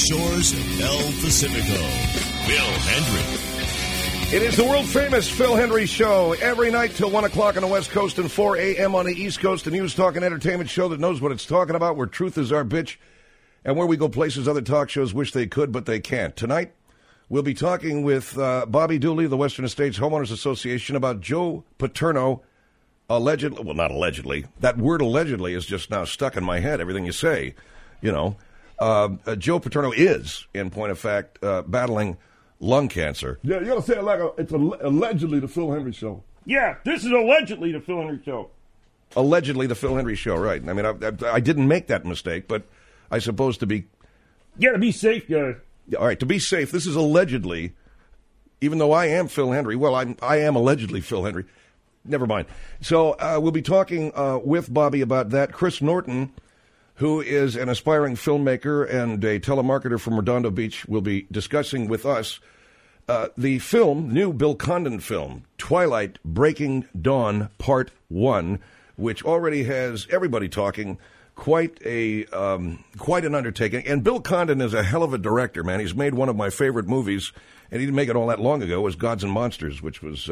shores of El Pacifico. Phil Hendry. It is the world-famous Phil Hendry Show every night till 1 o'clock on the West Coast and 4 a.m. on the East Coast, a news, talk, and entertainment show that knows what it's talking about, where truth is our bitch, and where we go places other talk shows wish they could, but they can't. Tonight, we'll be talking with Bobby Dooley of the Western Estates Homeowners Association about Joe Paterno, allegedly, well, not allegedly, that word allegedly is just now stuck in my head, everything you say, you know. Joe Paterno is, in point of fact, battling lung cancer. Yeah, you gotta say it like it's allegedly the Phil Hendry Show. Yeah, this is allegedly the Phil Hendry Show. Allegedly the Phil Hendry Show, right. I mean, I didn't make that mistake, but I suppose to be... Yeah, to be safe, guys. All right, to be safe, this is allegedly, even though I am Phil Hendry, well, I am allegedly Phil Hendry. Never mind. So we'll be talking with Bobby about that. Chris Norton, who is an aspiring filmmaker and a telemarketer from Redondo Beach, will be discussing with us the film, new Bill Condon film, Twilight Breaking Dawn Part 1, which already has everybody talking. Quite an undertaking. And Bill Condon is a hell of a director, man. He's made one of my favorite movies, and he didn't make it all that long ago, was Gods and Monsters, which was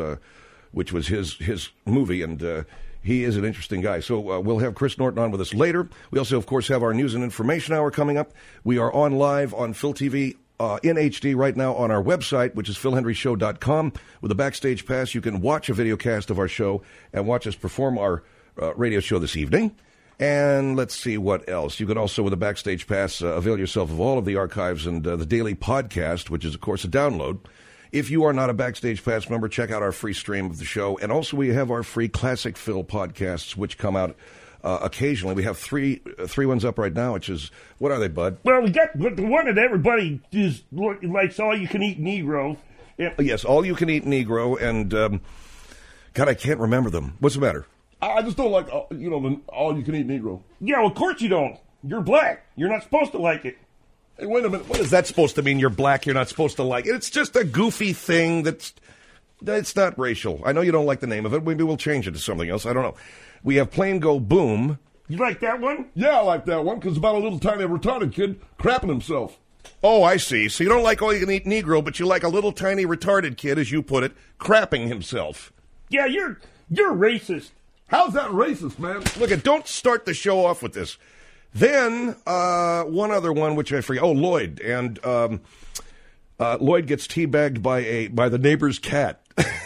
his movie, and he is an interesting guy. So we'll have Chris Norton on with us later. We also, of course, have our news and information hour coming up. We are on live on Phil TV in HD right now on our website, which is philhendryshow.com. With a Backstage Pass, you can watch a video cast of our show and watch us perform our radio show this evening. And let's see what else. You can also, with a Backstage Pass, avail yourself of all of the archives and the daily podcast, which is, of course, a download. If you are not a Backstage Pass member, check out our free stream of the show. And also, we have our free Classic Phil podcasts, which come out occasionally. We have three ones up right now, which is, what are they, Bud? Well, we got the one that everybody just likes, All You Can Eat Negro. Yeah. Yes, All You Can Eat Negro. And, God, I can't remember them. What's the matter? I just don't like, the all-you-can-eat Negro. Yeah, well, of course you don't. You're black. You're not supposed to like it. Hey, wait a minute. What is that supposed to mean? You're black, you're not supposed to like it. It's just a goofy thing it's not racial. I know you don't like the name of it. Maybe we'll change it to something else. I don't know. We have Plain Go Boom. You like that one? Yeah, I like that one, because it's about a little tiny retarded kid crapping himself. Oh, I see. So you don't like All You Can Eat Negro, but you like a little tiny retarded kid, as you put it, crapping himself. Yeah, you're racist. How's that racist, man? Look, don't start the show off with this. Then, one other one, which I forget. Oh, Lloyd. And Lloyd gets teabagged by the neighbor's cat.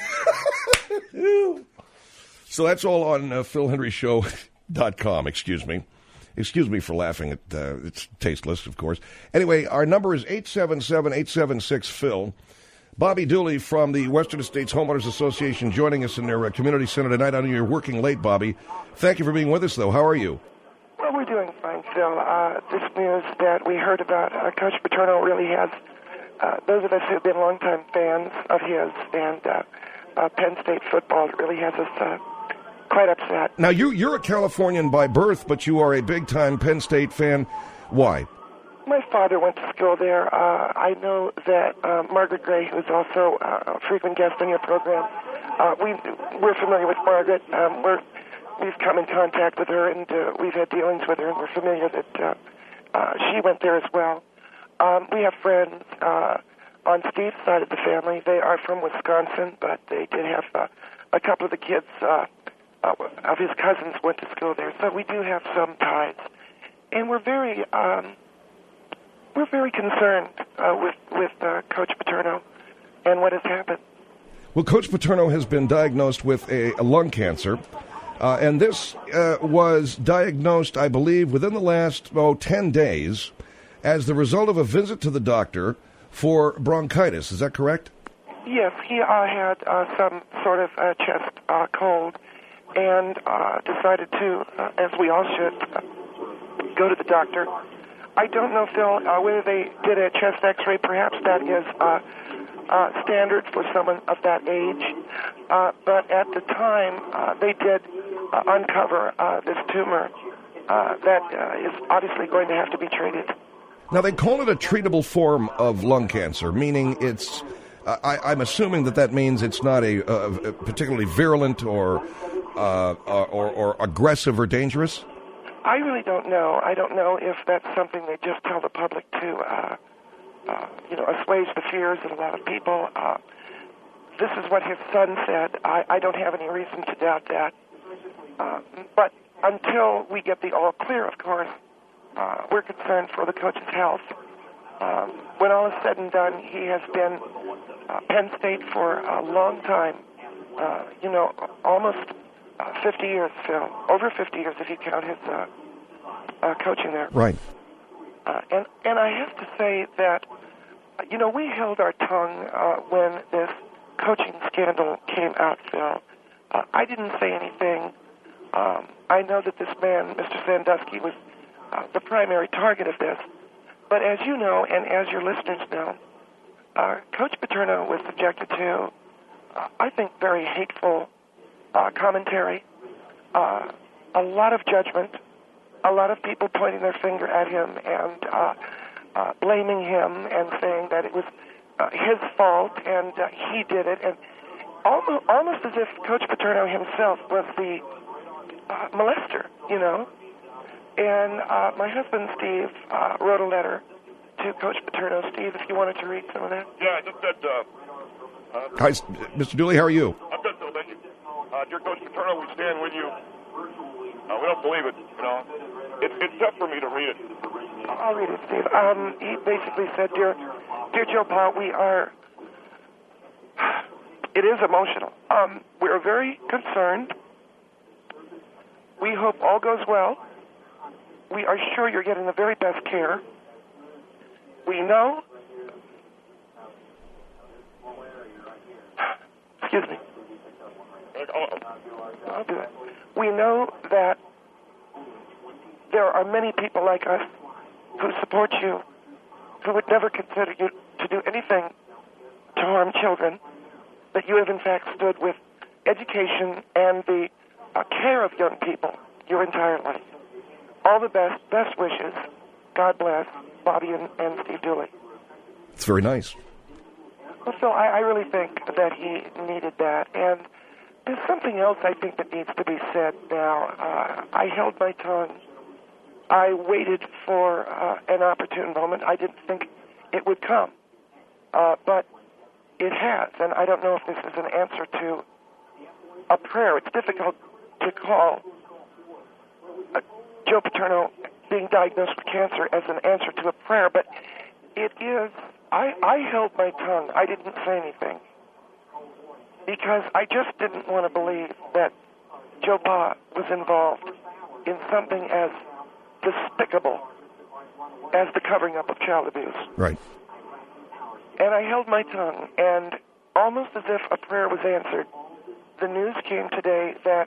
So that's all on PhilHenryShow.com. Excuse me. Excuse me for laughing. It's tasteless, of course. Anyway, our number is 877-876-PHIL. Bobby Dooley from the Western Estates Homeowners Association joining us in their community center tonight. I know you're working late, Bobby. Thank you for being with us, though. How are you? Well, we're doing fine, Phil. This news that we heard about Coach Paterno really has, those of us who have been longtime fans of his and Penn State football, it really has us quite upset. Now, you're a Californian by birth, but you are a big-time Penn State fan. Why? My father went to school there. I know that Margaret Gray, who's also a frequent guest on your program, we're familiar with Margaret. We've come in contact with her, and we've had dealings with her, and we're familiar that she went there as well. We have friends on Steve's side of the family. They are from Wisconsin, but they did have a couple of the kids of his cousins went to school there. So we do have some ties. And we're very concerned with Coach Paterno and what has happened. Well, Coach Paterno has been diagnosed with a lung cancer, and this was diagnosed, I believe, within the last 10 days as the result of a visit to the doctor for bronchitis. Is that correct? Yes, he had some sort of chest cold and decided to, as we all should, go to the doctor. I don't know, Phil, whether they did a chest X-ray. Perhaps that is standard for someone of that age. But at the time, they did uncover this tumor that is obviously going to have to be treated. Now, they call it a treatable form of lung cancer, meaning it's, I'm assuming that means it's not a particularly virulent or aggressive or dangerous? I really don't know. I don't know if that's something they just tell the public to assuage the fears of a lot of people. This is what his son said. I don't have any reason to doubt that. But until we get the all clear, of course, we're concerned for the coach's health. When all is said and done, he has been Penn State for a long time, almost 50 years, Phil. Over 50 years if you count his coaching there. Right. And I have to say that, we held our tongue when this coaching scandal came out, Phil. I didn't say anything. I know that this man, Mr. Sandusky, was the primary target of this. But as you know, and as your listeners know, Coach Paterno was subjected to, I think, very hateful commentary, a lot of judgment, a lot of people pointing their finger at him and blaming him and saying that it was his fault and he did it, and almost as if Coach Paterno himself was the molester, And my husband, Steve, wrote a letter to Coach Paterno. Steve, if you wanted to read some of that. Yeah, I just said, Hi, Mr. Dooley, how are you? I'm good, Phil, thank you. Dear Coach Paterno, we stand with you. We don't believe it, It's tough for me to read it. I'll read it, Steve. He basically said, Dear Joe Pa, it is emotional. We're very concerned. We hope all goes well. We are sure you're getting the very best care. We know... Excuse me. I'll do it. We know that there are many people like us who support you, who would never consider you to do anything to harm children, that you have in fact stood with education and the care of young people your entire life. All the best wishes. God bless, Bobby and Steve Dooley. It's very nice. Well, Phil, I really think that he needed that, and there's something else I think that needs to be said now. I held my tongue. I waited for an opportune moment. I didn't think it would come, but it has, and I don't know if this is an answer to a prayer. It's difficult to call Joe Paterno being diagnosed with cancer as an answer to a prayer, but it is. I held my tongue. I didn't say anything because I just didn't want to believe that Joe Pa was involved in something as despicable as the covering up of child abuse. Right. And I held my tongue, and almost as if a prayer was answered, the news came today that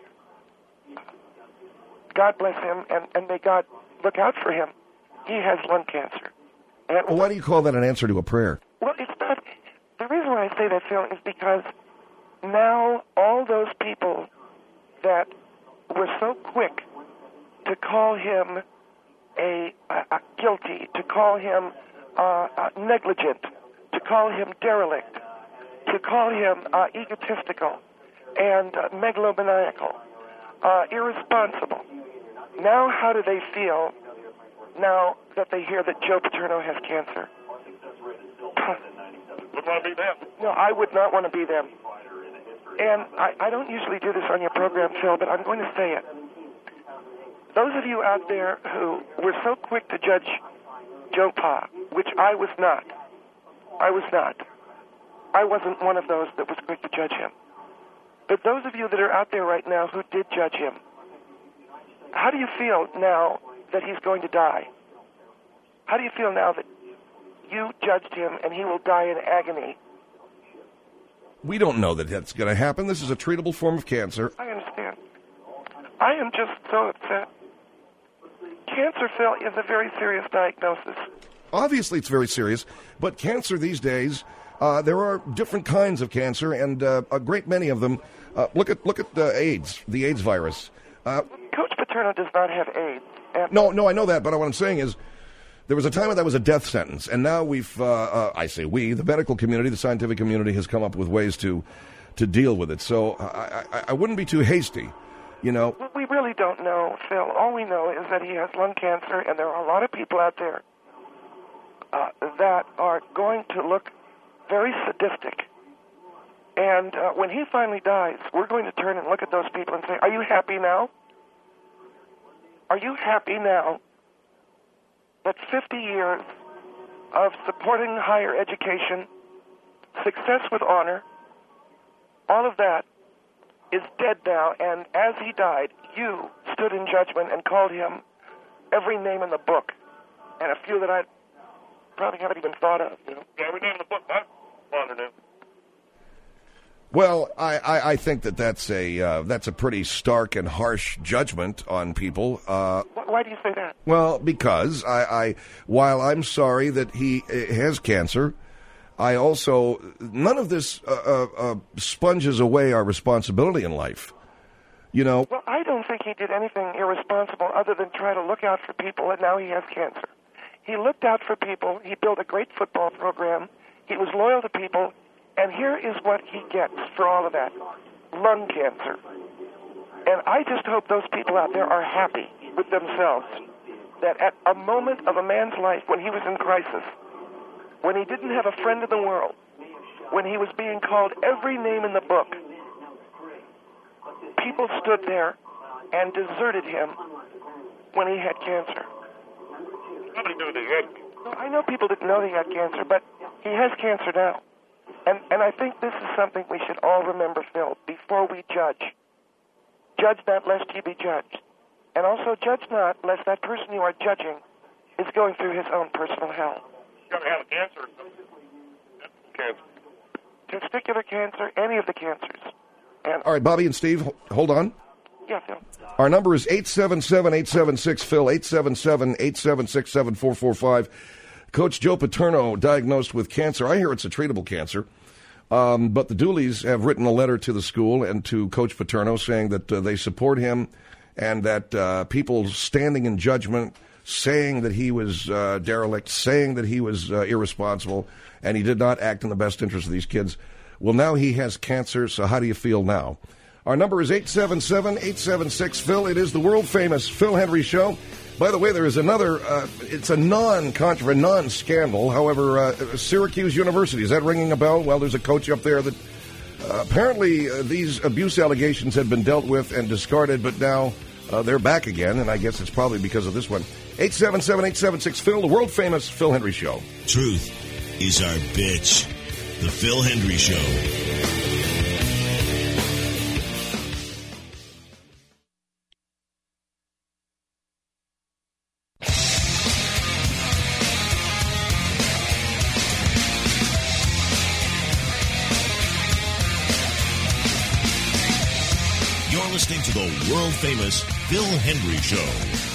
God bless him, and may God look out for him. He has lung cancer. And Well, why do you call that an answer to a prayer? Well, it's not. The reason why I say that, Phil, is because now all those people that were so quick to call him a guilty, to call him negligent, to call him derelict, to call him egotistical and megalomaniacal, irresponsible. Now how do they feel now that they hear that Joe Paterno has cancer? Wouldn't want to be them. No, I would not want to be them. And I don't usually do this on your program, Phil, but I'm going to say it. Those of you out there who were so quick to judge Joe Pa, which I was not. I wasn't one of those that was quick to judge him. But those of you that are out there right now who did judge him, how do you feel now that he's going to die? How do you feel now that you judged him and he will die in agony? We don't know that that's going to happen. This is a treatable form of cancer. I understand. I am just so upset. Cancer, Phil, is a very serious diagnosis. Obviously, it's very serious, but cancer these days, there are different kinds of cancer, and a great many of them. Look at AIDS, the AIDS virus. Coach Paterno does not have AIDS. No, I know that, but what I'm saying is there was a time when that was a death sentence, and now I say we, the medical community, the scientific community, has come up with ways to deal with it. So I wouldn't be too hasty, you know. We really don't know, Phil. All we know is that he has lung cancer, and there are a lot of people out there that are going to look very sadistic. And when he finally dies, we're going to turn and look at those people and say, are you happy now? Are you happy now that 50 years of supporting higher education, success with honor, all of that is dead now, and as he died, you stood in judgment and called him every name in the book, and a few that I probably haven't even thought of, you know? Yeah, every name in the book, I honored him. Well, I think that's a pretty stark and harsh judgment on people. Why do you say that? Well, because while I'm sorry that he has cancer, I also, none of this sponges away our responsibility in life. You know. Well, I don't think he did anything irresponsible other than try to look out for people, and now he has cancer. He looked out for people. He built a great football program. He was loyal to people. And here is what he gets for all of that: lung cancer. And I just hope those people out there are happy with themselves, that at a moment of a man's life when he was in crisis, when he didn't have a friend in the world, when he was being called every name in the book, people stood there and deserted him when he had cancer. Nobody knew that he had cancer. I know people didn't know he had cancer, but he has cancer now. And I think this is something we should all remember, Phil, before we judge. Judge not, lest ye be judged. And also judge not, lest that person you are judging is going through his own personal hell. He's got to have a cancer. Cancer. Testicular cancer, any of the cancers. And All right, Bobby and Steve, hold on. yeah, Phil. Our number is 877-876-PHIL, 877-876-7445. Coach Joe Paterno diagnosed with cancer. I hear it's a treatable cancer. But the Dooleys have written a letter to the school and to Coach Paterno saying that they support him and that people standing in judgment, saying that he was derelict, saying that he was irresponsible, and he did not act in the best interest of these kids. Well, now he has cancer, so how do you feel now? Our number is 877-876-PHIL. It is the world-famous Phil Hendrie Show. By the way, there is another, it's a non-controversy, non-scandal. However, Syracuse University, is that ringing a bell? Well, there's a coach up there that apparently these abuse allegations had been dealt with and discarded, but now they're back again, and I guess it's probably because of this one. 877-876-PHIL, the world-famous Phil Hendrie Show. Truth is our bitch. The Phil Hendrie Show. You're listening to the world-famous Phil Hendrie Show.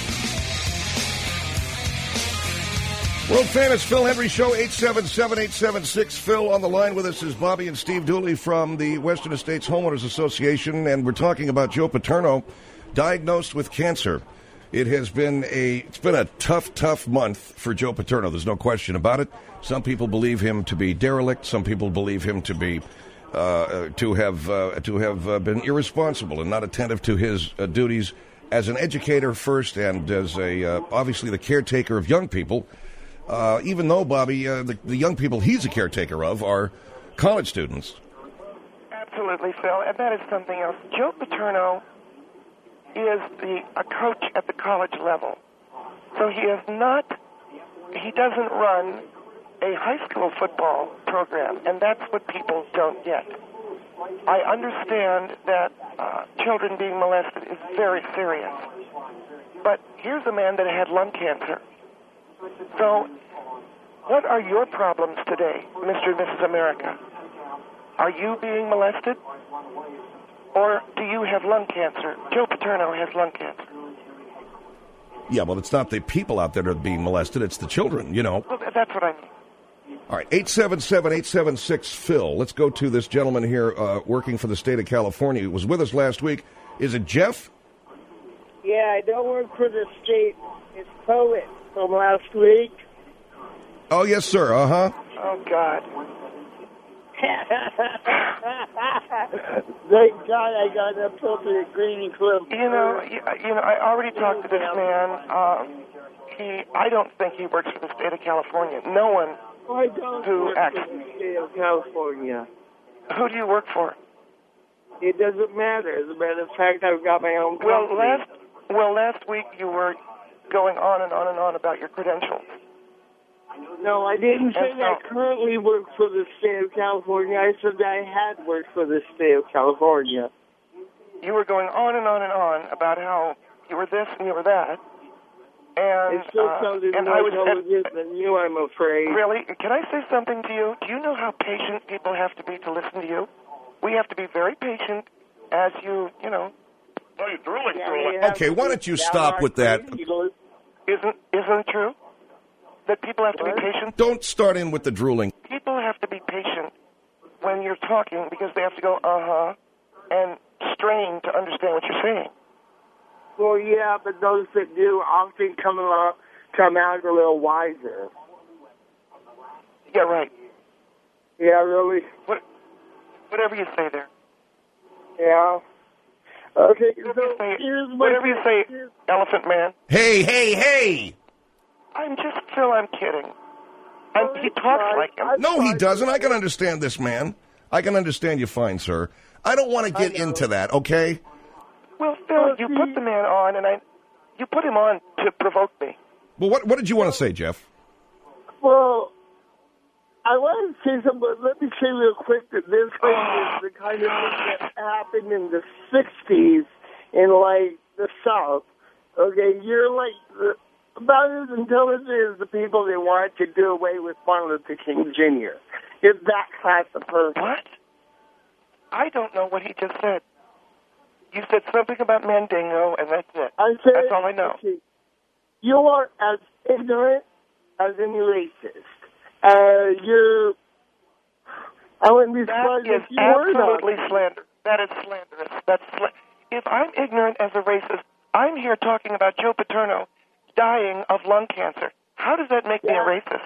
World-famous Phil Hendrie Show, 877-876-PHIL. On the line with us is Bobby and Steve Dooley from the Western Estates Homeowners Association, and we're talking about Joe Paterno, diagnosed with cancer. It's been a tough month for Joe Paterno. There's no question about it. Some people believe him to be derelict. Some people believe him to be to have been irresponsible and not attentive to his duties as an educator first, and as obviously the caretaker of young people. Even though, Bobby, the young people he's a caretaker of are college students. Absolutely, Phil, and that is something else. Joe Paterno is a coach at the college level. So he doesn't run a high school football program, and that's what people don't get. I understand that children being molested is very serious. But here's a man that had lung cancer. So what are your problems today, Mr. and Mrs. America? Are you being molested? Or do you have lung cancer? Joe Paterno has lung cancer. Yeah, well, it's not the people out there that are being molested. It's the children, you know. Well, that's what I mean. All right, 877-876-PHIL. Let's go to this gentleman here working for the state of California. He was with us last week. Is it Jeff? Yeah, I don't work for the state. It's Poet from last week. Oh, yes, sir. Uh-huh. Oh, God. Thank God I got an appropriate green clip. You know, I already talked to this man. I don't think he works for the state of California. No one. I don't Who work acts- for the state of California. Who do you work for? It doesn't matter. As a matter of fact, I've got my own Well, company. last week you were going on and on and on about your credentials. No, I didn't say And that I currently work for the state of California. I said that I had worked for the state of California. You were going on and on and on about how you were this and you were that. And It still sounded and more I was intelligent than you, I'm afraid. really. Can I say something to you? Do you know how patient people have to be to listen to you? We have to be very patient as you know. Oh, you're drooling, Yeah, drooling. you have Okay, why to don't you down stop our with that? throat. Isn't it true that people have to be patient? Don't start in with the drooling. People have to be patient when you're talking because they have to go and strain to understand what you're saying. Well, yeah, but those that do often come out a little wiser. Yeah, right. Yeah, really. Whatever you say there. Yeah. Okay, Whatever so you say, here's my whatever you say, Elephant Man. Hey! I'm kidding. He talks like him. No, he doesn't. I can understand this man. I can understand you fine, sir. I don't want to get into that, okay? Well, Phil, you put the man on, and you put him on to provoke me. Well, what did you want to say, Jeff? Well, I want to say something, but let me say real quick that this thing is the kind of thing that happened in the 60s in, like, the South. Okay, you're, like, about as intelligent as the people they wanted to do away with Martin Luther King Jr. You're that class of person. What? I don't know what he just said. You said something about Mandingo, and that's it. That's all I know. Okay, you are as ignorant as any racist. I wouldn't be That surprised is if you were not. absolutely slander. That is slanderous. If I'm ignorant as a racist, I'm here talking about Joe Paterno dying of lung cancer. How does that make me a racist?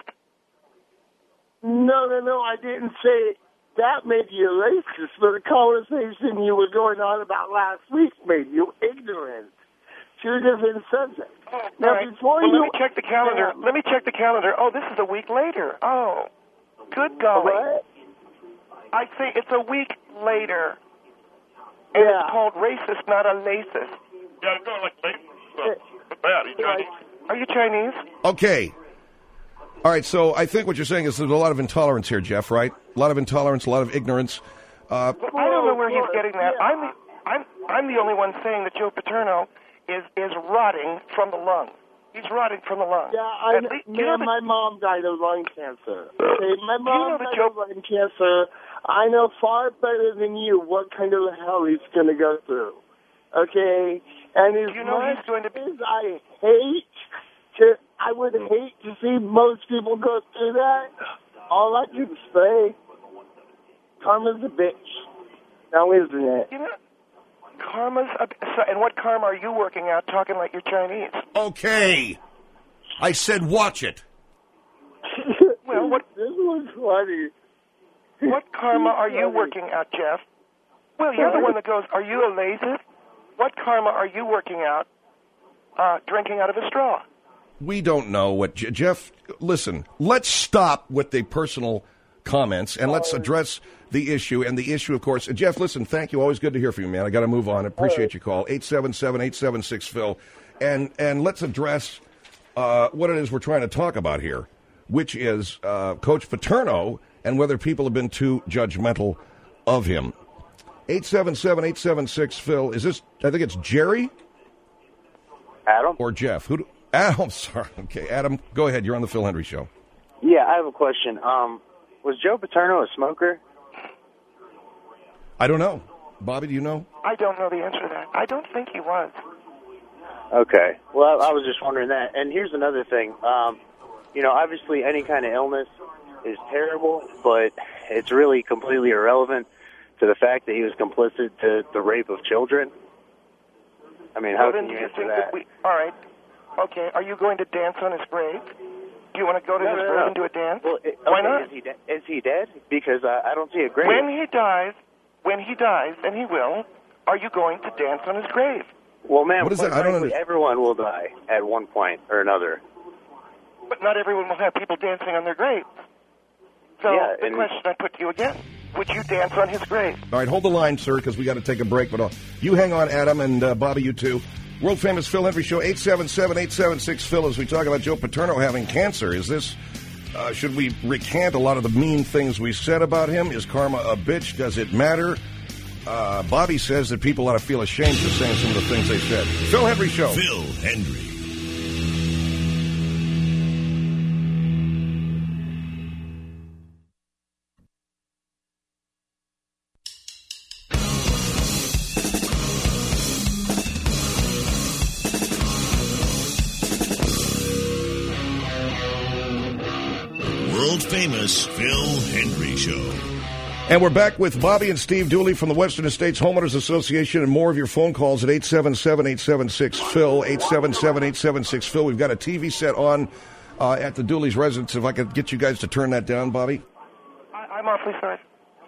No, I didn't say that made you a racist, but the conversation you were going on about last week made you ignorant. Two different subjects. Oh, Now, all right. before Well, you... let me check the calendar. Oh, this is a week later. Oh, good golly. What? I say it's a week later. And Yeah. it's called racist, not a lacist. Yeah, I'm going like late. Not bad. He's Chinese. Are you Chinese? Okay. All right, so I think what you're saying is there's a lot of intolerance here, Jeff, right? A lot of intolerance, a lot of ignorance. I don't know where he's getting that. Yeah. I'm the only one saying that Joe Paterno is rotting from the lung. He's rotting from the lung. Yeah, my mom died of lung cancer. Okay, my mom know that died of lung cancer. I know far better than you what kind of hell he's going to go through. Okay, and as You know much he's going to be- as I would hate to see most people go through that. All I can say, karma's a bitch. Now, isn't it? You know, karma's and what karma are you working out talking like you're Chinese? Okay. I said watch it. Well, what This was funny. what karma are you working out, Jeff? Well, you're the one that goes, are you a lazy? What karma are you working out drinking out of a straw? We don't know what Jeff. Listen, let's stop with the personal comments and let's address the issue. And the issue, of course, Jeff. Listen, thank you. Always good to hear from you, man. I got to move on. I appreciate your call. 877-876-Phil, and let's address what it is we're trying to talk about here, which is Coach Paterno and whether people have been too judgmental of him. 877-876-Phil. Is this? I think it's Jerry. Adam? Or Jeff? Adam, sorry. Okay, Adam, go ahead. You're on the Phil Hendry Show. Yeah, I have a question. Was Joe Paterno a smoker? I don't know. Bobby, do you know? I don't know the answer to that. I don't think he was. Okay. Well, I was just wondering that. And here's another thing. Obviously any kind of illness is terrible, but it's really completely irrelevant to the fact that he was complicit to the rape of children. I mean, how can you answer that? All right. Okay. Are you going to dance on his grave? Do you want to go to his grave and do a dance? Well, Why not? Is he dead? Because I don't see a grave. When he dies, and he will, are you going to dance on his grave? Well, man, What is that? I don't frankly, everyone will die at one point or another. But not everyone will have people dancing on their graves. So the question I put to you again, would you dance on his grave? All right, hold the line, sir, because we got to take a break. But you hang on, Adam, and Bobby, you too. World famous Phil Hendrie Show, 877-876-PHIL, as we talk about Joe Paterno having cancer. Is this, should we recant a lot of the mean things we said about him? Is karma a bitch? Does it matter? Bobby says that people ought to feel ashamed for saying some of the things they said. Phil Hendrie Show. Phil Hendrie. Famous Phil Hendrie Show. And we're back with Bobby and Steve Dooley from the Western States Homeowners Association, and more of your phone calls at 877-876-PHIL, 877-876-PHIL. We've got a TV set on at the Dooley's residence. If I could get you guys to turn that down, Bobby. I'm awfully sorry.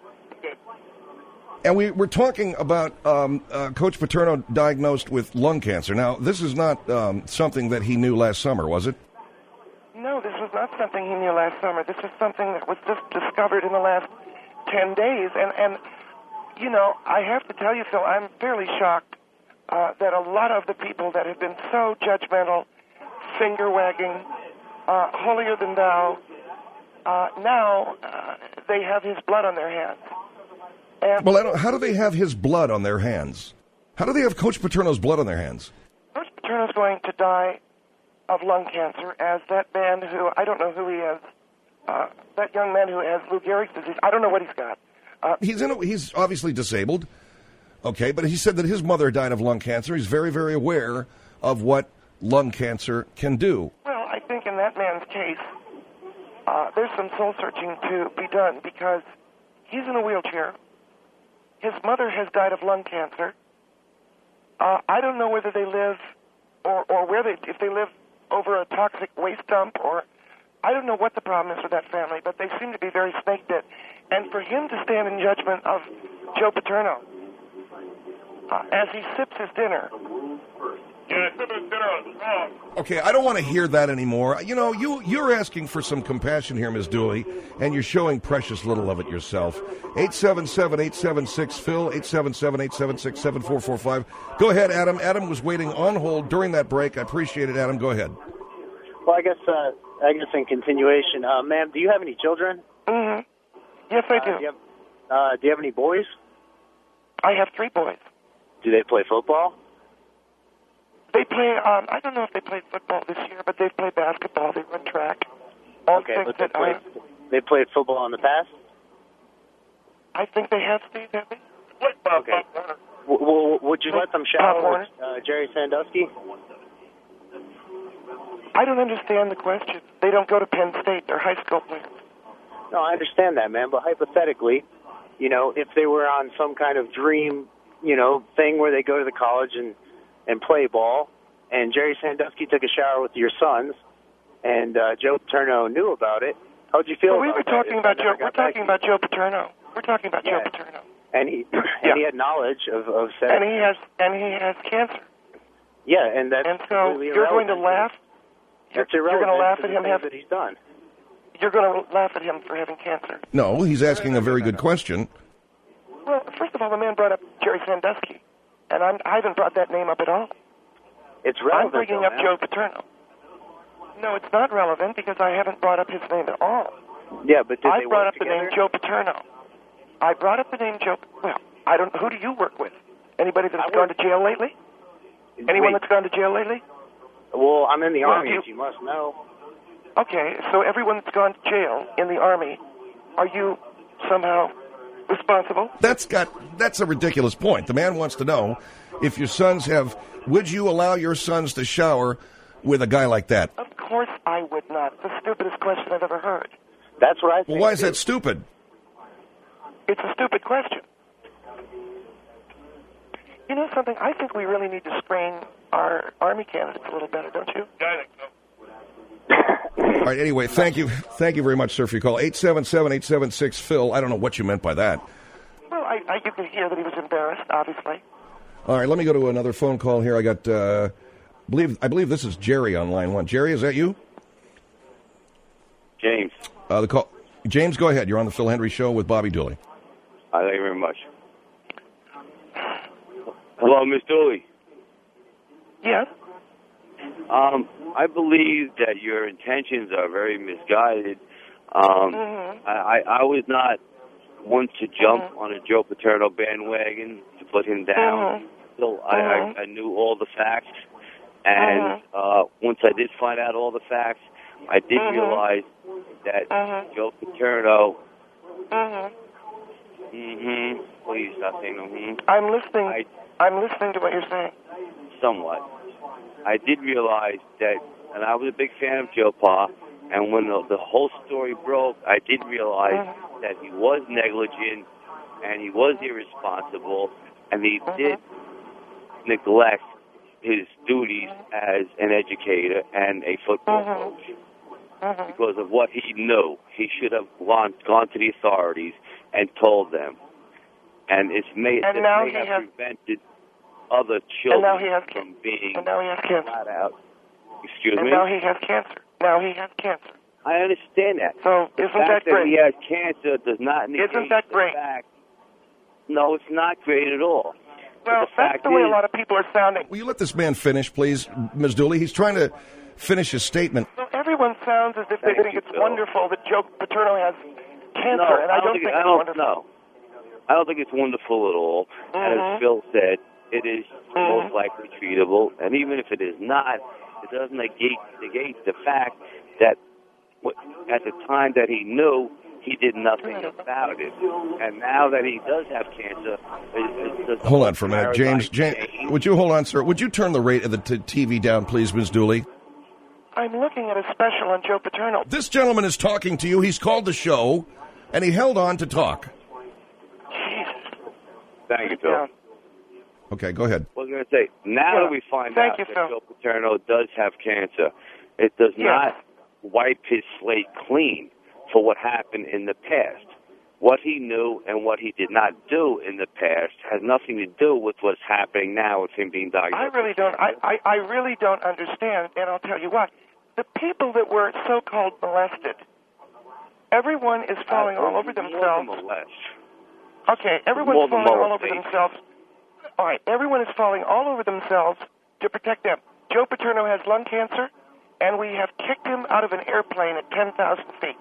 And we're talking about Coach Paterno diagnosed with lung cancer. Now, this is not something that he knew last summer, was it? No, this was not something he knew last summer. This is something that was just discovered in the last 10 days. And you know, I have to tell you, Phil, I'm fairly shocked that a lot of the people that have been so judgmental, finger-wagging, holier than thou, now they have his blood on their hands. And well, how do they have his blood on their hands? How do they have Coach Paterno's blood on their hands? Coach Paterno's going to die of lung cancer, as that man who, I don't know who he is, that young man who has Lou Gehrig's disease, I don't know what he's got. He's obviously disabled, okay, but he said that his mother died of lung cancer. He's very, very aware of what lung cancer can do. Well, I think in that man's case, there's some soul-searching to be done, because he's in a wheelchair. His mother has died of lung cancer. I don't know whether they live, or where if they live over a toxic waste dump, or I don't know what the problem is with that family, but they seem to be very snake-bit. And for him to stand in judgment of Joe Paterno as he sips his dinner. Yeah, sipping his dinner on strong. Okay, I don't want to hear that anymore. You know, you're asking for some compassion here, Ms. Dooley, and you're showing precious little of it yourself. 877-876-PHIL, 877-876-7445. Go ahead, Adam. Adam was waiting on hold during that break. I appreciate it, Adam. Go ahead. Well, I guess in continuation, ma'am, do you have any children? Mm-hmm. Yes, I do. Do you have any boys? I have 3 boys. Do they play football? They play, I don't know if they played football this year, but they play basketball. They run track. Okay, but they played football in the past? I think they have, Steve, have they? Okay. Would you let them shower with Jerry Sandusky? I don't understand the question. They don't go to Penn State. They're high school players. No, I understand that, man, but hypothetically, you know, if they were on some kind of dream, you know, thing where they go to the college and play ball, and Jerry Sandusky took a shower with your sons, and Joe Paterno knew about it, how'd you feel about that? We're talking about Joe Paterno. We're talking about Joe Paterno. And he had knowledge of sex. And he has cancer. Yeah, and that's so you're going to laugh. That's you're going to laugh at him that he's done. You're going to laugh at him for having cancer. No, he's asking a very good question. Well, first of all, the man brought up Jerry Sandusky, and I haven't brought that name up at all. It's relevant. I'm bringing up Joe Paterno. No, it's not relevant because I haven't brought up his name at all. Yeah, but I brought up the name Joe Paterno. I brought up the name Joe. Well, I don't. Who do you work with? Anybody that's gone to jail lately? Anyone that's gone to jail lately? Well, I'm in the Army, as you must know. Okay, so everyone that's gone to jail in the Army, are you somehow responsible? That's a ridiculous point. The man wants to know if your sons would you allow your sons to shower with a guy like that? Of course I would not. The stupidest question I've ever heard. That's what I think. Well, why is that stupid? It's a stupid question. You know something? I think we really need to screen our Army candidates a little better, don't you? Yeah, I think so. All right, anyway, thank you very much, sir, for your call. 877-876-PHIL. I don't know what you meant by that. Well, you could hear that he was embarrassed, obviously. All right, let me go to another phone call here. I got, I believe this is Jerry on line 1. Jerry, is that you? James. James, go ahead. You're on the Phil Hendry Show with Bobby Dooley. Thank you very much. Hello, Miss Dooley. Yes. I believe that your intentions are very misguided. I was not one to jump on a Joe Paterno bandwagon to put him down. So I knew all the facts. And once I did find out all the facts, I did realize that Joe Paterno... Please stop saying I'm listening. I'm listening to what you're saying. Somewhat. I did realize that, and I was a big fan of Joe Pa, and when the whole story broke, I did realize that he was negligent, and he was irresponsible, and he did neglect his duties as an educator and a football coach. Because of what he knew, he should have gone to the authorities and told them. And it may have prevented other children from being flat out. Excuse me? And now he has cancer. I understand that. So the isn't fact that great? He has cancer does not negate Isn't that great? fact. No, it's not great at all. Well, that's the way a lot of people are sounding. Will you let this man finish, please, Ms. Dooley? He's trying to finish his statement. Well, everyone sounds as if they think it's wonderful that Joe Paterno has cancer, No, and I don't think it's wonderful. No, I don't think it's wonderful at all. As Phil said, it is most likely treatable, and even if it is not, it doesn't negate the fact that at the time that he knew, he did nothing about it. And now that he does have cancer... Hold on for a minute. James, would you hold on, sir? Would you turn the rate of the TV down, please, Ms. Dooley? I'm looking at a special on Joe Paterno. This gentleman is talking to you. He's called the show, and he held on to talk. Thank you, Phil. Yeah. Okay, go ahead. I was going to say, now that we find out that Joe Paterno does have cancer, it does not wipe his slate clean for what happened in the past. What he knew and what he did not do in the past has nothing to do with what's happening now with him being diagnosed. I really don't understand, and I'll tell you why. The people that were so-called molested, everyone is falling all over themselves. Okay, everyone's falling all over themselves. All right, everyone is falling all over themselves to protect them. Joe Paterno has lung cancer, and we have kicked him out of an airplane at 10,000 feet.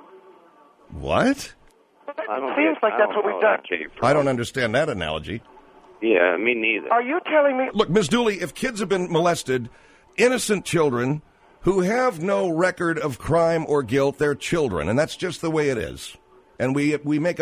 What? It seems like that's what we've done. I don't understand that analogy. Yeah, me neither. Are you telling me... Look, Ms. Dooley, if kids have been molested, innocent children who have no record of crime or guilt, they're children, and that's just the way it is. And we make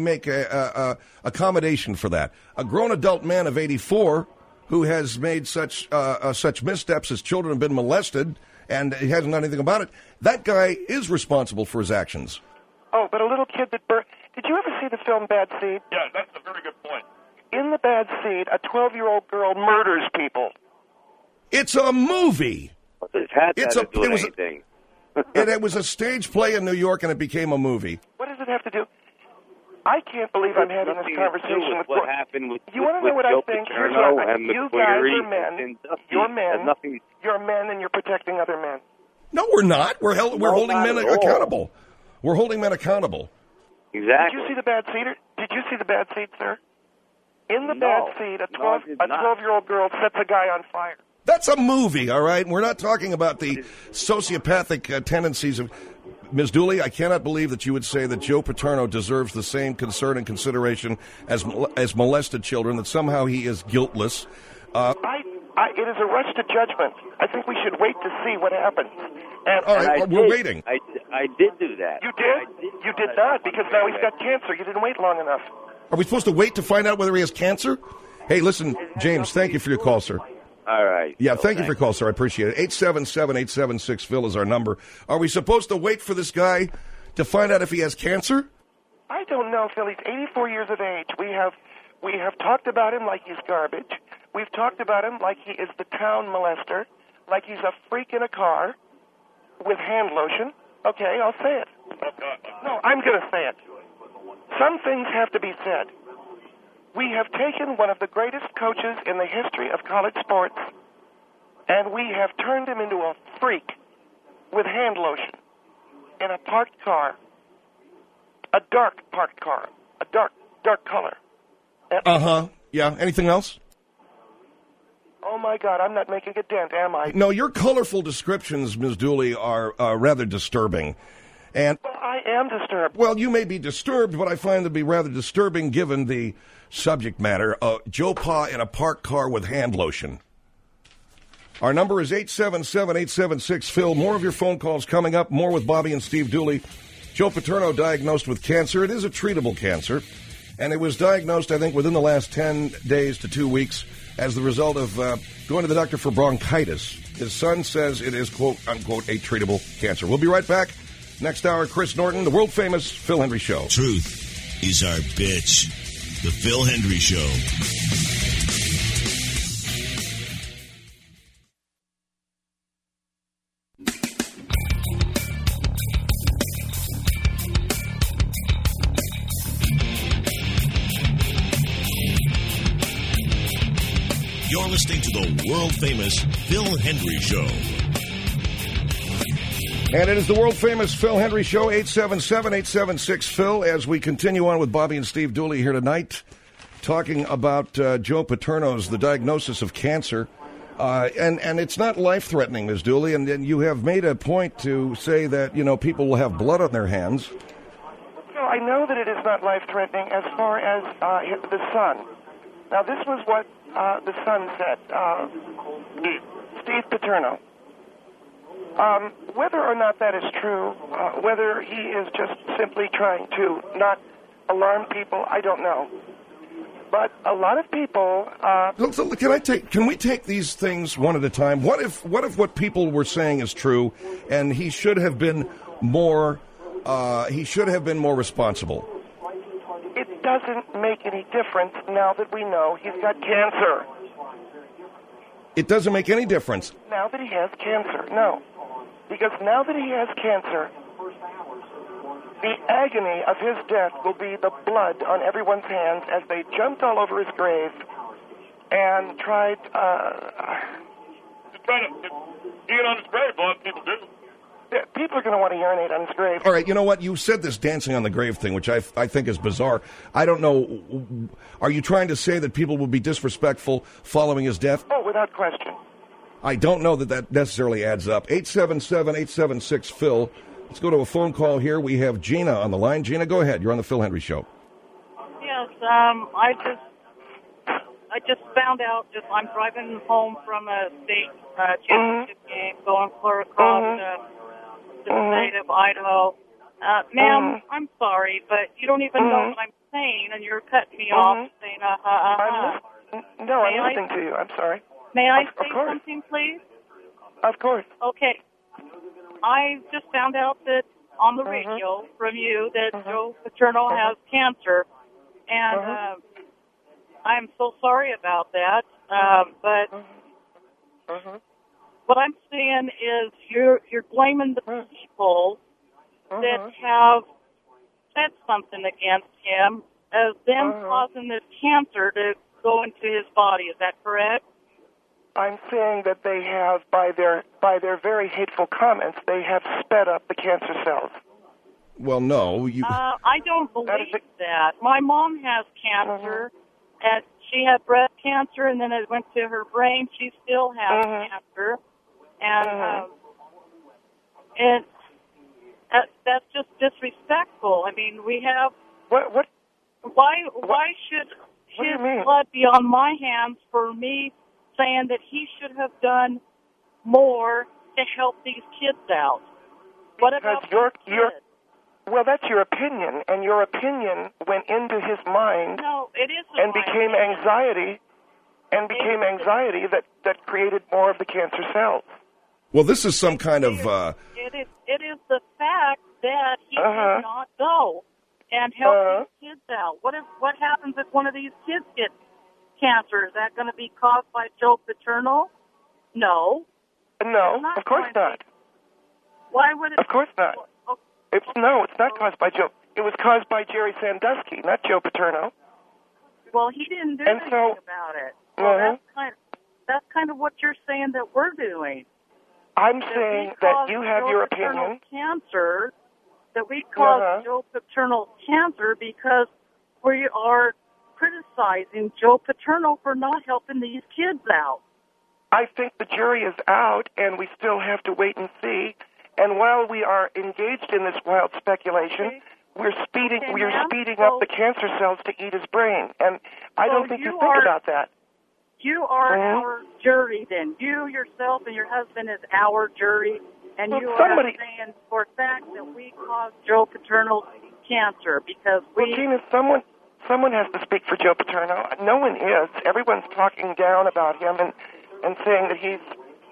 a accommodation for that. A grown adult man of 84 who has made such missteps as children have been molested and he hasn't done anything about it, that guy is responsible for his actions. Oh, but a little kid that did you ever see the film Bad Seed? Yeah, that's a very good point. In the Bad Seed, a 12-year-old girl murders people. It's a movie. Anything. It was a stage play in New York, and it became a movie. What does it have to do? I can't believe I'm having this conversation with what happened with you want to know what I think? Here's what I think. You guys are men. You're men. You're men, and you're protecting other men. No, we're not. We're holding men accountable. We're holding men accountable. Exactly. Did you see the Bad Seed? Did you see the Bad Seed, sir? In the Bad Seed, a 12-year-old girl sets a guy on fire. That's a movie, all right? We're not talking about the sociopathic tendencies of... Ms. Dooley, I cannot believe that you would say that Joe Paterno deserves the same concern and consideration as molested children, that somehow he is guiltless. It is a rush to judgment. I think we should wait to see what happens. All right, we're waiting. I did do that. You did? You did not, because now he's got cancer. You didn't wait long enough. Are we supposed to wait to find out whether he has cancer? Hey, listen, James, thank you for your call, sir. All right. Yeah, thank you for your call, sir. I appreciate it. 877-876-PHIL is our number. Are we supposed to wait for this guy to find out if he has cancer? I don't know, Phil. He's 84 years of age. We have talked about him like he's garbage. We've talked about him like he is the town molester, like he's a freak in a car with hand lotion. Okay, I'll say it. No, I'm going to say it. Some things have to be said. We have taken one of the greatest coaches in the history of college sports, and we have turned him into a freak with hand lotion. in a parked car, a dark parked car, a dark color. Yeah. Anything else? Oh, my God, I'm not making a dent, am I? No, your colorful descriptions, Ms. Dooley, are rather disturbing. And Well, I am disturbed. well, you may be disturbed, but I find it to be rather disturbing given the subject matter. Joe Pa in a parked car with hand lotion. Our number is 877-876-PHIL. More of your phone calls coming up. More with Bobby and Steve Dooley. Joe Paterno diagnosed with cancer. It is a treatable cancer. And it was diagnosed, I think, within the last 10 days to 2 weeks as the result of going to the doctor for bronchitis. His son says it is, quote, unquote, a treatable cancer. We'll be right back. Next hour, Chris Norton, the world-famous Phil Hendrie Show. Truth is our bitch. The Phil Hendrie Show. You're listening to the world-famous Phil Hendrie Show. And it is the world-famous Phil Hendrie Show, 877-876-PHIL, as we continue on with Bobby and Steve Dooley here tonight, talking about Joe Paterno's, the diagnosis of cancer. And it's not life-threatening, Ms. Dooley, and you have made a point to say that, you know, people will have blood on their hands. No, I know that it is not life-threatening as far as the son. Now, this was what the son said, Steve Paterno. Whether or not that is true, whether he is just simply trying to not alarm people, I don't know. But a lot of people. Can we take these things one at a time? What if what people were saying is true, and he should have been more responsible? It doesn't make any difference now that we know he's got cancer. It doesn't make any difference. Now that he has cancer, no. Because now that he has cancer, the agony of his death will be the blood on everyone's hands as they jumped all over his grave and tried. Just trying to get on his grave, a lot of people do. People are going to want to urinate on his grave. All right, you know what? You said this dancing on the grave thing, which I think is bizarre. I don't know. Are you trying to say that people will be disrespectful following his death? Oh, without question. I don't know that necessarily adds up. 877-876-PHIL. Let's go to a phone call here. We have Gina on the line. Gina, go ahead. You're on the Phil Hendrie Show. Yes, I just found out. I'm driving home from a state championship game, going clear across the state of Idaho. Ma'am, I'm sorry, but you don't even know what I'm saying, and you're cutting me off, saying No, I'm listening to you. I'm sorry. May I say something, please? Of course. Okay. I just found out that on the radio from you that Joe Paterno has cancer, and I'm so sorry about that. But what I'm saying is you're blaming the people that have said something against him as them causing this cancer to go into his body. Is that correct? I'm saying that they have, by their very hateful comments, they have sped up the cancer cells. Well, no. I don't believe that. My mom has cancer, and she had breast cancer, and then it went to her brain. She still has cancer, and that's just disrespectful. I mean, we have. What? Why should his blood be on my hands for me saying that he should have done more to help these kids out? What about your well, that's your opinion, and your opinion went into his mind. No, it isn't. And became anxiety, that created more of the cancer cells. Well, this is some kind of. It is the fact that he did not go and help these kids out. What happens if one of these kids gets cancer? Is that going to be caused by Joe Paterno? No. No, of course not. Why would it? Of course not. It's not caused by Joe. It was caused by Jerry Sandusky, not Joe Paterno. Well, he didn't do anything about it. Well, that's kind of what you're saying that we're doing. I'm saying that you have your opinion. Cancer, that we caused Joe Paterno cancer because we are criticizing Joe Paterno for not helping these kids out. I think the jury is out, and we still have to wait and see. And while we are engaged in this wild speculation, we're speeding up the cancer cells to eat his brain. And I don't think you think about that. You are our jury, then. You yourself and your husband is our jury, and you are saying for a fact that we caused Joe Paterno's cancer because we... Well, Gina, someone has to speak for Joe Paterno. No one is. Everyone's talking down about him and saying that he's,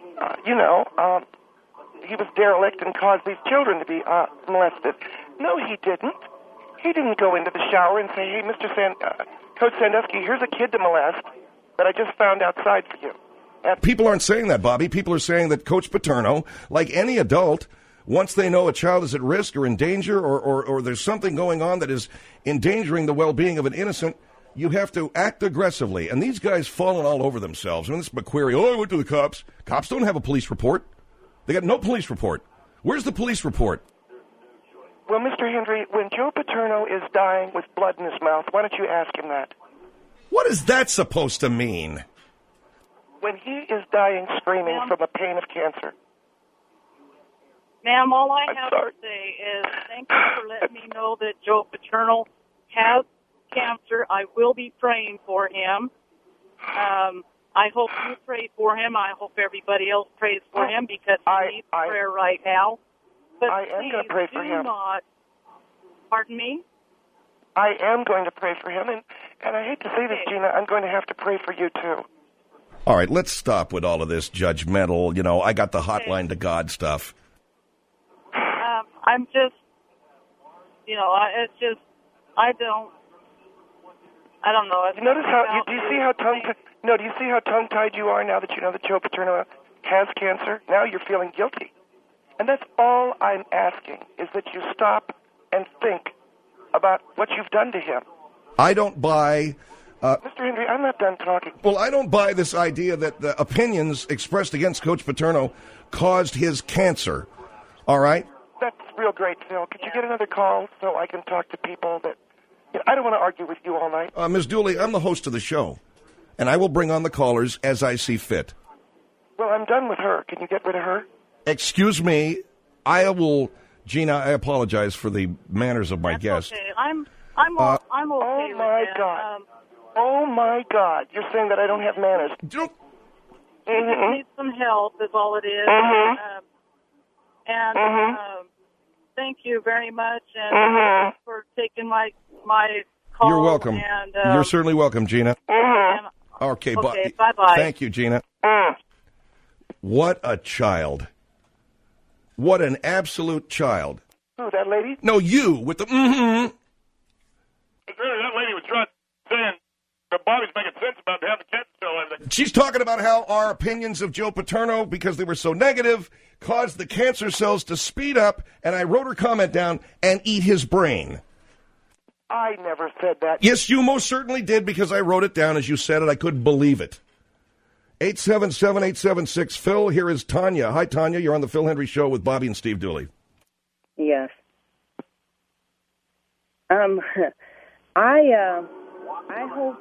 he was derelict and caused these children to be molested. No, he didn't. He didn't go into the shower and say, hey, Coach Sandusky, here's a kid to molest that I just found outside for you. People aren't saying that, Bobby. People are saying that Coach Paterno, like any adult, once they know a child is at risk or in danger or there's something going on that is endangering the well-being of an innocent, you have to act aggressively. And these guys falling all over themselves. I mean, this McQuarrie, I went to the cops. Cops don't have a police report. They got no police report. Where's the police report? Well, Mr. Hendry, when Joe Paterno is dying with blood in his mouth, why don't you ask him that? What is that supposed to mean? When he is dying screaming from the pain of cancer. Ma'am, all I have to say is thank you for letting me know that Joe Paterno has cancer. I will be praying for him. I hope you pray for him. I hope everybody else prays for him because he needs prayer right now. But I am going to pray for him. Pardon me? I am going to pray for him, and I hate to say this, Gina, I'm going to have to pray for you, too. All right, let's stop with all of this judgmental, I got the hotline to God stuff. I'm just, it's just, I don't know. You notice do you see how tongue-tied you are now that you know that Joe Paterno has cancer? Now you're feeling guilty. And that's all I'm asking, is that you stop and think about what you've done to him. I don't buy... Mr. Hendry, I'm not done talking. Well, I don't buy this idea that the opinions expressed against Coach Paterno caused his cancer. All right? That's real great, Phil. Could you get another call so I can talk to people that... I don't want to argue with you all night. Ms. Dooley, I'm the host of the show, and I will bring on the callers as I see fit. Well, I'm done with her. Can you get rid of her? Excuse me. Gina, I apologize for the manners of my guest. Okay. I'm okay oh, with my that. God. Oh, my God. You're saying that I don't have manners. You just need some help is all it is. Thank you very much and for taking my call. You're welcome. And, you're certainly welcome, Gina. Okay, bye-bye. Thank you, Gina. What a child. What an absolute child. Who, that lady? No, you with the That lady was trying saying that Bobby's making sense about having the cancer cell and everything. She's talking about how our opinions of Joe Paterno, because they were so negative, caused the cancer cells to speed up, and I wrote her comment down, and eat his brain. I never said that. Yes, you most certainly did, because I wrote it down as you said it. I couldn't believe it. 877-876-PHIL. Here is Tanya. Hi, Tanya. You're on the Phil Hendry Show with Bobby and Steve Dooley. Yes. I hope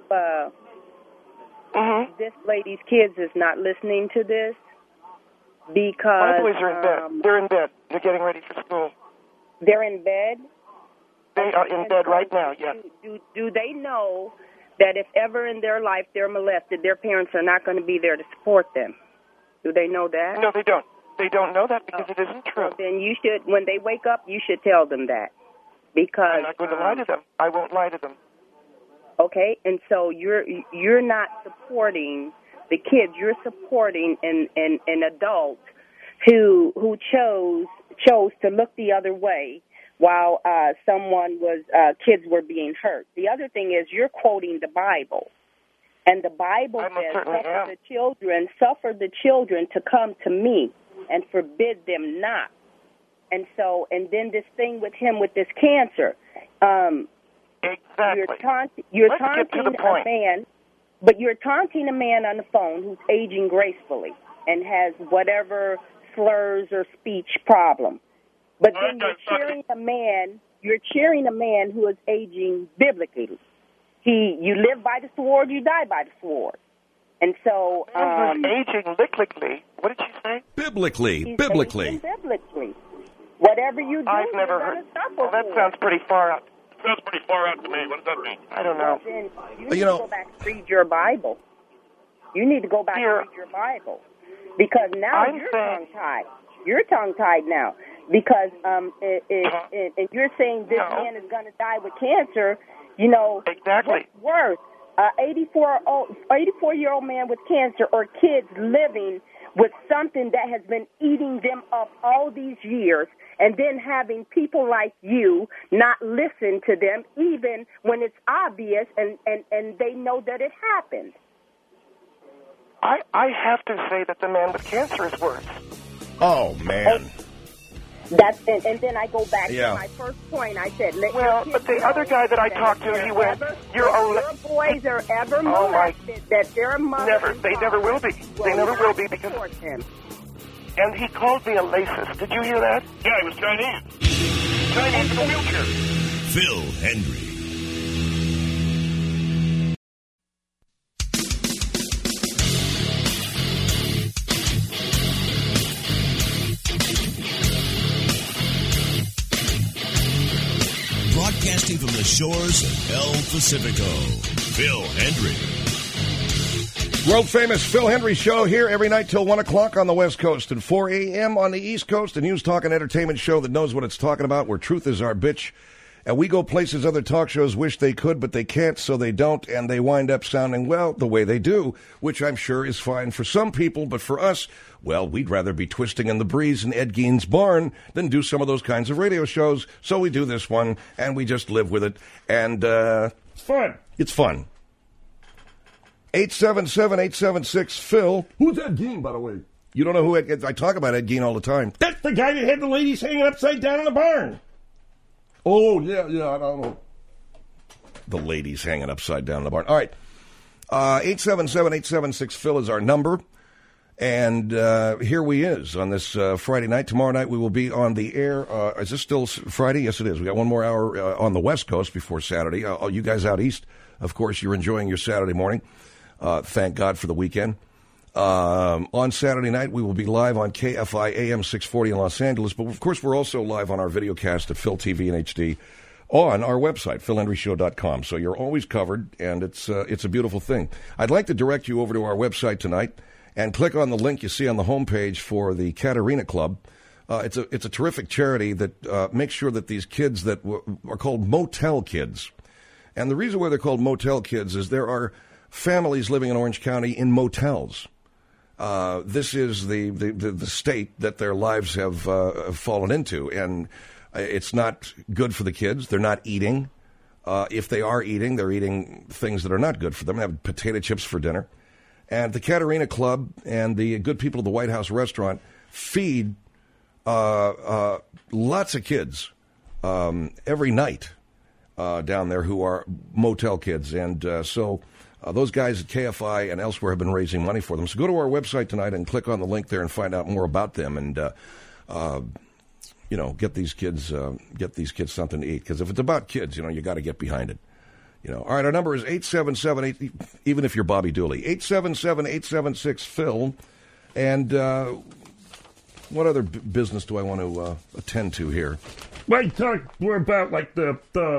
this lady's kids is not listening to this because... My boys are in bed. They're in bed. They're getting ready for school. They're in bed? They are in bed right now, yes. Do they know that if ever in their life they're molested, their parents are not going to be there to support them? Do they know that? No, they don't. They don't know that because it isn't true. Well, then you should, when they wake up, you should tell them that. Because I'm not going to lie to them. I won't lie to them. Okay, and so you're not supporting the kids. You're supporting an adult who chose to look the other way while kids were being hurt. The other thing is you're quoting the Bible, and the Bible says, "Suffer the children to come to me, and forbid them not." And so, and then this thing with him with this cancer. Exactly. You're taunting a man, but you're taunting a man on the phone who's aging gracefully and has whatever slurs or speech problem. But then you're cheering a man who is aging biblically. You live by the sword, you die by the sword. And so... aging biblically. What did you say? Biblically. Aging biblically. Whatever you do, I've never heard. Well, that sounds pretty far out. Sounds pretty far out to me. What does that mean? I don't know. Then you need to go back and read your Bible. You need to go back and read your Bible. Because now you're tongue-tied. You're tongue-tied now. Because and you're saying this man is going to die with cancer. You know, exactly. What's worse, 84-year-old man with cancer or kids living with something that has been eating them up all these years, and then having people like you not listen to them even when it's obvious and they know that it happened. I have to say that the man with cancer is worse. Oh, man. And then I go back to my first point. I said, but the other guy that I talked to, he went, your boys are ever molested, that their mother never. They never will be. They never will be because. And he called me a racist. Did you hear that? Yeah, he was Chinese. Chinese in a wheelchair. Phil Hendrie. Broadcasting from the shores of El Pacifico, Phil Hendrie. World-famous Phil Hendrie Show here every night till 1 o'clock on the West Coast and 4 a.m. on the East Coast, a news, talk, and entertainment show that knows what it's talking about, where truth is our bitch. And we go places other talk shows wish they could, but they can't, so they don't, and they wind up sounding, well, the way they do, which I'm sure is fine for some people, but for us, well, we'd rather be twisting in the breeze in Ed Gein's barn than do some of those kinds of radio shows, so we do this one, and we just live with it, and it's fun. It's fun. 877-876-PHIL. Who's Ed Gein, by the way? You don't know who Ed Gein. I talk about Ed Gein all the time. That's the guy that had the ladies hanging upside down in the barn. Oh, yeah, I don't know. The ladies hanging upside down in the barn. All right. 877-876-PHIL is our number. And here we is on this Friday night. Tomorrow night we will be on the air. Is this still Friday? Yes, it is. We got one more hour on the West Coast before Saturday. You guys out east, of course, you're enjoying your Saturday morning. Thank God for the weekend. On Saturday night, we will be live on KFI AM 640 in Los Angeles. But, of course, we're also live on our videocast at Phil TV and HD on our website, PhilHendrieShow.com. So you're always covered, and it's a beautiful thing. I'd like to direct you over to our website tonight and click on the link you see on the homepage for the Katarina Club. It's a terrific charity that makes sure that these kids that are called motel kids. And the reason why they're called motel kids is there are families living in Orange County in motels. This is the state that their lives have fallen into, and it's not good for the kids. They're not eating. If they are eating, they're eating things that are not good for them. They have potato chips for dinner. And the Katarina Club and the good people of the White House restaurant feed lots of kids every night down there who are motel kids. And so those guys at KFI and elsewhere have been raising money for them. So go to our website tonight and click on the link there and find out more about them and, get these kids something to eat. Because if it's about kids, you got to get behind it. All right, our number is 877-8, even if you're Bobby Dooley, 877-876-PHIL. And what other business do I want to attend to here? Well, you talk more about like the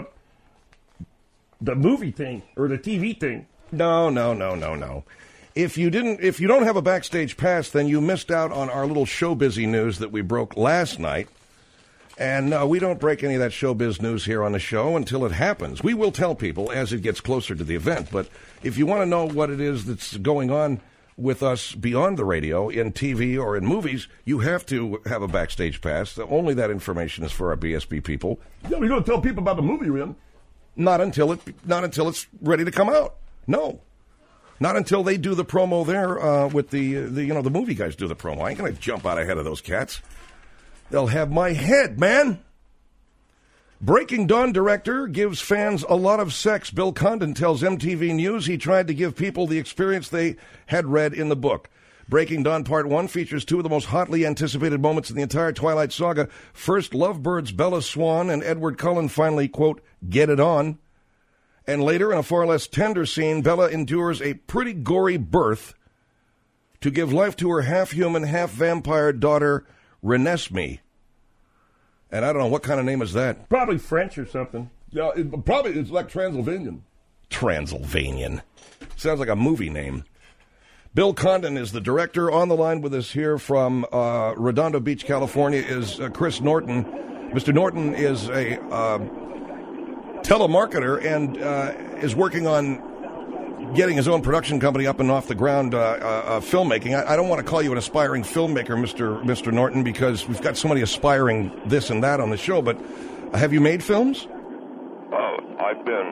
movie thing or the TV thing. No. If you don't have a backstage pass, then you missed out on our little showbizy news that we broke last night. And we don't break any of that showbiz news here on the show until it happens. We will tell people as it gets closer to the event. But if you want to know what it is that's going on with us beyond the radio, in TV or in movies, you have to have a backstage pass. Only that information is for our BSB people. Yeah, we don't tell people about the movie, Rim. Not until it's ready to come out. No. Not until they do the promo there with the movie guys do the promo. I ain't going to jump out ahead of those cats. They'll have my head, man. Breaking Dawn director gives fans a lot of sex. Bill Condon tells MTV News he tried to give people the experience they had read in the book. Breaking Dawn Part 1 features two of the most hotly anticipated moments in the entire Twilight saga. First, Lovebirds Bella Swan and Edward Cullen finally, quote, get it on. And later, in a far less tender scene, Bella endures a pretty gory birth to give life to her half-human, half-vampire daughter, Renesmee. And I don't know, what kind of name is that? Probably French or something. Yeah, it's like Transylvanian. Transylvanian. Sounds like a movie name. Bill Condon is the director. On the line with us here from Redondo Beach, California, is Chris Norton. Mr. Norton is a telemarketer and is working on getting his own production company up and off the ground, filmmaking. I don't want to call you an aspiring filmmaker, Mr. Norton, because we've got so many aspiring this and that on the show, but have you made films? I've been,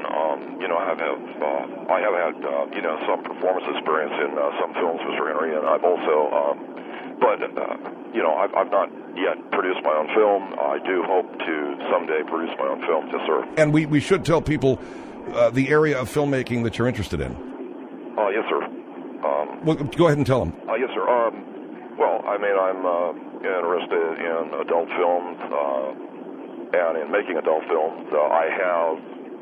I have had, some performance experience in some films, Mr. Henry, and I've also, I've not yet produced my own film. I do hope to someday produce my own film, yes, sir. And we should tell people the area of filmmaking that you're interested in. Yes, sir. Well, go ahead and tell them. Yes, sir. I'm interested in adult films and in making adult films. I have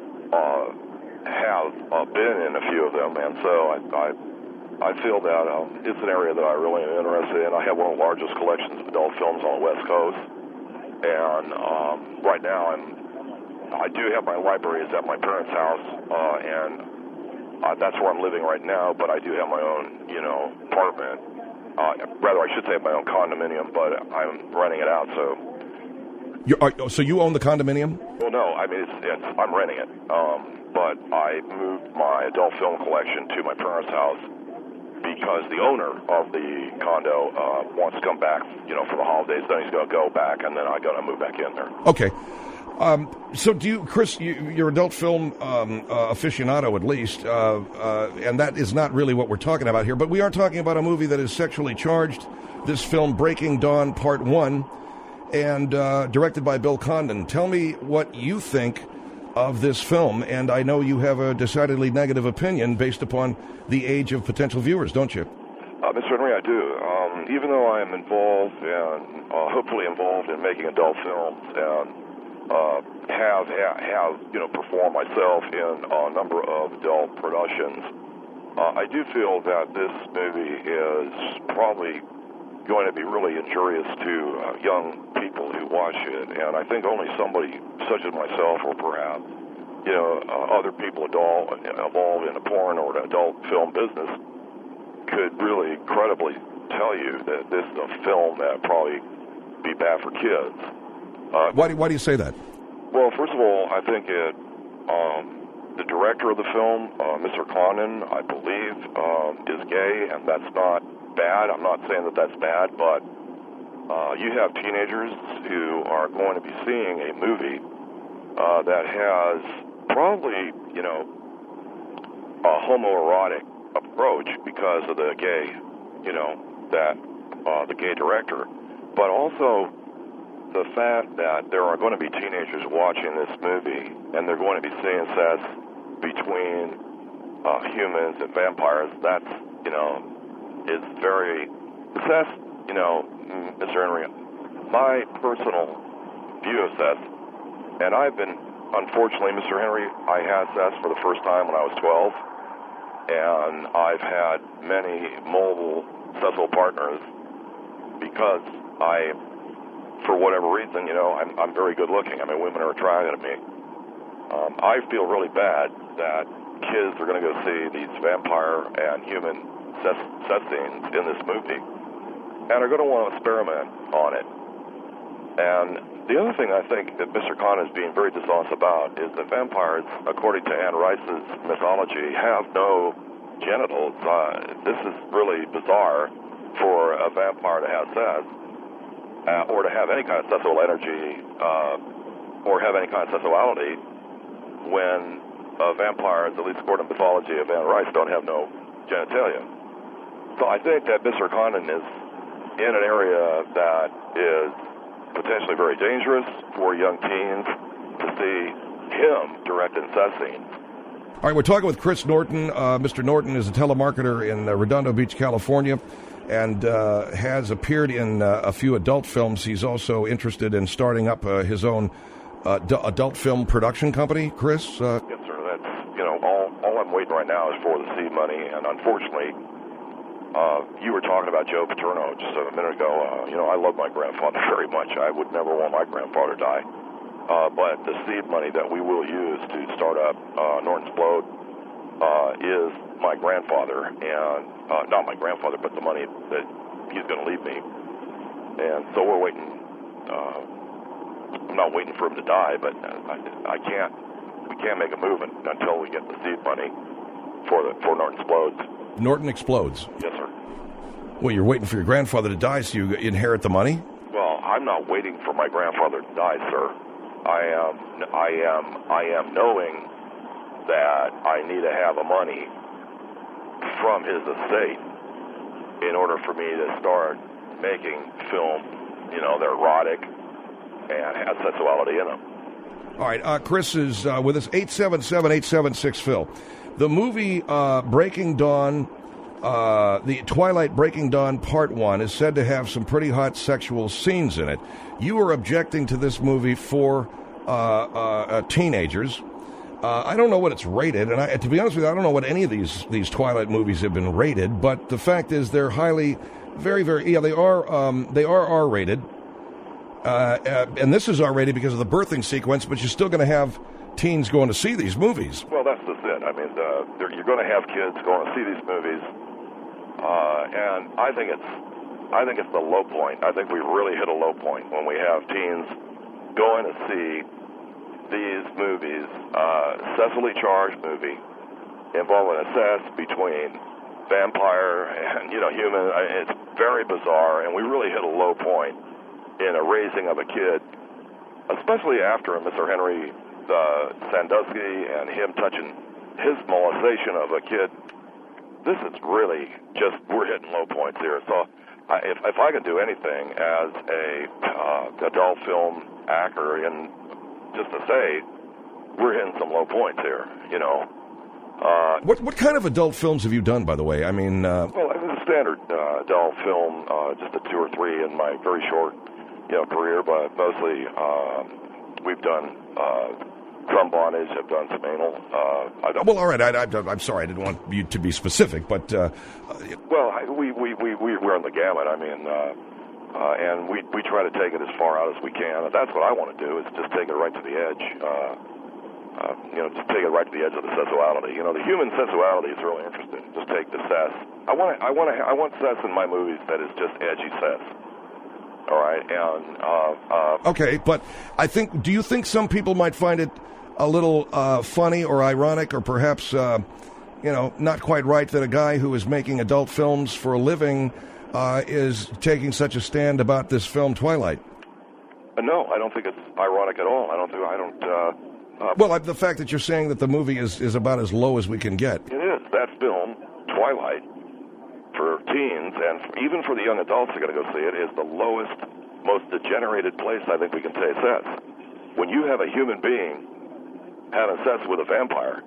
been in a few of them, and so I feel that it's an area that I really am interested in. I have one of the largest collections of adult films on the West Coast, and right now I do have my libraries at my parents' house, and that's where I'm living right now, but I do have my own, apartment. Rather, I should say my own condominium, but I'm renting it out, so... So you own the condominium? Well, no, I'm renting it. But I moved my adult film collection to my parents' house because the owner of the condo wants to come back, for the holidays. Then he's going to go back, and then I got to move back in there. Okay. So do you, Chris, you're adult film aficionado at least, and that is not really what we're talking about here, but we are talking about a movie that is sexually charged, this film Breaking Dawn Part 1, and directed by Bill Condon. Tell me what you think of this film, and I know you have a decidedly negative opinion based upon the age of potential viewers, don't you? Mr. Henry, I do. Even though I am involved and hopefully involved in making adult films and have performed myself in a number of adult productions, I do feel that this movie is probably going to be really injurious to young people who watch it, and I think only somebody such as myself, or perhaps other people involved in a porn or an adult film business, could really credibly tell you that this is a film that probably be bad for kids. Why do you say that? Well, first of all, I think the director of the film, Mr. Condon, I believe, is gay, and that's not bad. I'm not saying that that's bad, but you have teenagers who are going to be seeing a movie that has probably, a homoerotic approach because of the gay, the gay director, but also the fact that there are going to be teenagers watching this movie, and they're going to be seeing sex between humans and vampires. That's, is very, sex, Mr. Henry, my personal view of sex, and I've been, unfortunately, Mr. Henry, I had sex for the first time when I was 12, and I've had many multiple sexual partners because for whatever reason, I'm very good looking. I mean, women are attracted to me. I feel really bad that kids are going to go see these vampire and human sex scenes in this movie, and are going to want to experiment on it. And the other thing I think that Mr. Condon is being very dishonest about is that vampires, according to Anne Rice's mythology, have no genitals. This is really bizarre for a vampire to have sex. Or to have any kind of sexual energy, or have any kind of sexuality, when vampires, at least according to mythology of Anne Rice, don't have no genitalia. So I think that Mr. Condon is in an area that is potentially very dangerous for young teens to see him directing sex scenes. All right, we're talking with Chris Norton. Mr. Norton is a telemarketer in Redondo Beach, California. and has appeared in a few adult films. He's also interested in starting up his own adult film production company. Chris? Yes, sir. That's, all I'm waiting right now is for the seed money, and unfortunately, you were talking about Joe Paterno just a minute ago. I love my grandfather very much. I would never want my grandfather to die. But the seed money that we will use to start up Norton Explode is my grandfather, and not my grandfather, but the money that he's going to leave me. And so we're waiting. I'm not waiting for him to die, but we can't make a move until we get the seed money for Norton Explodes. Norton Explodes? Yes, sir. Well, you're waiting for your grandfather to die, so you inherit the money? Well, I'm not waiting for my grandfather to die, sir. I am knowing that I need to have the money from his estate in order for me to start making film, they're erotic and have sexuality in them. All right, Chris is with us, 877-876-PHIL. The movie Breaking Dawn, the Twilight Breaking Dawn Part 1 is said to have some pretty hot sexual scenes in it. You are objecting to this movie for teenagers. I don't know what it's rated, and to be honest with you, I don't know what any of these Twilight movies have been rated, but the fact is they're highly, very, very, they are R-rated. And this is R-rated because of the birthing sequence, but you're still going to have teens going to see these movies. Well, that's just it. I mean, you're going to have kids going to see these movies, and I think it's the low point. I think we really hit a low point when we have teens going to see these movies. Sexually charged movie involving a sex between vampire and human. It's very bizarre, and we really hit a low point in a raising of a kid, especially after Mr. Henry Sandusky and him touching his molestation of a kid. This is really just, we're hitting low points here. So if I can do anything as a adult film actor, and just to say, we're hitting some low points here, What kind of adult films have you done, by the way? I mean... Well, it was a standard adult film, just a 2 or 3 in my very short career, but mostly we've done some bondage, have done some anal. Well, all right, I'm sorry, I didn't want you to be specific, but... Well, we're on the gamut, I mean, and we try to take it as far out as we can. And that's what I want to do, is just take it right to the edge. Just take it right to the edge of the sexuality. The human sexuality is really interesting. Just take the sex. I want sex in my movies that is just edgy sex. All right, and okay, but do you think some people might find it a little funny or ironic, or perhaps not quite right that a guy who is making adult films for a living is taking such a stand about this film Twilight? No, I don't think it's ironic at all. Well, the fact that you're saying that the movie is about as low as we can get. It is. That film, Twilight, for teens and even for the young adults that are going to go see it, is the lowest, most degenerated place I think we can say sex. When you have a human being having sex with a vampire,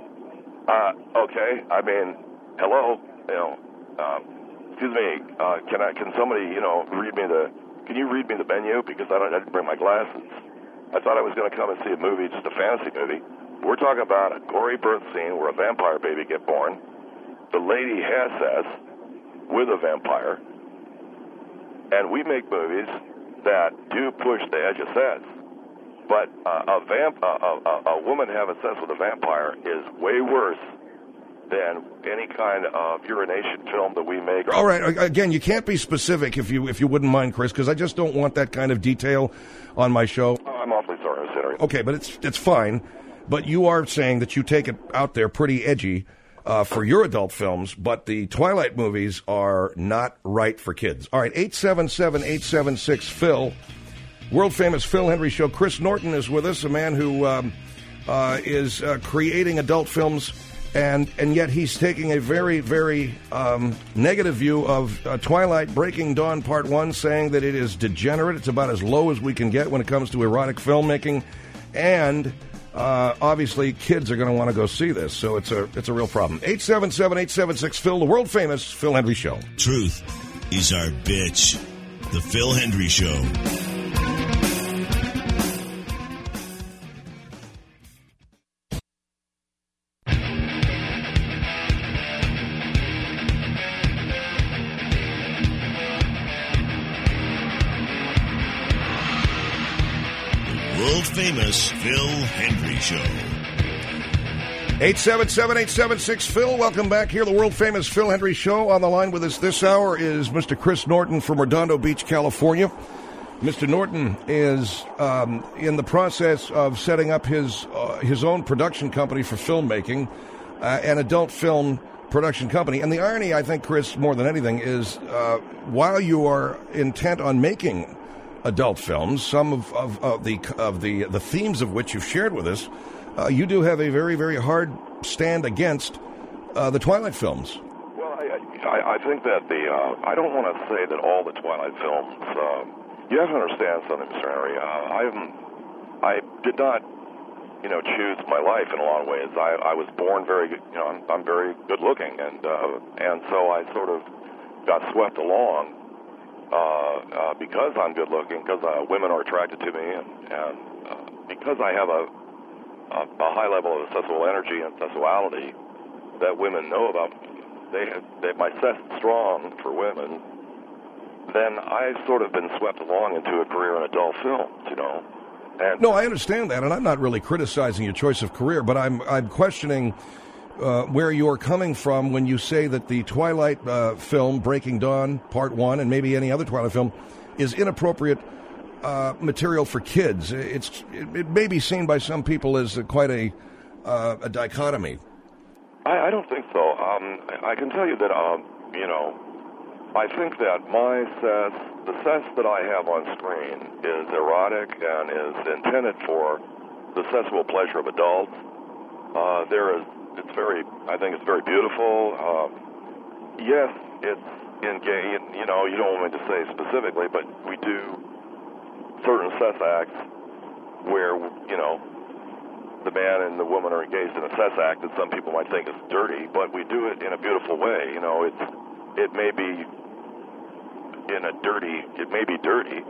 okay, I mean, hello, excuse me, can somebody, can you read me the menu, because I didn't bring my glasses. I thought I was going to come and see a movie, just a fantasy movie. We're talking about a gory birth scene where a vampire baby gets born. The lady has sex with a vampire. And we make movies that do push the edge of sex. But a woman having sex with a vampire is way worse than any kind of urination film that we make. All right, again, you can't be specific if you wouldn't mind, Chris, because I just don't want that kind of detail on my show. I'm awfully sorry, Mr. Henry. Okay, but it's fine. But you are saying that you take it out there pretty edgy for your adult films, but the Twilight movies are not right for kids. All right, 877-876-PHIL, world-famous Phil Hendrie Show. Chris Norton is with us, a man who is creating adult films, and yet he's taking a very, very negative view of Twilight Breaking Dawn Part 1, saying that it is degenerate. It's about as low as we can get when it comes to erotic filmmaking. And obviously kids are going to want to go see this, so it's a real problem. 877-876-PHIL, the world-famous Phil Hendrie Show. Truth is our bitch. The Phil Hendrie Show. World-famous Phil Hendrie Show. 877-876-PHIL. Welcome back here. The world-famous Phil Hendrie Show. On the line with us this hour is Mr. Chris Norton from Redondo Beach, California. Mr. Norton is in the process of setting up his own production company for filmmaking, an adult film production company. And the irony, I think, Chris, more than anything, is while you are intent on making adult films, some of the themes of which you've shared with us, you do have a very, very hard stand against the Twilight films. Well, I think that I don't want to say that all the Twilight films. You have to understand something, Mr. Henry. I did not, choose my life in a lot of ways. I was born very, I'm very good looking, and so I sort of got swept along. Because I'm good looking, because women are attracted to me, and because I have a high level of sexual energy and sexuality that women know about, my sex is strong for women, then I've sort of been swept along into a career in adult films, And no, I understand that, and I'm not really criticizing your choice of career, but I'm questioning where you're coming from when you say that the Twilight film, Breaking Dawn, Part 1, and maybe any other Twilight film, is inappropriate material for kids. It may be seen by some people as quite a dichotomy. I don't think so. I can tell you that, I think that the sex that I have on screen is erotic and is intended for the sexual pleasure of adults. I think it's very beautiful. Yes, it's in gay, you don't want me to say specifically, but we do certain sex acts where, the man and the woman are engaged in a sex act that some people might think is dirty, but we do it in a beautiful way. It may be dirty.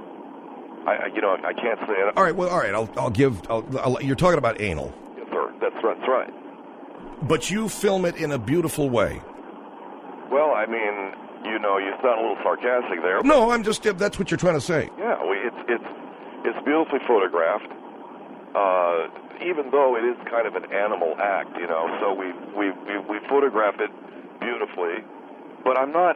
I can't say it. All right. You're talking about anal. Yes, sir. That's right. But you film it in a beautiful way. Well, I mean, you sound a little sarcastic there. No, that's what you're trying to say. Yeah, it's beautifully photographed, even though it is kind of an animal act, so we photograph it beautifully, but I'm not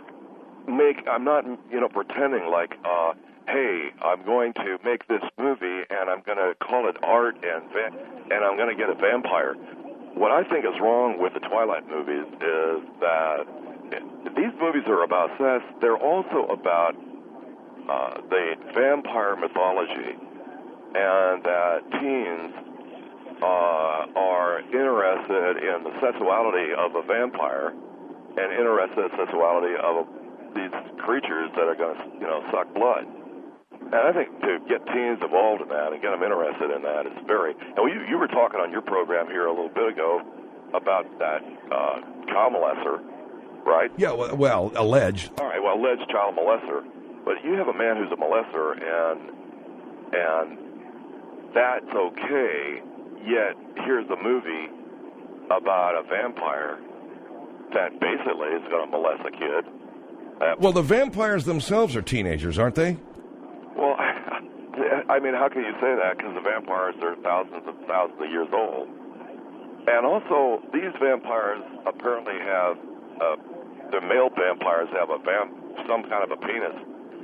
pretending like, hey, I'm going to make this movie and I'm going to call it art and I'm going to get a vampire. What I think is wrong with the Twilight movies is that these movies are about sex. They're also about the vampire mythology, and that teens are interested in the sexuality of a vampire and interested in the sexuality of these creatures that are going to, suck blood. And I think to get teens involved in that and get them interested in that is very... And you were talking on your program here a little bit ago about that child molester, right? Yeah, well, alleged. All right, well, alleged child molester. But you have a man who's a molester, and that's okay, yet here's a movie about a vampire that basically is going to molest a kid. Well, the vampires themselves are teenagers, aren't they? Well, I mean, how can you say that? Because the vampires are thousands and thousands of years old. And also, these vampires apparently have, the male vampires have some kind of a penis.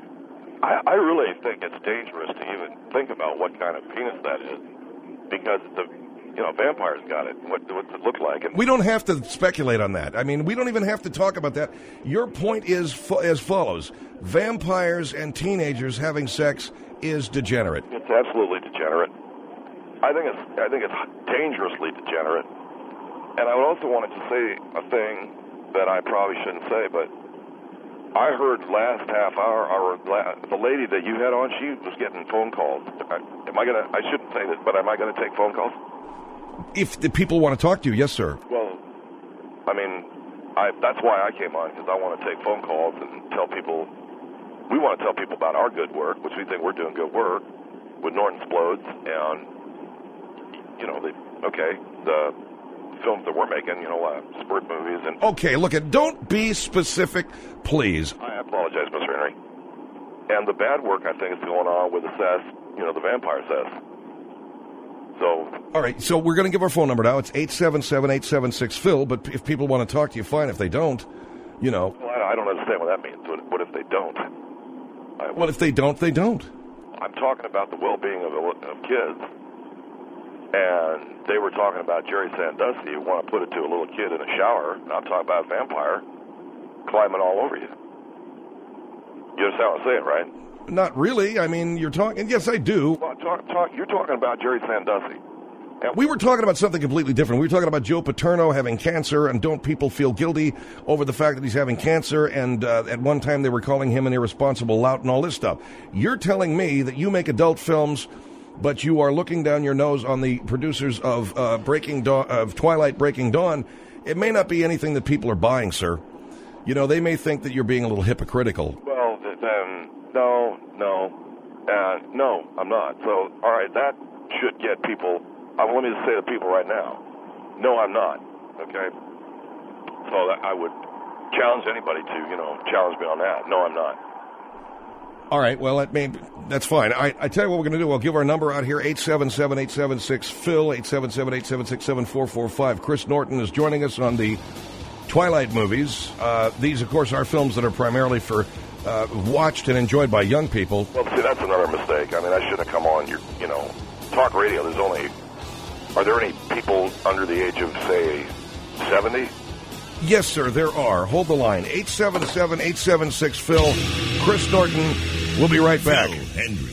I really think it's dangerous to even think about what kind of penis that is, because vampires got it. What's it look like? And we don't have to speculate on that. I mean, we don't even have to talk about that. Your point is as follows: vampires and teenagers having sex is degenerate. It's absolutely degenerate. I think it's dangerously degenerate. And I would also wanted to say a thing that I probably shouldn't say, but I heard last half hour, the lady that you had on, she was getting phone calls. I shouldn't say this, but am I going to take phone calls? If the people want to talk to you, yes, sir. Well, I mean, that's why I came on, because I want to take phone calls and tell people. We want to tell people about our good work, which we think we're doing good work with Norton Explodes, and the films that we're making, sport movies and. Okay, look, don't be specific, please. I apologize, Mr. Henry. And the bad work I think is going on with the cess, the vampire cess. So. All right, so we're going to give our phone number now. It's 877-876-PHIL, but if people want to talk to you, fine. If they don't, Well, I don't understand what that means. What if they don't? Well, if they don't, they don't. I'm talking about the well-being of kids. And they were talking about Jerry Sandusky, who want to put it to a little kid in a shower. And I'm talking about a vampire climbing all over you. You understand what I'm saying, right? Not really. I mean, you're talking... Yes, I do. Well, you're talking about Jerry Sandusky. We were talking about something completely different. We were talking about Joe Paterno having cancer, and don't people feel guilty over the fact that he's having cancer, and at one time they were calling him an irresponsible lout and all this stuff. You're telling me that you make adult films, but you are looking down your nose on the producers of Twilight Breaking Dawn. It may not be anything that people are buying, sir. They may think that you're being a little hypocritical. Well, then, no, I'm not. So, all right, that should get people... let me just say to people right now, no, I'm not, okay? So I would challenge anybody to, challenge me on that. No, I'm not. All right, well, that's fine. I tell you what we're going to do. I'll give our number out here, 877-876-PHIL, 877-876-7445. Chris Norton is joining us on the Twilight movies. These, of course, are films that are primarily for watched and enjoyed by young people. Well, see, that's another mistake. I mean, I shouldn't have come on talk radio. Are there any people under the age of, say, 70? Yes, sir, there are. Hold the line. 877-876-PHIL. Chris Norton. We'll be right back. Phil Hendrie.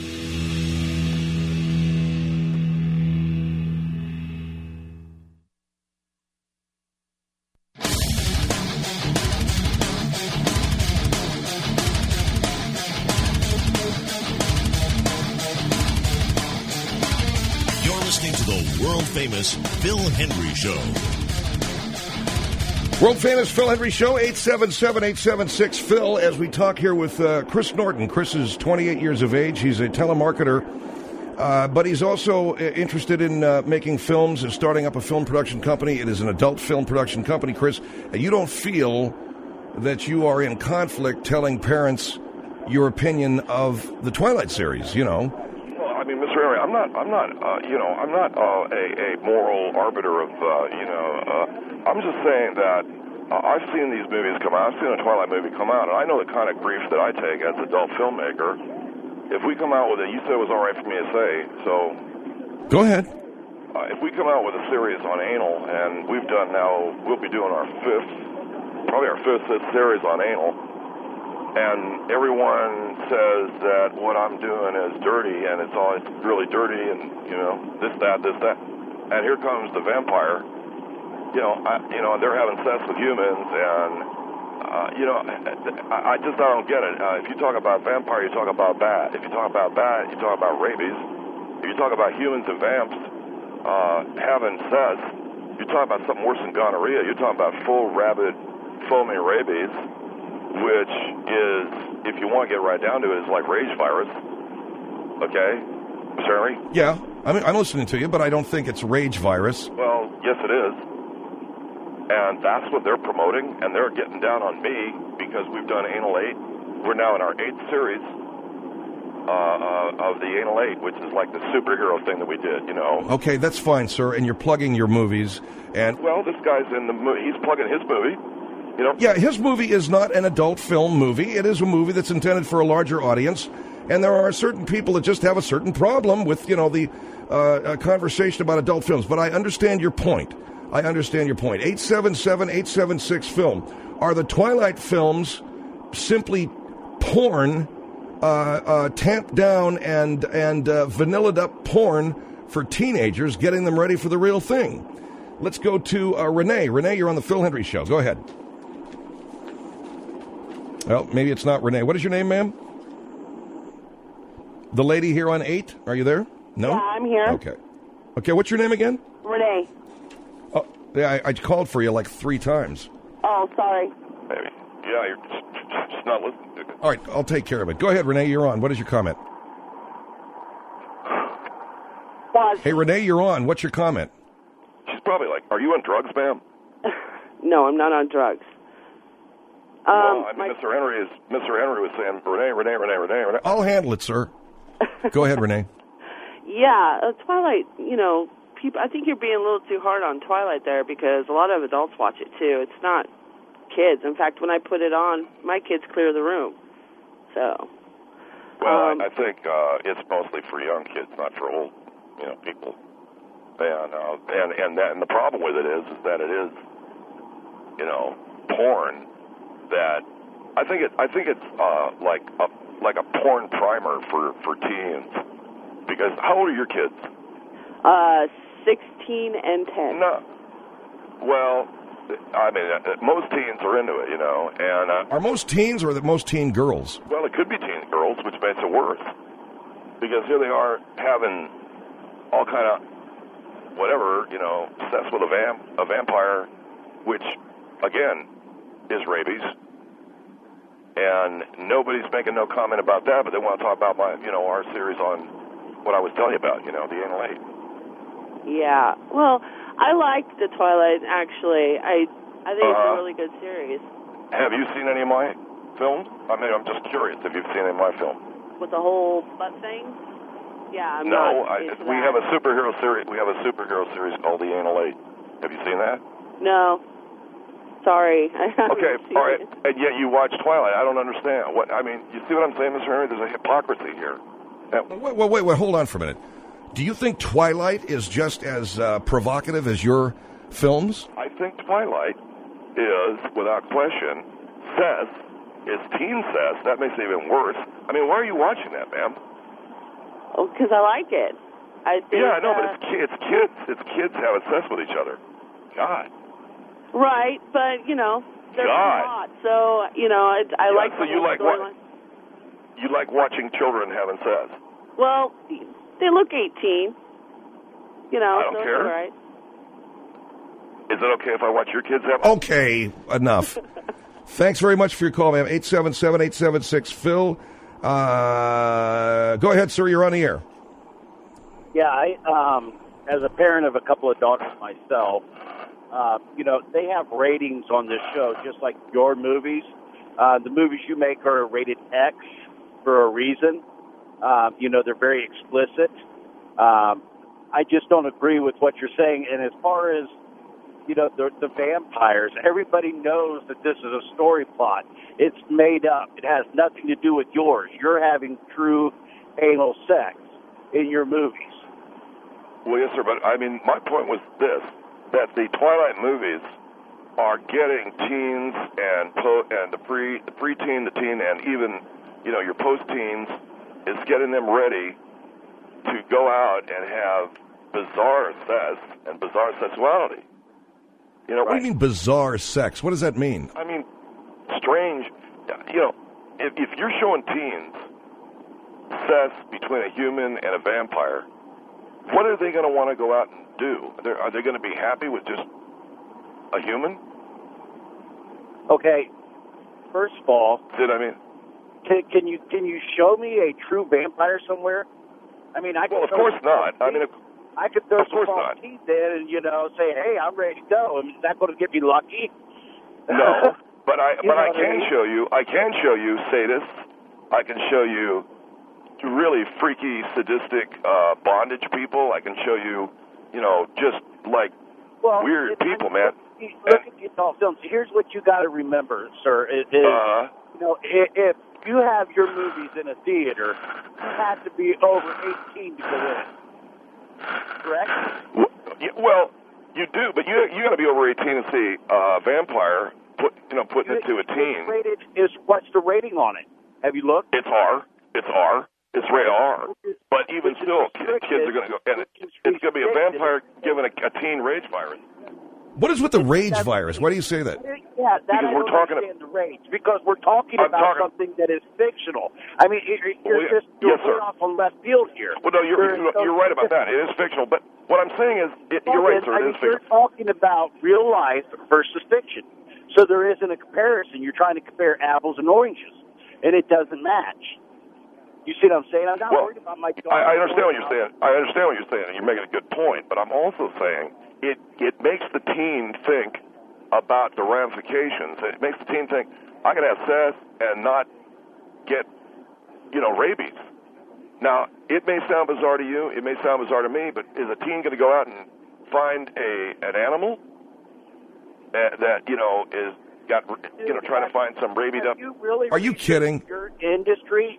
Famous Phil Hendrie Show. World famous Phil Hendrie Show, 877-876-PHIL, as we talk here with Chris Norton. Chris is 28 years of age. He's a telemarketer, but he's also interested in making films and starting up a film production company. It is an adult film production company, Chris. You don't feel that you are in conflict telling parents your opinion of the Twilight series, I mean, Mr. Henry, I'm not a moral arbiter of, I'm just saying that I've seen these movies come out. I've seen a Twilight movie come out, and I know the kind of grief that I take as an adult filmmaker. If we come out with it, you said it was all right for me to say, so... Go ahead. If we come out with a series on anal, and we'll be doing our fifth series on anal, and everyone says that what I'm doing is dirty, and it's really dirty, and this, that, and here comes the vampire. They're having sex with humans, and I don't get it. If you talk about vampire, you talk about bat. If you talk about bat, you talk about rabies. If you talk about humans and vamps having sex, you talk about something worse than gonorrhea. You're talking about full rabid, foaming rabies, which is, if you want to get right down to it, is like rage virus. Okay? Mr. Henry? Yeah, I'm listening to you, but I don't think it's rage virus. Well, yes it is. And that's what they're promoting, and they're getting down on me because we've done Anal 8. We're now in our 8th series of the Anal 8, which is like the superhero thing that we did, Okay, that's fine, sir, and you're plugging your movies. Well, this guy's in the movie. He's plugging his movie. Yeah, his movie is not an adult film movie. It is a movie that's intended for a larger audience, and there are certain people that just have a certain problem with, the conversation about adult films. But I understand your point. 877-876-film. Are the Twilight films simply porn, tamped down and vanillaed up porn for teenagers, getting them ready for the real thing? Let's go to Renee. Renee, you're on the Phil Hendrie Show. Go ahead. Well, maybe it's not Renee. What is your name, ma'am? The lady here on 8? Are you there? No? Yeah, I'm here. Okay. Okay, what's your name again? Renee. Oh, yeah, I called for you like 3 times. Oh, sorry. Maybe. Yeah, you're just not listening to it. All right, I'll take care of it. Go ahead, Renee, you're on. What is your comment? Hey, Renee, you're on. What's your comment? She's probably like, are you on drugs, ma'am? No, I'm not on drugs. Well, I mean, Mr. Henry was saying, Renee. I'll handle it, sir. Go ahead, Renee. Yeah, Twilight, people. I think you're being a little too hard on Twilight there because a lot of adults watch it too. It's not kids. In fact, when I put it on, my kids clear the room. So. Well, I think it's mostly for young kids, not for old, people. And the problem with it is that it is, porn. That I think it's like a porn primer for teens. Because how old are your kids? 16 and 10. No. Well, I mean, most teens are into it, and are most teens or most teen girls? Well, it could be teen girls, which makes it worse. Because here they are having all kind of whatever, sex with a vampire, which again is rabies. And nobody's making no comment about that, but they want to talk about our series on what I was telling you about, the Anal 8. Yeah. Well, I liked the Twilight, actually. I think it's a really good series. Have you seen any of my films? I mean, I'm just curious if you've seen any of my films. With the whole butt thing? Yeah, I'm no, not into we that. have a superhero series. We have a superhero series called The Anal 8. Have you seen that? No. Sorry. Okay, all right. And yet you watch Twilight. I don't understand. You see what I'm saying, Mr. Henry? There's a hypocrisy here. Wait, hold on for a minute. Do you think Twilight is just as provocative as your films? I think Twilight is, without question, cess. It's teen cess. That makes it even worse. I mean, why are you watching that, ma'am? Oh, because I like it. I think, I know, but it's kids. It's kids having sex with each other. God. Right, but, they're hot. So, I like so the you like storyline. You like watching children having sex? Well, they look 18. I don't so care. All right. Is it okay if I watch your kids have? Okay, enough. Thanks very much for your call, ma'am. 877-876-PHIL. Go ahead, sir. You're on the air. Yeah, I as a parent of a couple of daughters myself, they have ratings on this show, just like your movies. The movies you make are rated X for a reason. They're very explicit. I just don't agree with what you're saying. And as far as, the vampires, everybody knows that this is a story plot. It's made up. It has nothing to do with yours. You're having true anal sex in your movies. Well, yes, sir, but, my point was this, that the Twilight movies are getting teens and the preteen, the teen, and even, your post-teens is getting them ready to go out and have bizarre sex and bizarre sexuality. What do you mean bizarre sex? What does that mean? I mean, strange. If you're showing teens sex between a human and a vampire, what are they going to want to go out and do? Are they going to be happy with just a human? Okay, first of all, can you show me a true vampire somewhere? Well, of course not. I could throw of some course false not. teeth in and say, "Hey, I'm ready to go." Is that going to get me lucky? No, but I what can I mean? show you. I can show you sadists. I can show you really freaky, sadistic bondage people. I can show you, just like weird people, man. Look at the adult films. Here's what you got to remember, sir. If you have your movies in a theater, you have to be over 18 to go in. Correct? Well, you do, but you got to be over 18 to see Vampire putting it to a teen. What's the rating on it? Have you looked? It's R. It's R. It's rated R. But even still, kids are going to go, and it's going to be a vampire giving a teen rage virus. What is with the rage virus? Why do you say that? Yeah, that because we're talking about the rage. Because we're talking about something that is fictional. You're yes, way off on left field here. Well, no, you're right about that. It is fictional, but What I'm saying is, you're right, sir. I mean, you're talking about real life versus fiction. So there isn't a comparison. You're trying to compare apples and oranges, and it doesn't match. You see what I'm saying? I'm not worried about my daughter. I understand what you're saying. I understand what you're saying, and you're making a good point. But I'm also saying it makes the teen think about the ramifications. It makes the teen think, I can have sex and not get, rabies. Now, it may sound bizarre to you, it may sound bizarre to me, but is a teen going to go out and find an animal that is got trying to find some rabied up? Are you kidding? Your industry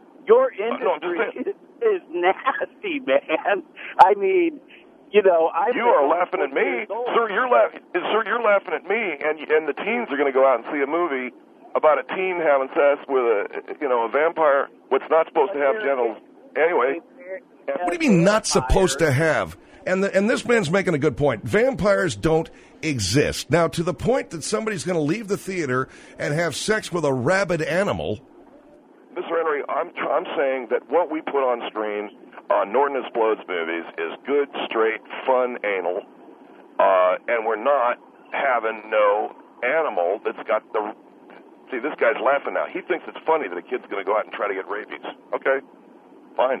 is nasty, man. I mean, you are laughing at me, sir. You're laughing at me, and the teens are going to go out and see a movie about a teen having sex with a vampire. What's not supposed to have genitals anyway. What do you mean not supposed to have? And this man's making a good point. Vampires don't exist. Now, to the point that somebody's going to leave the theater and have sex with a rabid animal. Mr. Henry, I'm saying that what we put on screen on Norton Explodes movies is good, straight, fun anal, and we're not having no animal that's got the... See, this guy's laughing now. He thinks it's funny that a kid's going to go out and try to get rabies. Okay, fine.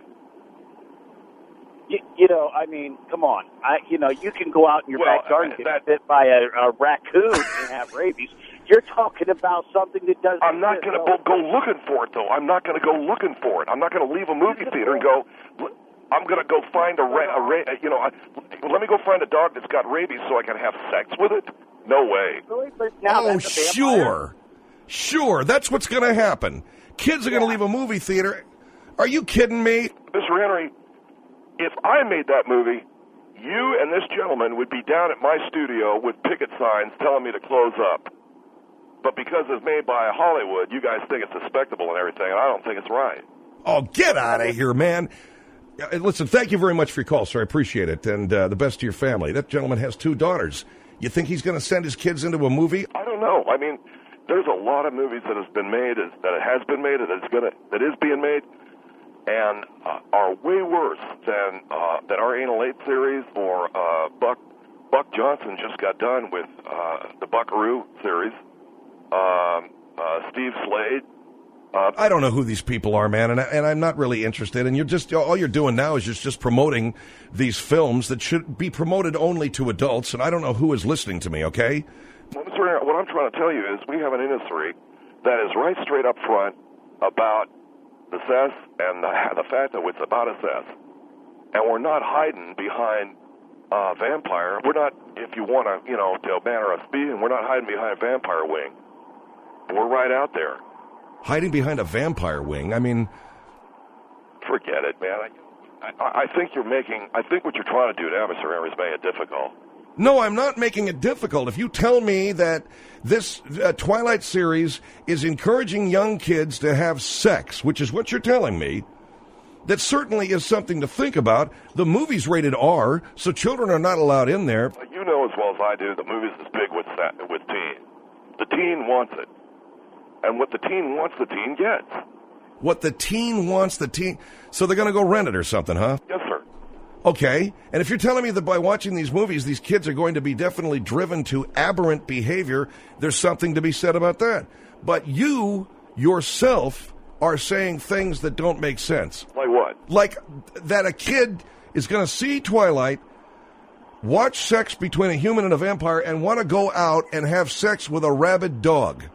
I mean, come on. You can go out in your backyard and get bit by a raccoon and have rabies. You're talking about something that doesn't... I'm not going to go looking for it, though. I'm not going to go looking for it. I'm not going to leave a movie theater and go... I'm going to go find let me go find a dog that's got rabies so I can have sex with it? No way. Really? But now Sure, that's what's going to happen. Kids are going to leave a movie theater. Are you kidding me? Mr. Henry, if I made that movie, you and this gentleman would be down at my studio with picket signs telling me to close up. But because it's made by Hollywood, you guys think it's respectable and everything, and I don't think it's right. Oh, get out of here, man. Listen, thank you very much for your call, sir. I appreciate it, and the best to your family. That gentleman has 2 daughters. You think he's going to send his kids into a movie? I don't know. I mean, there's a lot of movies that has been made, that is being made, and are way worse than our Anal 8 series or Buck Johnson just got done with the Buckaroo series. Steve Slade. I don't know who these people are, man, and I'm not really interested. And all you're doing now is just promoting these films that should be promoted only to adults. And I don't know who is listening to me. Okay. Well, Mr. Aaron, what I'm trying to tell you is we have an industry that is right straight up front about the cess and the fact that it's about a cess, and we're not hiding behind vampire. We're not, if you want to banner us being, we're not hiding behind a vampire wing. We're right out there. Hiding behind a vampire wing? I mean... Forget it, man. I think what you're trying to do now, Mr. Henry, is making it difficult. No, I'm not making it difficult. If you tell me that this Twilight series is encouraging young kids to have sex, which is what you're telling me, that certainly is something to think about. The movie's rated R, so children are not allowed in there. You know as well as I do, the movie's is big with teen. The teen wants it. And what the teen wants, the teen gets. What the teen wants, the teen... So they're going to go rent it or something, huh? Yes, sir. Okay. And if you're telling me that by watching these movies, these kids are going to be definitely driven to aberrant behavior, there's something to be said about that. But you, yourself, are saying things that don't make sense. Like what? Like that a kid is going to see Twilight, watch sex between a human and a vampire, and want to go out and have sex with a rabid dog.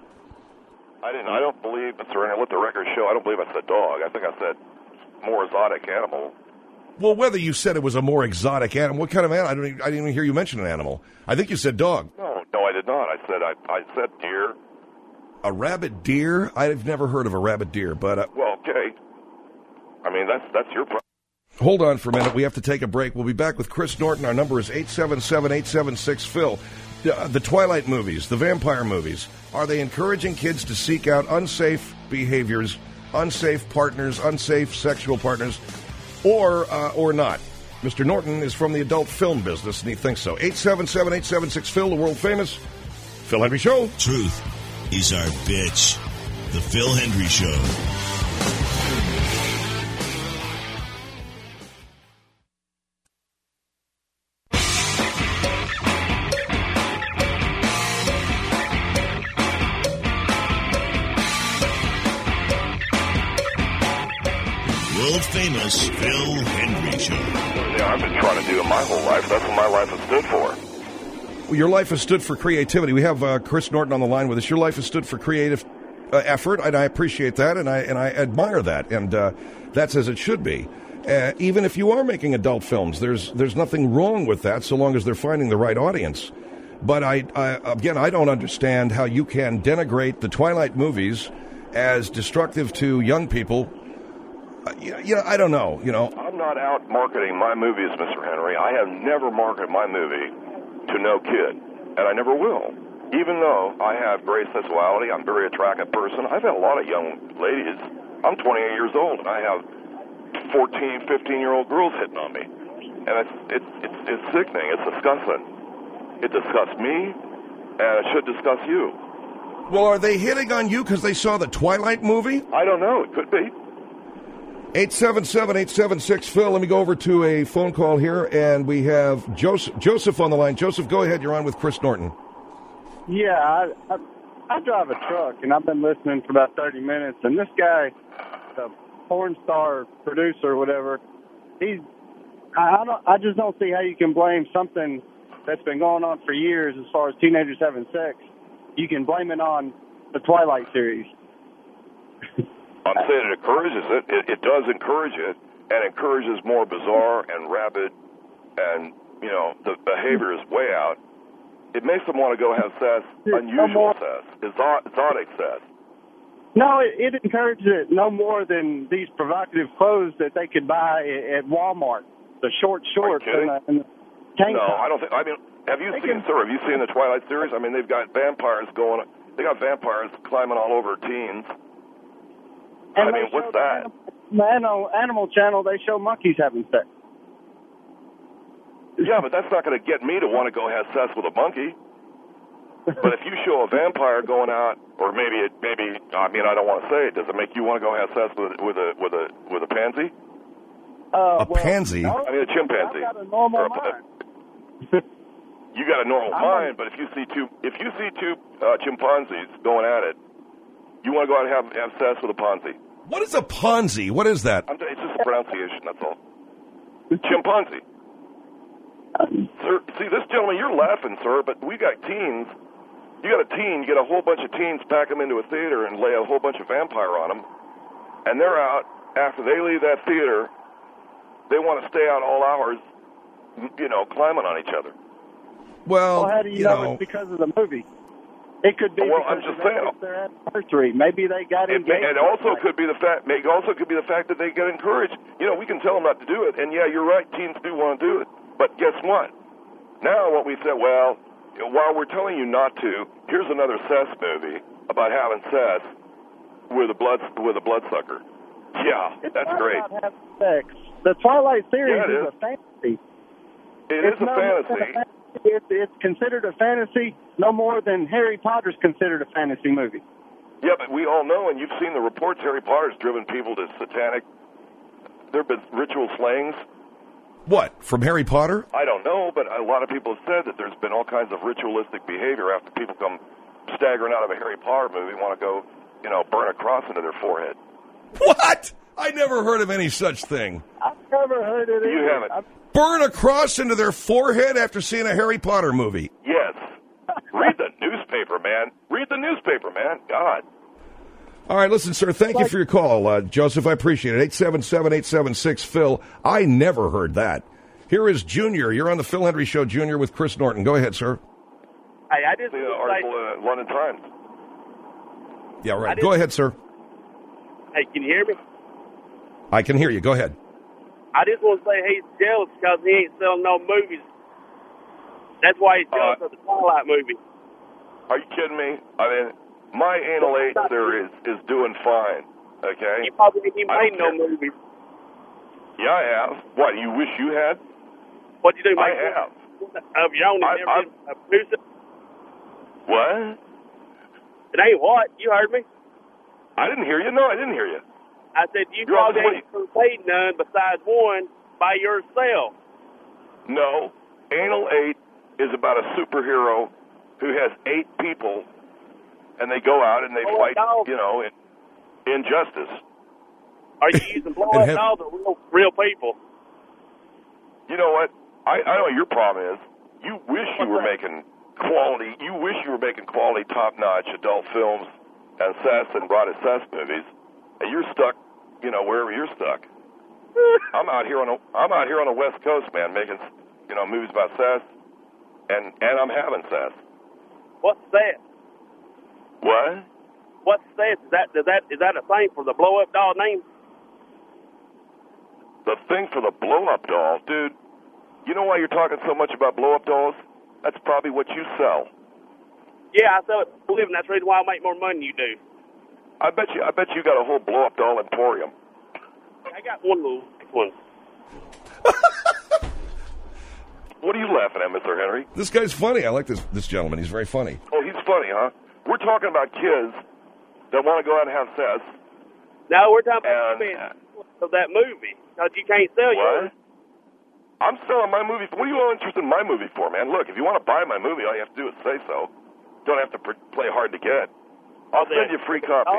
I don't believe, Mr. Renner, let the record show, I don't believe I said dog. I think I said more exotic animal. Well, whether you said it was a more exotic animal, what kind of animal? I didn't even hear you mention an animal. I think you said dog. No, I did not. I said deer. A rabid deer? I've never heard of a rabid deer, but... Well, okay. I mean, that's your problem. Hold on for a minute. We have to take a break. We'll be back with Chris Norton. Our number is 877-876-PHIL. The Twilight movies, the vampire movies, are they encouraging kids to seek out unsafe behaviors, unsafe partners, unsafe sexual partners, or not? Mr. Norton is from the adult film business, and he thinks so. 877-876-PHIL, the world-famous Phil Hendry Show. Truth is our bitch. The Phil Hendry Show. world-famous Phil Hendry Show. Yeah, I've been trying to do it my whole life. That's what my life has stood for. Well, your life has stood for creativity. We have Chris Norton on the line with us. Your life has stood for creative effort, and I appreciate that, and I admire that, and that's as it should be. Even if you are making adult films, there's nothing wrong with that, so long as they're finding the right audience. But I don't understand how you can denigrate the Twilight movies as destructive to young people. I don't know. I'm not out marketing my movies, Mr. Henry. I have never marketed my movie to no kid, and I never will. Even though I have great sexuality, I'm a very attractive person. I've had a lot of young ladies. I'm 28 years old, and I have 14, 15-year-old girls hitting on me, and it's sickening. It's disgusting. It disgusts me, and it should disgust you. Well, are they hitting on you because they saw the Twilight movie? I don't know. It could be. 877-876-PHIL. Let me go over to a phone call here, and we have Joseph on the line. Joseph, go ahead. You're on with Chris Norton. Yeah, I drive a truck, and I've been listening for about 30 minutes, and this guy, the porn star producer or whatever, I just don't see how you can blame something that's been going on for years as far as teenagers having sex. You can blame it on the Twilight series. I'm saying it encourages it. It does encourage it, and encourages more bizarre and rabid, and, the behavior is way out. It makes them want to go have sex, unusual sex, exotic sex. No, it encourages it no more than these provocative clothes that they could buy at Walmart. The short shorts and the tank top. No, I don't think. I mean, have you seen the Twilight series? I mean, they've got vampires going. They got vampires climbing all over teens. And I mean, what's that? Animal Channel, they show monkeys having sex. Yeah, but that's not going to get me to want to go have sex with a monkey. But if you show a vampire going out, or maybe I don't want to say it. Does it make you want to go have sex with a pansy? Pansy? No, I mean, a chimpanzee. I've got a normal mind. You got a normal mind, but if you see two chimpanzees going at it, you want to go out and have sex with a Ponzi. What is a Ponzi? What is that? It's just a pronunciation, that's all. Chimpanzee. Sir, see, this gentleman, you're laughing, sir, but we got teens. You got a teen, you get a whole bunch of teens, pack them into a theater and lay a whole bunch of vampire on them, and they're out, after they leave that theater, they want to stay out all hours, climbing on each other. Well, how do you know it's because of the movie? It could be I'm just saying. Their anniversary. Maybe they got engaged. It also could be the fact. It also could be the fact that they get encouraged. We can tell them not to do it, and yeah, you're right. Teens do want to do it, but guess what? Now, what we said, while we're telling you not to, here's another sex movie about having sex with a bloodsucker. Yeah, that's great. About having sex. The Twilight series is a fantasy. It is a fantasy. It's considered a fantasy no more than Harry Potter's considered a fantasy movie. Yeah, but we all know, and you've seen the reports, Harry Potter's driven people to satanic. There have been ritual slayings. What, from Harry Potter? I don't know, but a lot of people have said that there's been all kinds of ritualistic behavior after people come staggering out of a Harry Potter movie, want to go, burn a cross into their forehead. What? I never heard of any such thing. I've never heard of it. You haven't. Burn a cross into their forehead after seeing a Harry Potter movie. Yes. Read the newspaper, man. Read the newspaper, man. God. All right, listen, sir, thank you for your call. Joseph, I appreciate it. 877-876-PHIL. I never heard that. Here is Junior. You're on the Phil Hendry Show, Junior, with Chris Norton. Go ahead, sir. Hey, I just the article in London Times. Yeah, right. Go ahead, sir. Hey, can you hear me? I can hear you. Go ahead. I just want to say he's jealous because he ain't selling no movies. That's why he's jealous of the Twilight movie. Are you kidding me? I mean, my anal 8 there is doing fine, okay? You probably ain't made no movies. Yeah, I have. What, you wish you had? What'd you do, I mate? have. Of your own, never been a producer? What? It ain't what? You heard me? I didn't hear you. No, I didn't hear you. I said, you probably ain't made none besides one by yourself. No. Anal 8 is about a superhero who has 8 people, and they go out and they fight, injustice. Are you using blow-up dolls or real people? You know what? I know what your problem is. You wish you were making quality. You wish you were making quality, top-notch adult films and cess and brought cess movies, and you're stuck, wherever you're stuck. I'm out here on the West Coast, man, making movies about cess, and I'm having cess. What's that? What? What's that? Is that a thing for the blow-up doll name? The thing for the blow-up doll, dude. You know why you're talking so much about blow-up dolls? That's probably what you sell. Yeah, I sell it for a living. That's the reason why I make more money than you do. I bet you got a whole blow-up doll emporium. I got one little one. What are you laughing at, Mr. Henry? This guy's funny. I like this gentleman. He's very funny. Oh, he's funny, huh? We're talking about kids that want to go out and have sex. No, we're talking about of that movie. Because you can't sell yours. I'm selling my movie. What are you all interested in my movie for, man? Look, if you want to buy my movie, all you have to do is say so. Don't have to play hard to get. I'll send you a free copy.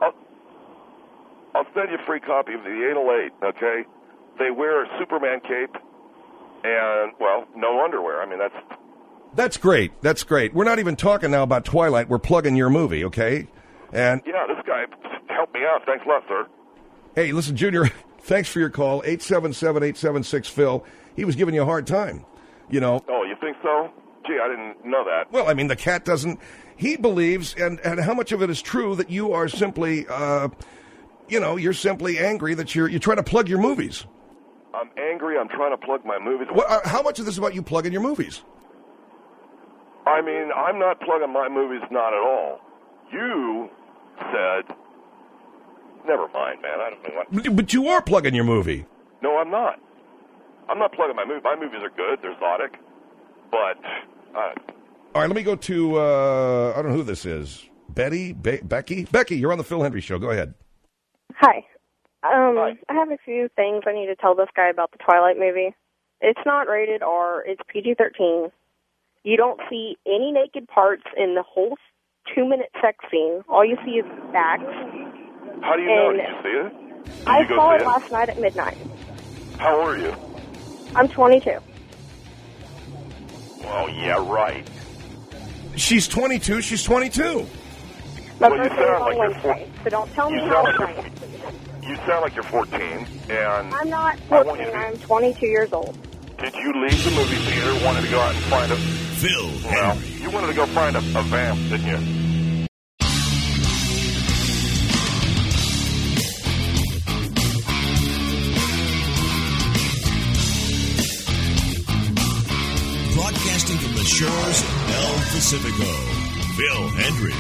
I'll send you a free copy of The Anal 8, okay? They wear a Superman cape and, no underwear. I mean, That's great. That's great. We're not even talking now about Twilight. We're plugging your movie, okay? And yeah, this guy helped me out. Thanks a lot, sir. Hey, listen, Junior, thanks for your call. 877-876-PHIL. He was giving you a hard time, Oh, you think so? Gee, I didn't know that. Well, I mean, the cat doesn't. He believes, and how much of it is true, that you are simply, you're simply angry that you're trying to plug your movies. I'm angry. I'm trying to plug my movies. Well, how much of this is about you plugging your movies? I mean, I'm not plugging my movies, not at all. You said, never mind, man. I don't know what. But you are plugging your movie. No, I'm not. I'm not plugging my movies. My movies are good. They're exotic. But, all right, let me go to, I don't know who this is. Becky? Becky, you're on the Phil Hendry Show. Go ahead. Hi. I have a few things I need to tell this guy about the Twilight movie. It's not rated R. It's PG-13. You don't see any naked parts in the whole 2-minute sex scene. All you see is backs. How do you know? Did you see it? I saw it last night at midnight. How old are you? I'm 22. Well, yeah, right. She's 22. She's 22. My birthday is on Wednesday, so don't tell me how to play it. You sound like you're 14, and I'm not 14. I'm 22 years old. Did you leave the movie theater wanting to go out and find a... Phil Well, you wanted to go find a vamp, didn't you? Broadcasting from the shores of El Pacifico, Phil Hendry.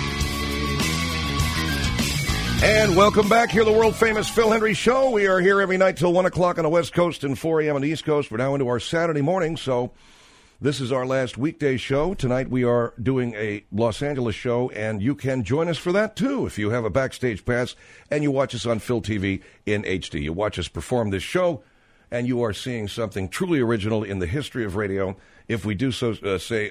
And welcome back here, the world-famous Phil Hendry Show. We are here every night till 1 o'clock on the West Coast and 4 a.m. on the East Coast. We're now into our Saturday morning, so this is our last weekday show. Tonight we are doing a Los Angeles show, and you can join us for that, too, if you have a backstage pass and you watch us on Phil TV in HD. You watch us perform this show, and you are seeing something truly original in the history of radio. If we do so, say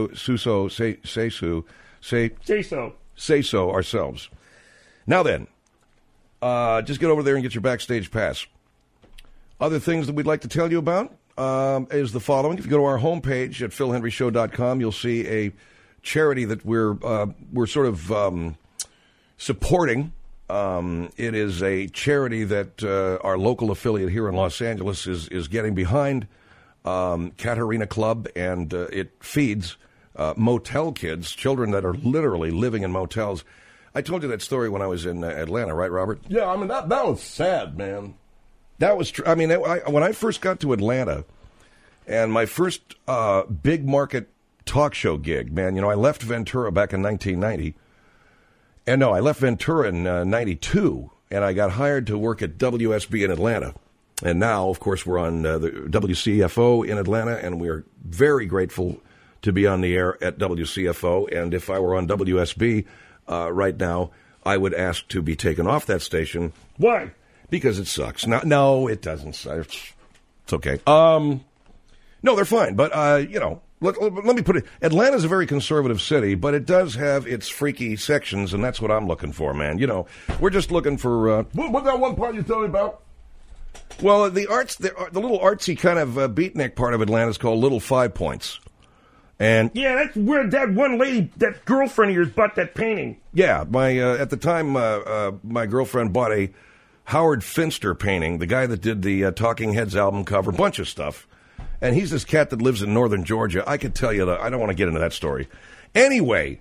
so ourselves. Now then, just get over there and get your backstage pass. Other things that we'd like to tell you about is the following. If you go to our homepage at philhenryshow.com, you'll see a charity that we're sort of supporting. It is a charity that our local affiliate here in Los Angeles is getting behind, Catarina Club, and it feeds motel kids, children that are literally living in motels. I told you that story when I was in Atlanta, right, Robert? Yeah, I mean, that was sad, man. That was true. I mean, when I first got to Atlanta, and my first big market talk show gig, man, I left Ventura back in 1990. And no, I left Ventura in 92, and I got hired to work at WSB in Atlanta. And now, of course, we're on the WCFO in Atlanta, and we're very grateful to be on the air at WCFO. And if I were on WSB right now, I would ask to be taken off that station. Why? Because it sucks. No, it doesn't. It's okay. No, they're fine. But, let me put it, Atlanta's a very conservative city, but it does have its freaky sections, and that's what I'm looking for, man. You know, we're just looking for... What's that one part you told me about? Well, the little artsy kind of beatnik part of Atlanta is called Little 5 Points. And yeah, that's where that one lady, that girlfriend of yours, bought that painting. Yeah, at the time, my girlfriend bought a Howard Finster painting, the guy that did the Talking Heads album cover, bunch of stuff. And he's this cat that lives in northern Georgia. I could tell you that. I don't want to get into that story. Anyway,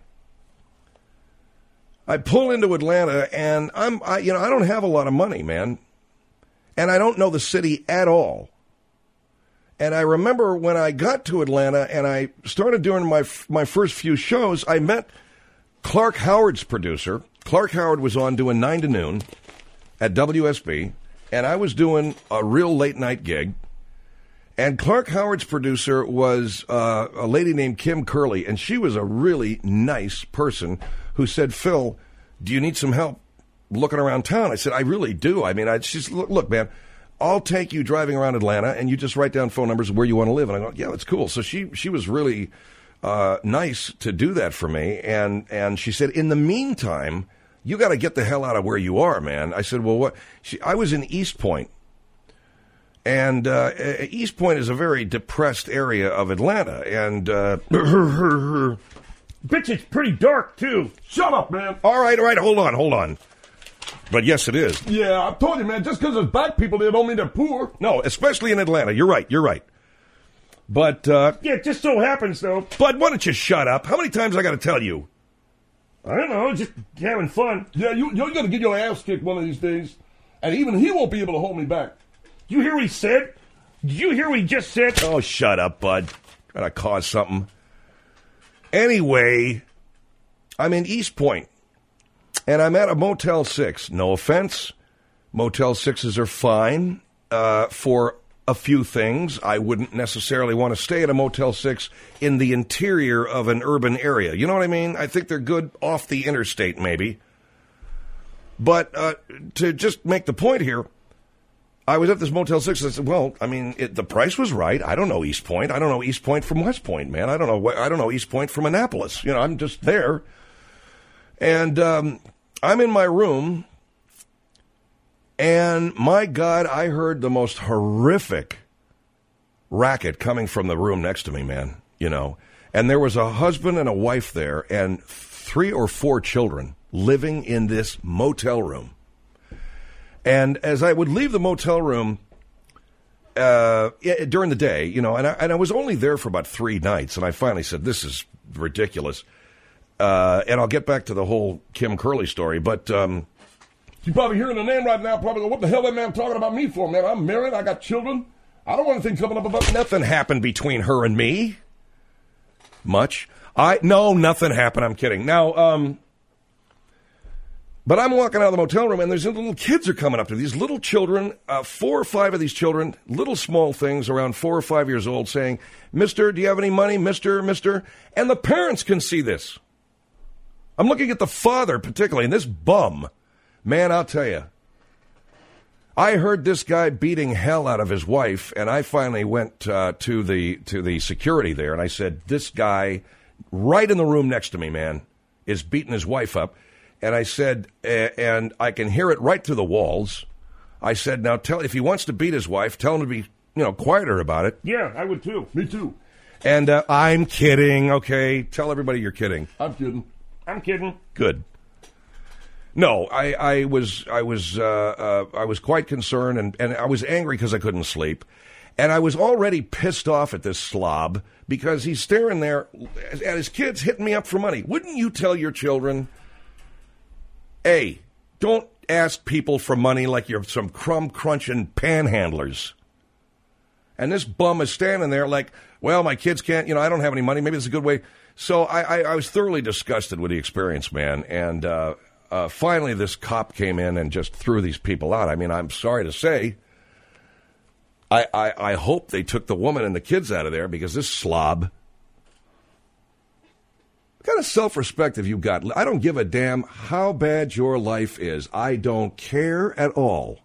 I pull into Atlanta, and I don't have a lot of money, man. And I don't know the city at all. And I remember when I got to Atlanta and I started doing my first few shows, I met Clark Howard's producer. Clark Howard was on doing 9 to noon at WSB, and I was doing a real late-night gig. And Clark Howard's producer was a lady named Kim Curley, and she was a really nice person who said, Phil, do you need some help looking around town? I said, I really do. I mean, she's look, man, I'll take you driving around Atlanta, and you just write down phone numbers of where you want to live. And I go, yeah, that's cool. So she was really nice to do that for me. And she said, in the meantime, you got to get the hell out of where you are, man. I said, well, what? I was in East Point. And East Point is a very depressed area of Atlanta. And, bitch, it's pretty dark, too. Shut up, man. All right, hold on. But yes, it is. Yeah, I told you, man, just because there's black people there don't mean they're poor. No, especially in Atlanta. You're right. But, yeah, it just so happens, though. But why don't you shut up? How many times I got to tell you? I don't know, just having fun. Yeah, you're going to get your ass kicked one of these days. And even he won't be able to hold me back. You hear what he said? Did you hear what he just said? Oh, shut up, bud. Trying to cause something. Anyway, I'm in East Point, and I'm at a Motel 6. No offense. Motel 6s are fine for a few things. I wouldn't necessarily want to stay at a Motel 6 in the interior of an urban area. You know what I mean? I think they're good off the interstate, maybe. But to just make the point here, I was at this Motel 6 and I said, well, I mean, the price was right. I don't know East Point. I don't know East Point from West Point, man. I don't know East Point from Annapolis. You know, I'm just there. And I'm in my room, and my God, I heard the most horrific racket coming from the room next to me, man, you know. And there was a husband and a wife there and 3 or 4 children living in this motel room. And as I would leave the motel room during the day, you know, and I was only there for about 3 nights, and I finally said, this is ridiculous. And I'll get back to the whole Kim Curley story, but... You're probably hearing the name right now, probably go, what the hell that man talking about me for, man? I'm married, I got children. I don't want anything coming up about... Nothing happened between her and me. Much. No, nothing happened, I'm kidding. Now, but I'm walking out of the motel room, and there's little kids are coming up to these little children, 4 or 5 of these children, little small things around 4 or 5 years old, saying, Mister, do you have any money, Mister? And the parents can see this. I'm looking at the father particularly, and this bum, man, I'll tell you. I heard this guy beating hell out of his wife, and I finally went to the security there, and I said, this guy right in the room next to me, man, is beating his wife up. And I said, and I can hear it right through the walls. I said, now if he wants to beat his wife, tell him to be, quieter about it. Yeah, I would too. Me too. And I'm kidding. Okay, tell everybody you're kidding. I'm kidding. Good. No, I was quite concerned, and I was angry because I couldn't sleep, and I was already pissed off at this slob because he's staring there at his kids hitting me up for money. Wouldn't you tell your children? Hey, don't ask people for money like you're some crumb-crunching panhandlers. And this bum is standing there like, well, my kids can't, I don't have any money. Maybe it's a good way. So I was thoroughly disgusted with the experience, man. And finally this cop came in and just threw these people out. I mean, I'm sorry to say, I hope they took the woman and the kids out of there because this slob... What kind of self-respect have you got? I don't give a damn how bad your life is. I don't care at all.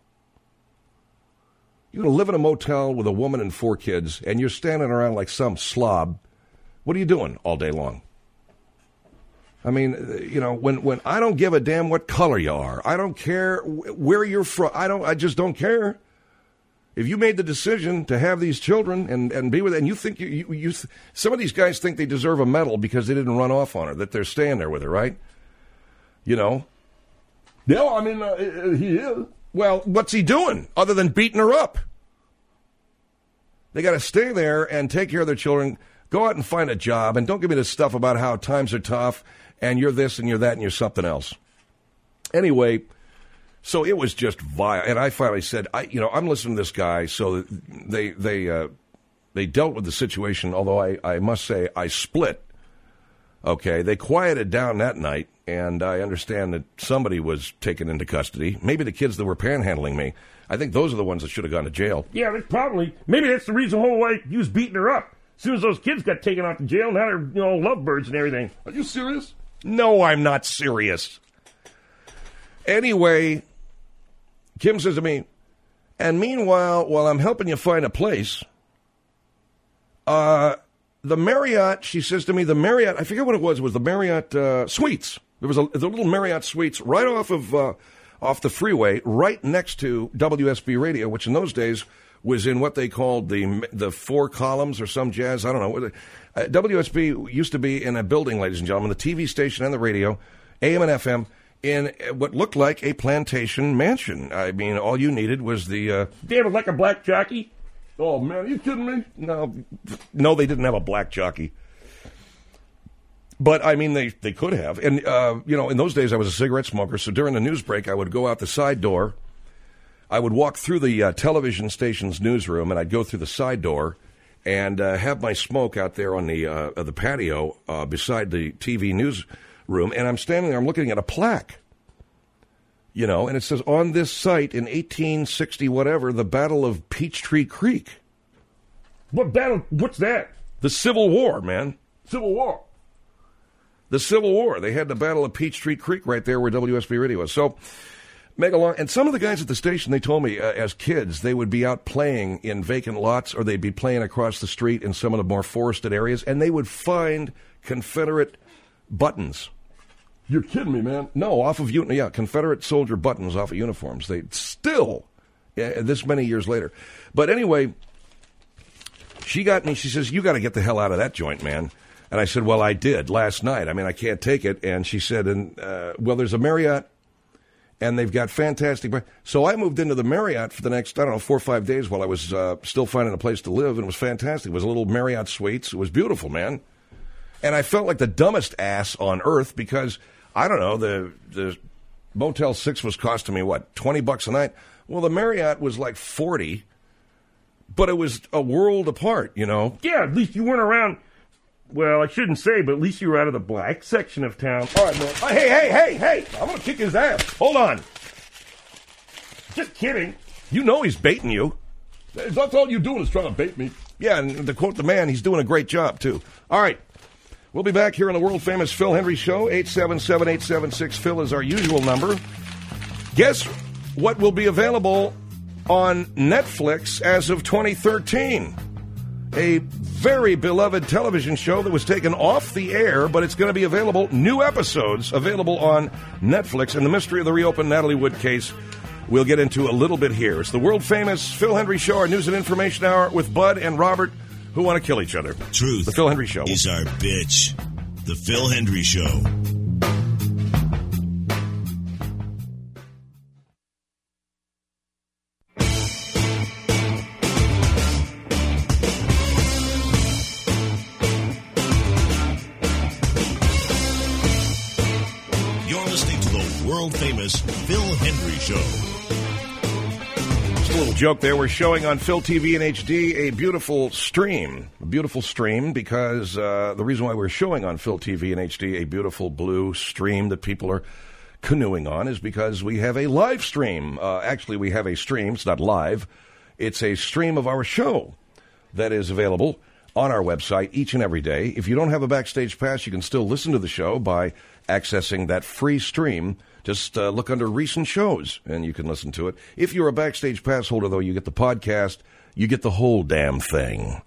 You're going to live in a motel with a woman and 4 kids, and you're standing around like some slob What are you doing all day long? I mean, you know, when I don't give a damn what color you are, I don't care where you're from, I just don't care. If you made the decision to have these children and be with, and you think some of these guys think they deserve a medal because they didn't run off on her, that they're staying there with her, right? You know? Yeah, I mean, he is. Well, what's he doing other than beating her up? They got to stay there and take care of their children. Go out and find a job, and don't give me this stuff about how times are tough and you're this and you're that and you're something else. Anyway, so it was just vile. And I finally said, I'm listening to this guy. So they dealt with the situation, although I must say I split. Okay, they quieted down that night, and I understand that somebody was taken into custody. Maybe the kids that were panhandling me. I think those are the ones that should have gone to jail. Yeah, maybe that's the reason why you was beating her up. As soon as those kids got taken out to jail, now they're lovebirds and everything. Are you serious? No, I'm not serious. Anyway, Kim says to me, and meanwhile, while I'm helping you find a place, the Marriott, she says to me, the Marriott, I forget what it was the Marriott Suites. There was the little Marriott Suites right off the freeway, right next to WSB Radio, which in those days was in what they called the four columns or some jazz. I don't know. WSB used to be in a building, ladies and gentlemen, the TV station and the radio, AM and FM, in what looked like a plantation mansion. I mean, all you needed was the... David, like a black jockey? Oh, man, are you kidding me? No, they didn't have a black jockey. But, I mean, they could have. And, in those days I was a cigarette smoker, so during the news break I would go out the side door. I would walk through the television station's newsroom, and I'd go through the side door and have my smoke out there on the patio beside the TV newsroom. And I'm standing there, I'm looking at a plaque, and it says, on this site in 1860 whatever, the Battle of Peachtree Creek. What battle? What's that? The Civil War, man. Civil War. The Civil War. They had the Battle of Peachtree Creek right there where WSB Radio was. So... and some of the guys at the station, they told me as kids, they would be out playing in vacant lots or they'd be playing across the street in some of the more forested areas, and they would find Confederate buttons. You're kidding me, man. No, Confederate soldier buttons off of uniforms. They still, this many years later. But anyway, she got me, she says, you got to get the hell out of that joint, man. And I said, well, I did last night. I mean, I can't take it. And she said, there's a Marriott. And they've got fantastic... So I moved into the Marriott for the next, 4 or 5 days while I was still finding a place to live, and it was fantastic. It was a little Marriott Suites. It was beautiful, man. And I felt like the dumbest ass on earth because, I don't know, the Motel 6 was costing me, $20 a night? Well, the Marriott was like $40, but it was a world apart, Yeah, at least you weren't around... Well, I shouldn't say, but at least you were out of the black section of town. All right, man. Hey. I'm going to kick his ass. Hold on. Just kidding. You know he's baiting you. That's all you're doing is trying to bait me. Yeah, and to quote the man, he's doing a great job, too. All right. We'll be back here on the world-famous Phil Hendrie Show. 877-876-PHIL is our usual number. Guess what will be available on Netflix as of 2013? A very beloved television show that was taken off the air, but it's going to be available, new episodes available on Netflix. And the mystery of the reopened Natalie Wood case we'll get into a little bit here. It's the world-famous Phil Hendrie Show, our news and information hour with Bud and Robert, who want to kill each other. Truth. The Phil Hendrie Show. Is our bitch. The Phil Hendrie Show. Famous Phil Hendrie Show. Just a little joke there. We're showing on Phil TV in HD a beautiful stream because the reason why we're showing on Phil TV in HD a beautiful blue stream that people are canoeing on is because we have a live stream. Actually, we have a stream. It's not live. It's a stream of our show that is available on our website each and every day. If you don't have a Backstage Pass, you can still listen to the show by accessing that free stream. Just look under recent shows, and you can listen to it. If you're a Backstage Pass holder, though, you get the podcast. You get the whole damn thing.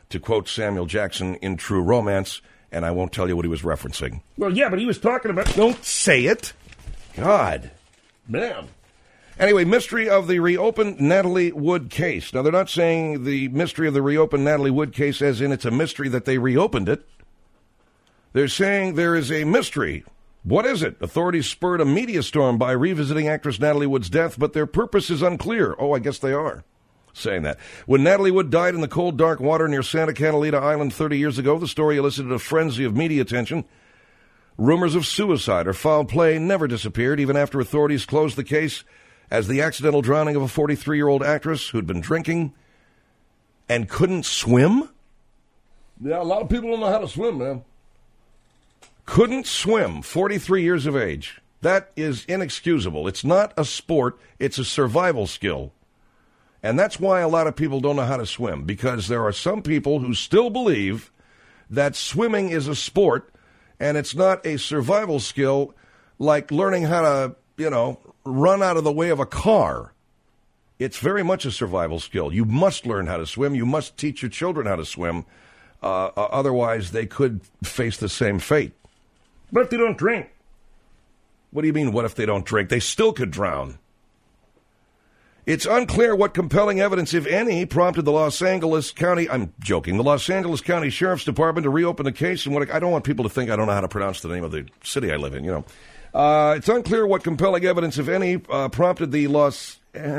to quote Samuel Jackson in True Romance, and I won't tell you what he was referencing. Well, yeah, but he was talking about... Don't say it. God. Man. Anyway, mystery of the reopened Natalie Wood case. Now, they're not saying the mystery of the reopened Natalie Wood case as in it's a mystery that they reopened it. They're saying there is a mystery. What is it? Authorities spurred a media storm by revisiting actress Natalie Wood's death, but their purpose is unclear. Oh, I guess they are saying that. When Natalie Wood died in the cold, dark water near Santa Catalina Island 30 years ago, the story elicited a frenzy of media attention. Rumors of suicide or foul play never disappeared, even after authorities closed the case as the accidental drowning of a 43-year-old actress who'd been drinking and couldn't swim? Yeah, a lot of people don't know how to swim, man. Couldn't swim, 43 years of age. That is inexcusable. It's not a sport, it's a survival skill. And that's why a lot of people don't know how to swim, because there are some people who still believe that swimming is a sport and it's not a survival skill like learning how to, run out of the way of a car. It's very much a survival skill. You must learn how to swim. You must teach your children how to swim. Otherwise, they could face the same fate. What if they don't drink? What do you mean, what if they don't drink? They still could drown. It's unclear what compelling evidence, if any, prompted the Los Angeles County Sheriff's Department to reopen the case. And I don't want people to think I don't know how to pronounce the name of the city I live in, It's unclear what compelling evidence, if any, prompted the Los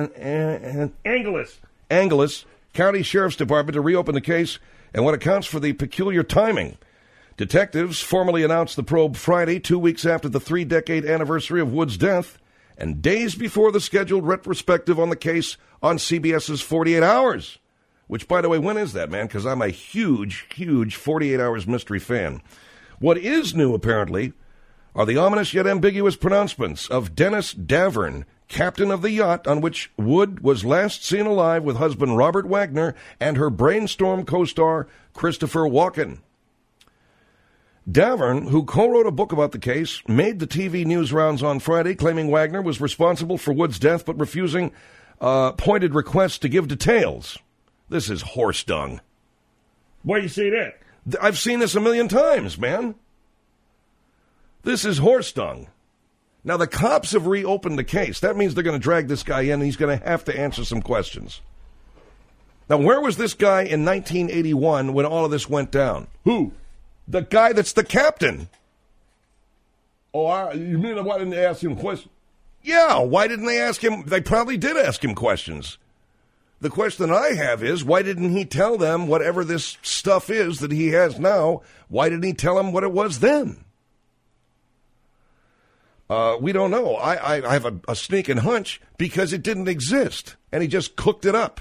Angeles County Sheriff's Department to reopen the case and what accounts for the peculiar timing. Detectives formally announced the probe Friday, 2 weeks after the 3-decade anniversary of Wood's death and days before the scheduled retrospective on the case on CBS's 48 Hours. Which, by the way, when is that, man? Because I'm a huge, huge 48 Hours mystery fan. What is new, apparently, are the ominous yet ambiguous pronouncements of Dennis Davern, captain of the yacht on which Wood was last seen alive with husband Robert Wagner and her Brainstorm co-star Christopher Walken. Davern, who co-wrote a book about the case, made the TV news rounds on Friday, claiming Wagner was responsible for Wood's death but refusing pointed requests to give details. This is horse dung. Why do you say that? I've seen this a million times, man. This is horse dung. Now, the cops have reopened the case. That means they're going to drag this guy in, and he's going to have to answer some questions. Now, where was this guy in 1981 when all of this went down? Who? The guy that's the captain. Oh, you mean why didn't they ask him questions? Yeah, why didn't they ask him? They probably did ask him questions. The question I have is, why didn't he tell them whatever this stuff is that he has now? Why didn't he tell them what it was then? We don't know. I have a sneaking hunch because it didn't exist, and he just cooked it up.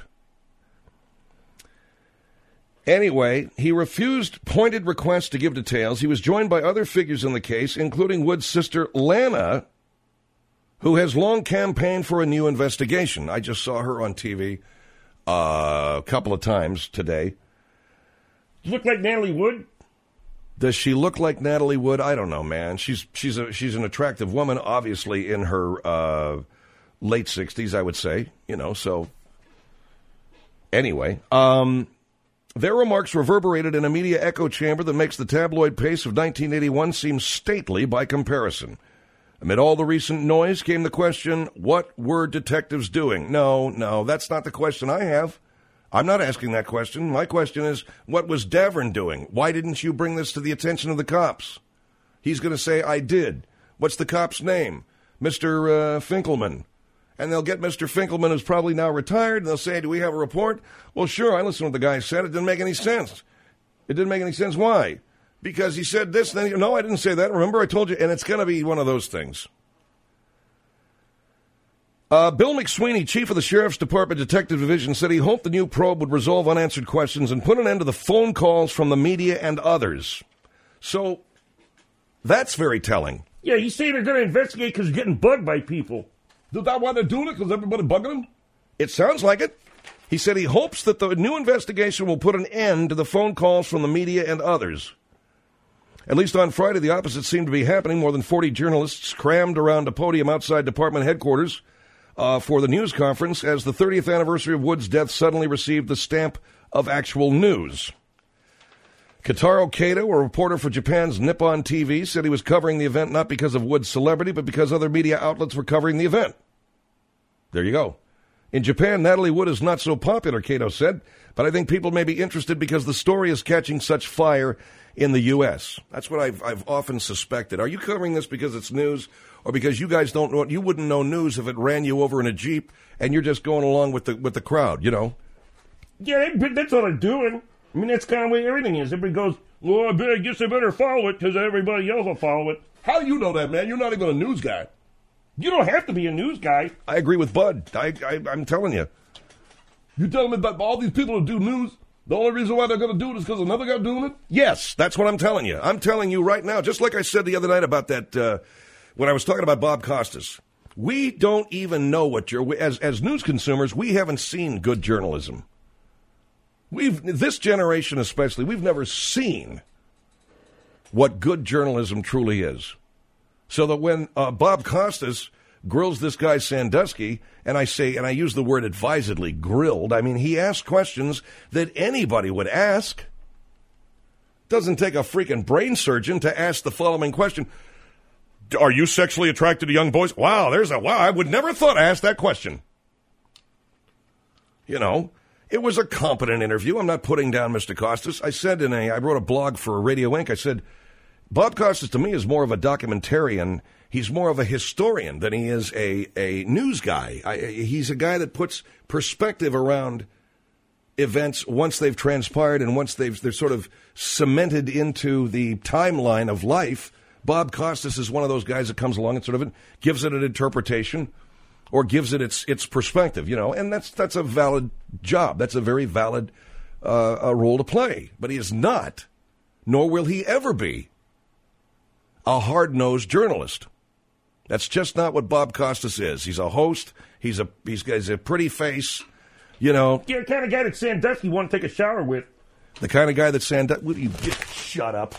Anyway, he refused pointed requests to give details. He was joined by other figures in the case, including Wood's sister, Lana, who has long campaigned for a new investigation. I just saw her on TV a couple of times today. Look like Natalie Wood? Does she look like Natalie Wood? I don't know, man. She's an attractive woman, obviously in her late 60s, I would say. So anyway, their remarks reverberated in a media echo chamber that makes the tabloid pace of 1981 seem stately by comparison. Amid all the recent noise came the question, what were detectives doing? No, that's not the question I have. I'm not asking that question. My question is, what was Davern doing? Why didn't you bring this to the attention of the cops? He's going to say, I did. What's the cop's name? Mr. Finkelman. And they'll get Mr. Finkelman, who's probably now retired, and they'll say, do we have a report? Well, sure, I listened to what the guy said. It didn't make any sense. It didn't make any sense. Why? Because he said this, and then, no, I didn't say that. Remember, I told you, and it's going to be one of those things. Bill McSweeney, chief of the Sheriff's Department Detective Division, said he hoped the new probe would resolve unanswered questions and put an end to the phone calls from the media and others. So, that's very telling. Yeah, you say they're going to investigate because they're getting bugged by people. Is that why they're doing it? Because everybody bugging them? It sounds like it. He said he hopes that the new investigation will put an end to the phone calls from the media and others. At least on Friday, the opposite seemed to be happening. More than 40 journalists crammed around a podium outside department headquarters for the news conference as the 30th anniversary of Wood's death suddenly received the stamp of actual news. Kotaro Kato, a reporter for Japan's Nippon TV, said he was covering the event not because of Wood's celebrity, but because other media outlets were covering the event. There you go. In Japan, Natalie Wood is not so popular, Kato said, but I think people may be interested because the story is catching such fire in the U.S. That's what I've often suspected. Are you covering this because it's news, or because you guys don't know? You wouldn't know news if it ran you over in a Jeep and you're just going along with the crowd, you know? Yeah, that's what they're doing. I mean, that's kind of the way everything is. Everybody goes, well, I guess I better follow it because everybody else will follow it. How do you know that, man? You're not even a news guy. You don't have to be a news guy. I agree with Bud. I'm telling you. You telling me that all these people who do news, the only reason why they're going to do it is because another guy doing it? Yes, that's what I'm telling you. I'm telling you right now, just like I said the other night about that, when I was talking about Bob Costas. We don't even know what as news consumers, we haven't seen good journalism. This generation especially, we've never seen what good journalism truly is. So that when Bob Costas grills this guy Sandusky, and I use the word advisedly, grilled, I mean, he asked questions that anybody would ask. Doesn't take a freaking brain surgeon to ask the following question. Are you sexually attracted to young boys? Wow, I would never thought to ask that question. You know, it was a competent interview. I'm not putting down Mr. Costas. I wrote a blog for Radio Inc. I said, Bob Costas to me is more of a documentarian. He's more of a historian than he is a news guy. He's a guy that puts perspective around events once they've transpired and once they're sort of cemented into the timeline of life. Bob Costas is one of those guys that comes along and sort of gives it an interpretation or gives it its perspective, you know, and that's a valid job. That's a very valid role to play. But he is not, nor will he ever be, a hard-nosed journalist. That's just not what Bob Costas is. He's a host. He's a pretty face, you know. Yeah, the kind of guy that Sandusky won't take a shower with. The kind of guy that Sandusky... Shut up.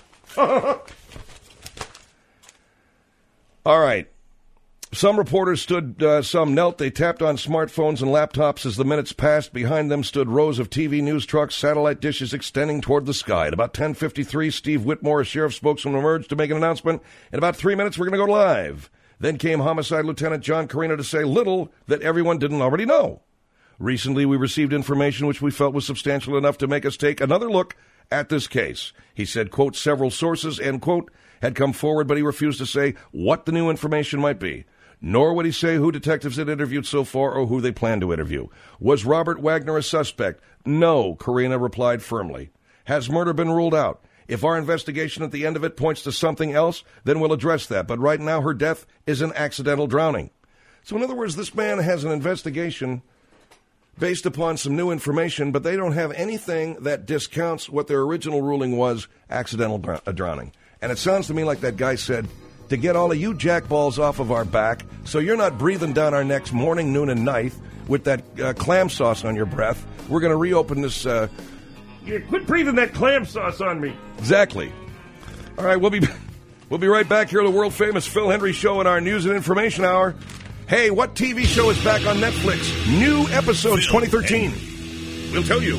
All right. Some reporters some knelt. They tapped on smartphones and laptops as the minutes passed. Behind them stood rows of TV news trucks, satellite dishes extending toward the sky. At about 10:53, Steve Whitmore, a sheriff spokesman, emerged to make an announcement. In about 3 minutes, we're going to go live. Then came Homicide Lieutenant John Carino to say little that everyone didn't already know. Recently, we received information which we felt was substantial enough to make us take another look at this case. He said, quote, several sources, end quote, had come forward, but he refused to say what the new information might be. Nor would he say who detectives had interviewed so far or who they plan to interview. Was Robert Wagner a suspect? No, Carino replied firmly. Has murder been ruled out? If our investigation at the end of it points to something else, then we'll address that. But right now, her death is an accidental drowning. So in other words, this man has an investigation based upon some new information, but they don't have anything that discounts what their original ruling was, accidental drowning. And it sounds to me like that guy said, to get all of you jackballs off of our back so you're not breathing down our necks morning, noon, and night with that clam sauce on your breath, we're going to reopen this... Yeah, quit breathing that clam sauce on me. Exactly. All right, we'll be right back here at the world-famous Phil Hendrie Show in our News and Information Hour. Hey, what TV show is back on Netflix? New episodes 2013. We'll tell you.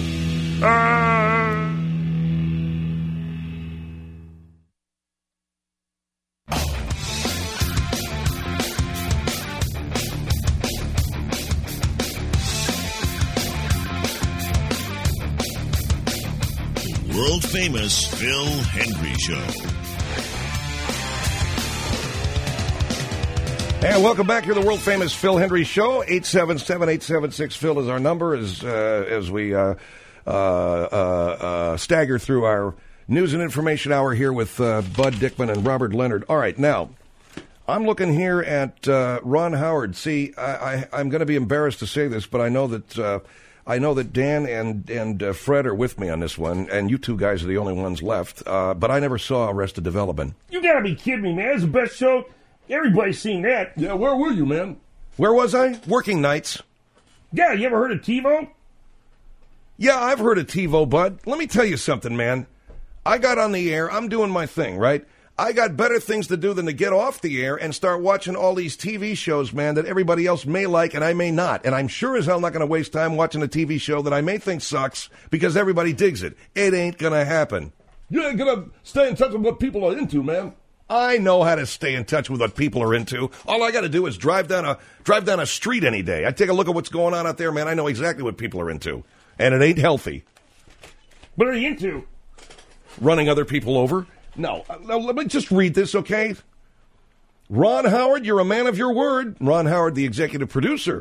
World-famous Phil Hendrie Show. And welcome back here to the world-famous Phil Hendrie Show. 877-876-PHIL is our number as we stagger through our News and Information Hour here with Bud Dickman and Robert Leonard. All right, now, I'm looking here at Ron Howard. See, I'm going to be embarrassed to say this, but I know that Dan and Fred are with me on this one, and you two guys are the only ones left. But I never saw Arrested Development. You gotta be kidding me, man. It's the best show. Everybody's seen that. Yeah, where were you, man? Where was I? Working nights. Yeah, you ever heard of TiVo? Yeah, I've heard of TiVo, Bud. Let me tell you something, man. I got on the air. I'm doing my thing, right? I got better things to do than to get off the air and start watching all these TV shows, man, that everybody else may like and I may not. And I'm sure as hell not going to waste time watching a TV show that I may think sucks because everybody digs it. It ain't going to happen. You ain't gonna stay in touch with what people are into, man. I know how to stay in touch with what people are into. All I got to do is drive down a street any day. I take a look at what's going on out there, man. I know exactly what people are into, and it ain't healthy. What are you into? Running other people over? No. Let me just read this, okay? Ron Howard, you're a man of your word. Ron Howard, the executive producer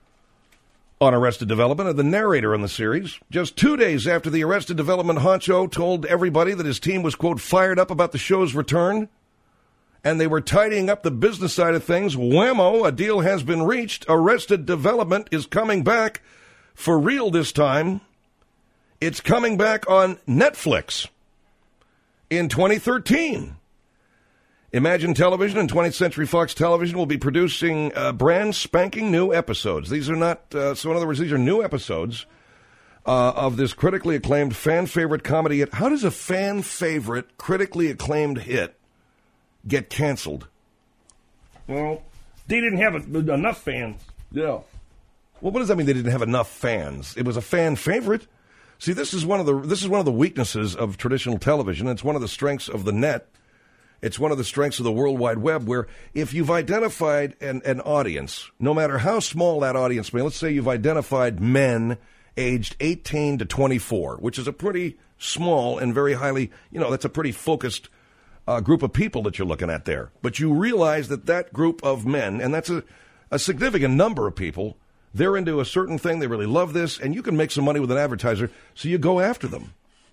on Arrested Development and the narrator in the series, just 2 days after the Arrested Development honcho told everybody that his team was, quote, fired up about the show's return, and they were tidying up the business side of things, whammo, a deal has been reached. Arrested Development is coming back for real this time. It's coming back on Netflix in 2013. Imagine Television and 20th Century Fox Television will be producing brand spanking new episodes. These are not, so in other words, these are new episodes of this critically acclaimed fan favorite comedy hit. How does a fan favorite, critically acclaimed hit get canceled? Well, they didn't have enough fans. Yeah. Well, what does that mean? They didn't have enough fans. It was a fan favorite. See, this is one of the weaknesses of traditional television. It's one of the strengths of the net. It's one of the strengths of the World Wide Web, where if you've identified an audience, no matter how small that audience may, let's say you've identified men aged 18 to 24, which is a pretty small and very highly, that's a pretty focused group of people that you're looking at there. But you realize that group of men, and that's a significant number of people, they're into a certain thing, they really love this, and you can make some money with an advertiser, so you go after them.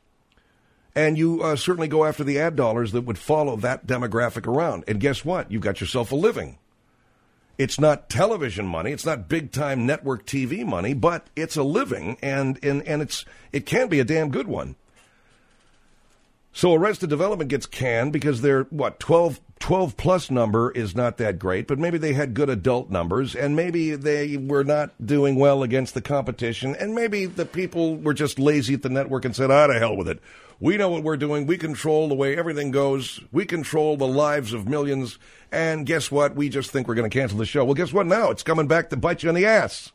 And you certainly go after the ad dollars that would follow that demographic around. And guess what? You've got yourself a living. It's not television money. It's not big-time network TV money, but it's a living, and it can be a damn good one. So Arrested Development gets canned because their, 12-plus number is not that great, but maybe they had good adult numbers, and maybe they were not doing well against the competition, and maybe the people were just lazy at the network and said, to hell with it. We know what we're doing. We control the way everything goes. We control the lives of millions. And guess what? We just think we're going to cancel the show. Well, guess what now? It's coming back to bite you in the ass.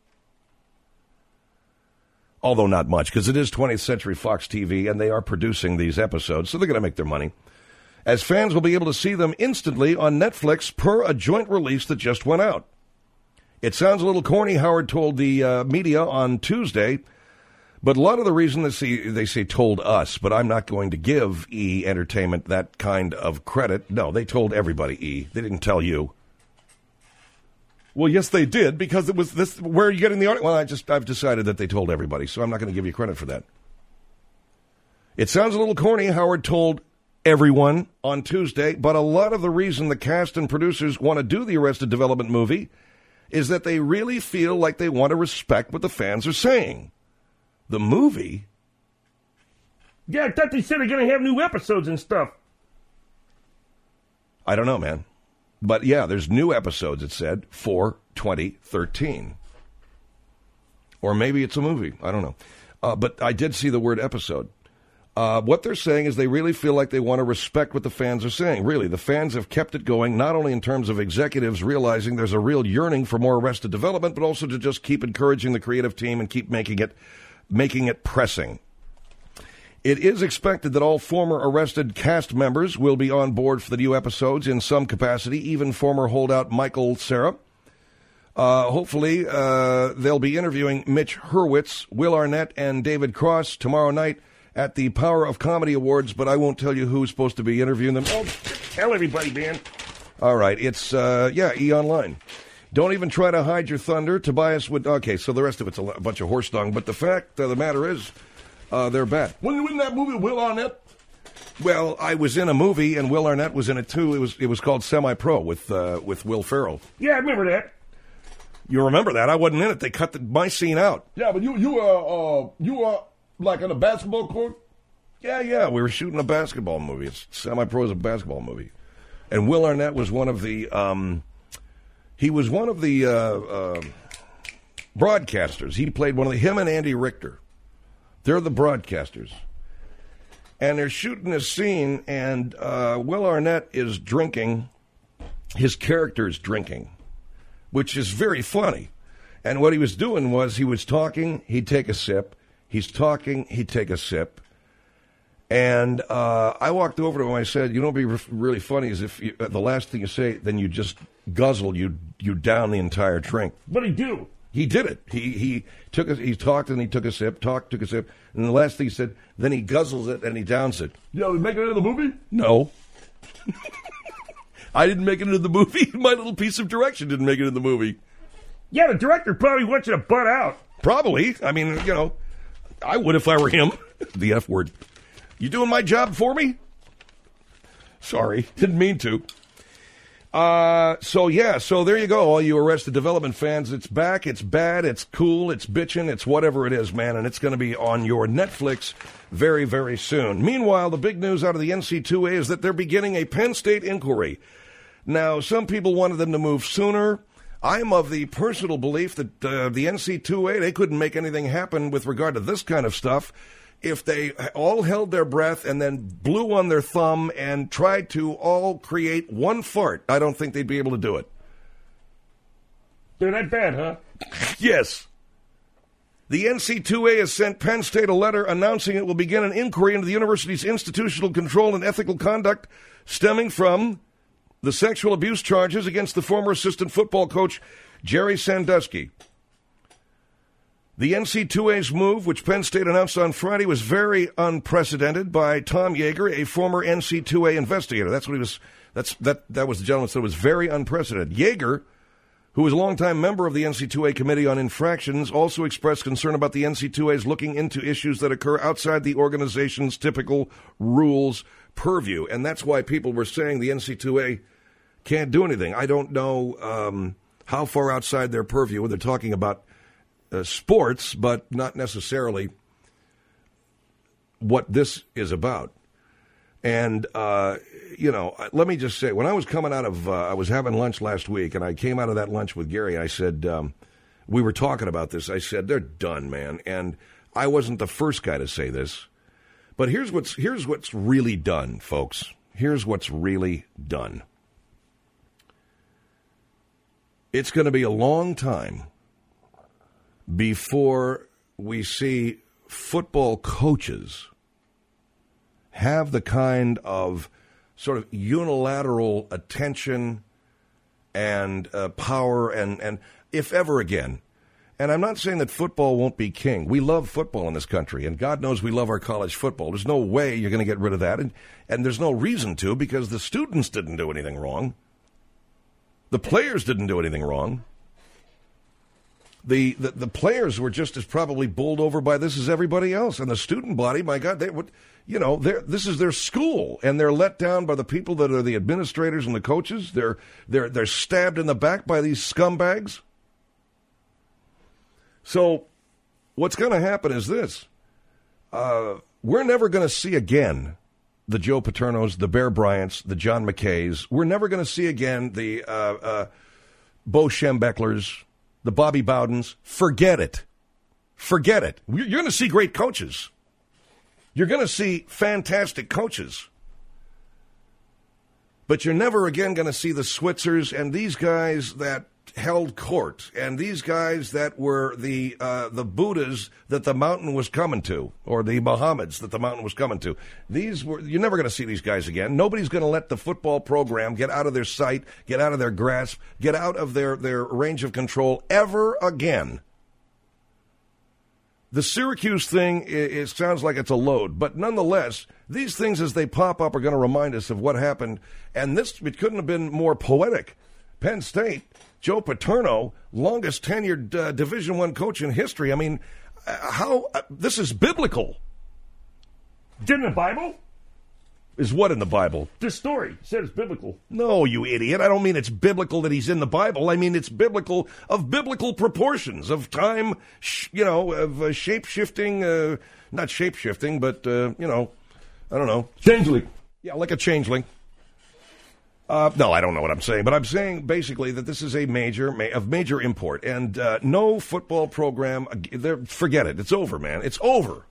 Although not much, because it is 20th Century Fox TV, and they are producing these episodes, so they're going to make their money. As fans will be able to see them instantly on Netflix per a joint release that just went out. It sounds a little corny, Howard told the media on Tuesday, but a lot of the reason they say told us, but I'm not going to give E! Entertainment that kind of credit. No, they told everybody, E! They didn't tell you. Well, yes, they did, because it was this. Where are you getting the audience? Well, I've decided that they told everybody, so I'm not going to give you credit for that. It sounds a little corny, Howard told everyone on Tuesday, but a lot of the reason the cast and producers want to do the Arrested Development movie is that they really feel like they want to respect what the fans are saying. The movie? Yeah, I thought they said they're going to have new episodes and stuff. I don't know, man. But yeah, there's new episodes, it said, for 2013. Or maybe it's a movie. I don't know. But I did see the word episode. What they're saying is they really feel like they want to respect what the fans are saying. Really, the fans have kept it going, not only in terms of executives realizing there's a real yearning for more Arrested Development, but also to just keep encouraging the creative team and keep making it pressing. It is expected that all former Arrested cast members will be on board for the new episodes in some capacity, even former holdout Michael Cera. Hopefully, they'll be interviewing Mitch Hurwitz, Will Arnett, and David Cross tomorrow night at the Power of Comedy Awards, but I won't tell you who's supposed to be interviewing them. Oh, tell everybody, man. All right, it's, E! Online. Don't even try to hide your thunder. Tobias would... Okay, so the rest of it's a bunch of horse dung, but the fact of the matter is, they're bad. Wasn't you in that movie, Will Arnett? Well, I was in a movie, and Will Arnett was in it, too. It was called Semi-Pro with Will Ferrell. Yeah, I remember that. You remember that? I wasn't in it. They cut my scene out. Yeah, but you were like in a basketball court? Yeah. We were shooting a basketball movie. Semi-Pro is a basketball movie. And Will Arnett was one of the... he was one of the broadcasters. He played him and Andy Richter. They're the broadcasters. And they're shooting a scene, and Will Arnett is drinking. His character's drinking, which is very funny. And what he was doing was he was talking, he'd take a sip. He's talking, he'd take a sip. And I walked over to him. I said, "You know, what'd be really funny is if the last thing you say, then you just guzzle, you down the entire drink." What'd he do? He did it. He talked and he took a sip, took a sip, and the last thing he said, then he guzzles it and he downs it. Yeah, we make it into the movie? No. I didn't make it into the movie. My little piece of direction didn't make it in the movie. Yeah, the director probably wants you to butt out. Probably. I mean, you know, I would if I were him. The F word. You doing my job for me? Sorry, didn't mean to. So there you go, all you Arrested Development fans. It's back, it's bad, it's cool, it's bitchin', it's whatever it is, man, and it's going to be on your Netflix very, very soon. Meanwhile, the big news out of the NC2A is that they're beginning a Penn State inquiry. Now, some people wanted them to move sooner. I'm of the personal belief that the NC2A, they couldn't make anything happen with regard to this kind of stuff if they all held their breath and then blew on their thumb and tried to all create one fart. I don't think they'd be able to do it. They're that bad, huh? Yes. The NC2A has sent Penn State a letter announcing it will begin an inquiry into the university's institutional control and ethical conduct stemming from the sexual abuse charges against the former assistant football coach Jerry Sandusky. The NC2A's move, which Penn State announced on Friday, was very unprecedented by Tom Yeager, a former NC2A investigator. That's what he was. That was the gentleman said it was very unprecedented. Yeager, who was a longtime member of the NC2A Committee on Infractions, also expressed concern about the NC2A's looking into issues that occur outside the organization's typical rules purview, and that's why people were saying the NC2A can't do anything. I don't know how far outside their purview. They're talking about sports, but not necessarily what this is about. And, let me just say, when I was coming out of, I was having lunch last week, and I came out of that lunch with Gary. I said, we were talking about this. I said, they're done, man. And I wasn't the first guy to say this. But here's what's really done, folks. Here's what's really done. It's going to be a long time before we see football coaches have the kind of sort of unilateral attention and power and if ever again. And I'm not saying that football won't be king. We love football in this country, and God knows we love our college football. There's no way you're going to get rid of that, and there's no reason to, because the students didn't do anything wrong. The players didn't do anything wrong. The players were just as probably bowled over by this as everybody else. And the student body, my God, this is their school, and they're let down by the people that are the administrators and the coaches. They're stabbed in the back by these scumbags. So what's going to happen is this. We're never going to see again the Joe Paternos, the Bear Bryants, the John McKays. We're never going to see again the Bo Schembechlers, the Bobby Bowdens. Forget it. Forget it. You're going to see great coaches. You're going to see fantastic coaches. But you're never again going to see the Switzers and these guys that held court, and these guys that were the Buddhas that the mountain was coming to, or the Mohammeds that the mountain was coming to. You're never going to see these guys again. Nobody's going to let the football program get out of their sight, get out of their grasp, get out of their range of control ever again. The Syracuse thing, it sounds like it's a load, but nonetheless, these things as they pop up are going to remind us of what happened, and it couldn't have been more poetic. Penn State, Joe Paterno, longest tenured Division I coach in history. I mean, this is biblical. Didn't the Bible? Is what in the Bible? This story said it's biblical. No, you idiot. I don't mean it's biblical that he's in the Bible. I mean it's biblical of biblical proportions, of time, of shape-shifting, not shape-shifting, but, I don't know. Changeling. Yeah, like a changeling. No, I don't know what I'm saying, but I'm saying basically that this is of major import, and no football program. Forget it. It's over, man. It's over.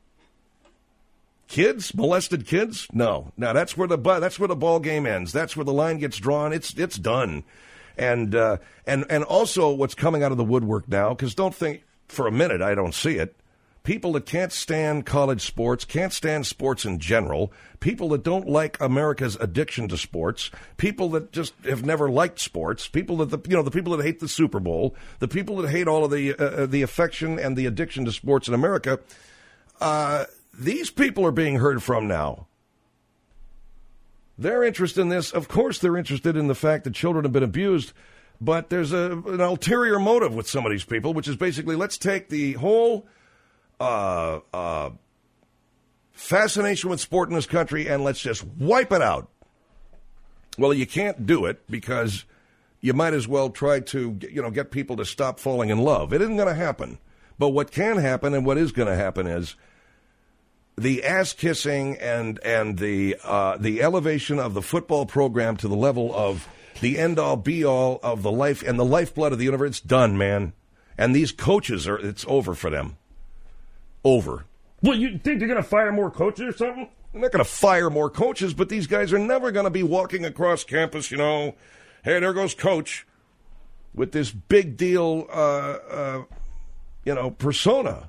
Kids, molested kids? No. Now that's where the ball game ends. That's where the line gets drawn. It's done, and also what's coming out of the woodwork now. Because don't think for a minute I don't see it. people that can't stand college sports, can't stand sports in general, people that don't like America's addiction to sports, people that just have never liked sports, people that the people that hate the Super Bowl, the people that hate all of the affection and the addiction to sports in America. These people are being heard from now. They're interested in this. Of course, they're interested in the fact that children have been abused. But there's an ulterior motive with some of these people, which is basically, let's take the whole fascination with sport in this country and let's just wipe it out. Well, you can't do it because you might as well try to get people to stop falling in love. It isn't going to happen. But what can happen and what is going to happen is the ass-kissing and the elevation of the football program to the level of the end-all, be-all of the life and the lifeblood of the universe. It's done, man. And these coaches it's over for them. Over. Well, you think they're going to fire more coaches or something? They're not going to fire more coaches, but these guys are never going to be walking across campus, hey, there goes Coach, with this big deal, persona.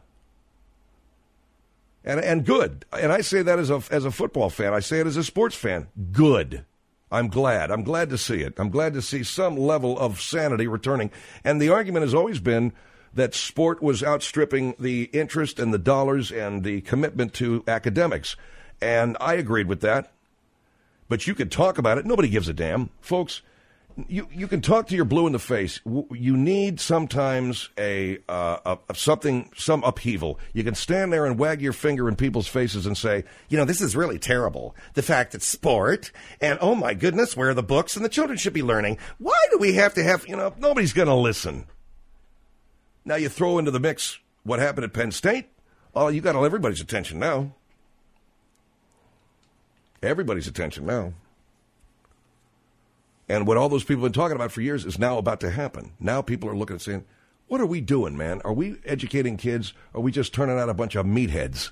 And good. And I say that as a football fan. I say it as a sports fan. Good. I'm glad. I'm glad to see it. I'm glad to see some level of sanity returning. And the argument has always been that sport was outstripping the interest and the dollars and the commitment to academics. And I agreed with that. But you could talk about it. Nobody gives a damn. Folks, you can talk to your blue in the face. You need sometimes some upheaval. You can stand there and wag your finger in people's faces and say, this is really terrible. The fact that sport and, oh my goodness, where are the books and the children should be learning? Why do we have to have, nobody's going to listen. Now you throw into the mix what happened at Penn State. Oh, you got everybody's attention now. Everybody's attention now. And what all those people have been talking about for years is now about to happen. Now people are looking and saying, what are we doing, man? Are we educating kids? Or are we just turning out a bunch of meatheads?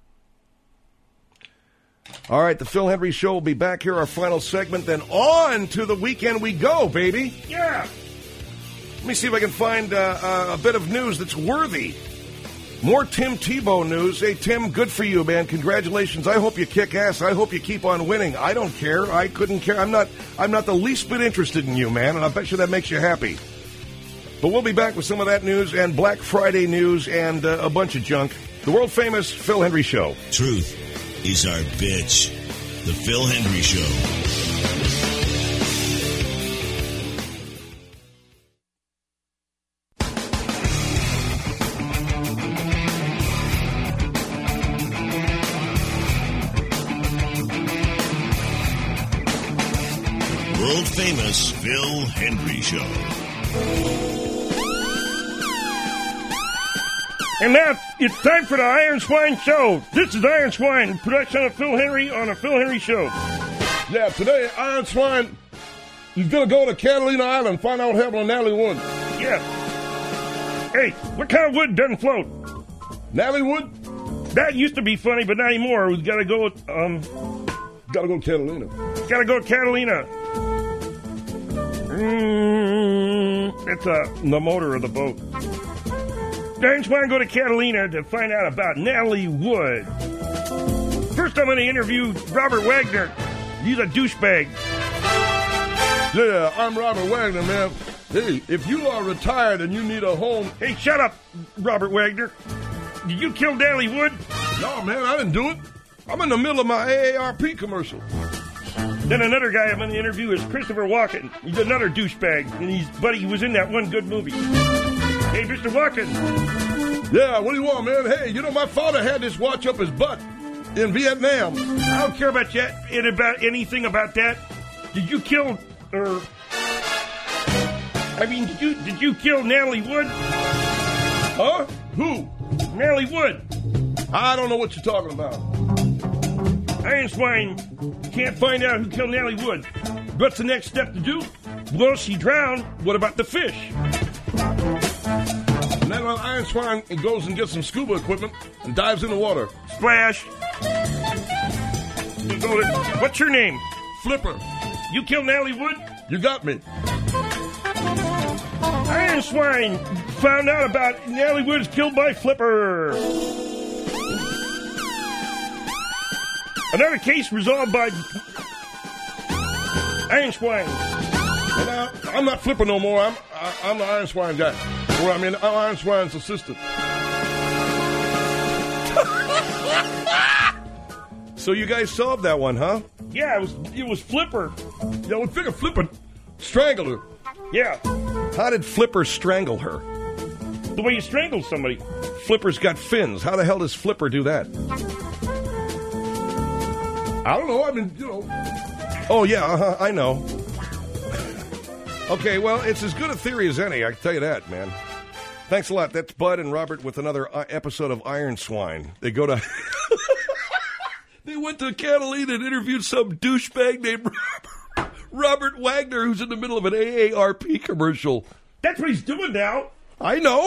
All right, the Phil Hendrie Show will be back here, our final segment. Then on to the weekend we go, baby. Yeah. Let me see if I can find a bit of news that's worthy. More Tim Tebow news. Hey, Tim, good for you, man. Congratulations. I hope you kick ass. I hope you keep on winning. I don't care. I couldn't care. I'm not the least bit interested in you, man, and I bet you that makes you happy. But we'll be back with some of that news and Black Friday news and a bunch of junk. The world-famous Phil Hendrie Show. Truth is our bitch. The Phil Hendrie Show. World-famous Phil Hendrie Show. And now it's time for the Iron Swine Show. This is Iron Swine, production of Phil Hendrie on the Phil Hendrie Show. Yeah, today Iron Swine is going to go to Catalina Island and find out what happened to Natalie Wood. Yeah. Hey, what kind of wood doesn't float? Natalie Wood? That used to be funny, but not anymore. We've got to go with, Gotta go to Catalina. Gotta go to Catalina. That's the motor of the boat. I just want to go to Catalina to find out about Natalie Wood. First, I'm going to interview Robert Wagner. He's a douchebag. Yeah, I'm Robert Wagner, man. Hey, if you are retired and you need a home... Hey, shut up, Robert Wagner. Did you kill Natalie Wood? No, man, I didn't do it. I'm in the middle of my AARP commercial. Then another guy I'm going to interview is Christopher Walken. He's another douchebag, and he was in that one good movie. Hey, Mr. Walken. Yeah, what do you want, man? Hey, my father had this watch up his butt in Vietnam. I don't care about anything about that. Did you kill her? Did you kill Natalie Wood? Huh? Who? Natalie Wood. I don't know what you're talking about. Iron Swine can't find out who killed Natalie Wood. What's the next step to do? Well, she drowned. What about the fish? And then Iron Swine goes and gets some scuba equipment and dives in the water. Splash. What's your name? Flipper. You killed Natalie Wood? You got me. Iron Swine found out about Natalie Wood's killed by Flipper. Another case resolved by Iron Swine. And I'm not Flipper no more. I'm the Iron Swine guy. Well, I mean, I'm Iron Swine's assistant. So you guys solved that one, huh? Yeah, it was Flipper. Yeah, we figured Flipper strangled her. Yeah. How did Flipper strangle her? The way you strangle somebody. Flipper's got fins. How the hell does Flipper do that? I don't know. I mean, you know. Oh, yeah, I know. Okay, well, it's as good a theory as any, I can tell you that, man. Thanks a lot. That's Bud and Robert with another episode of Iron Swine. They go to... They went to Catalina and interviewed some douchebag named Robert Wagner, who's in the middle of an AARP commercial. That's what he's doing now. I know.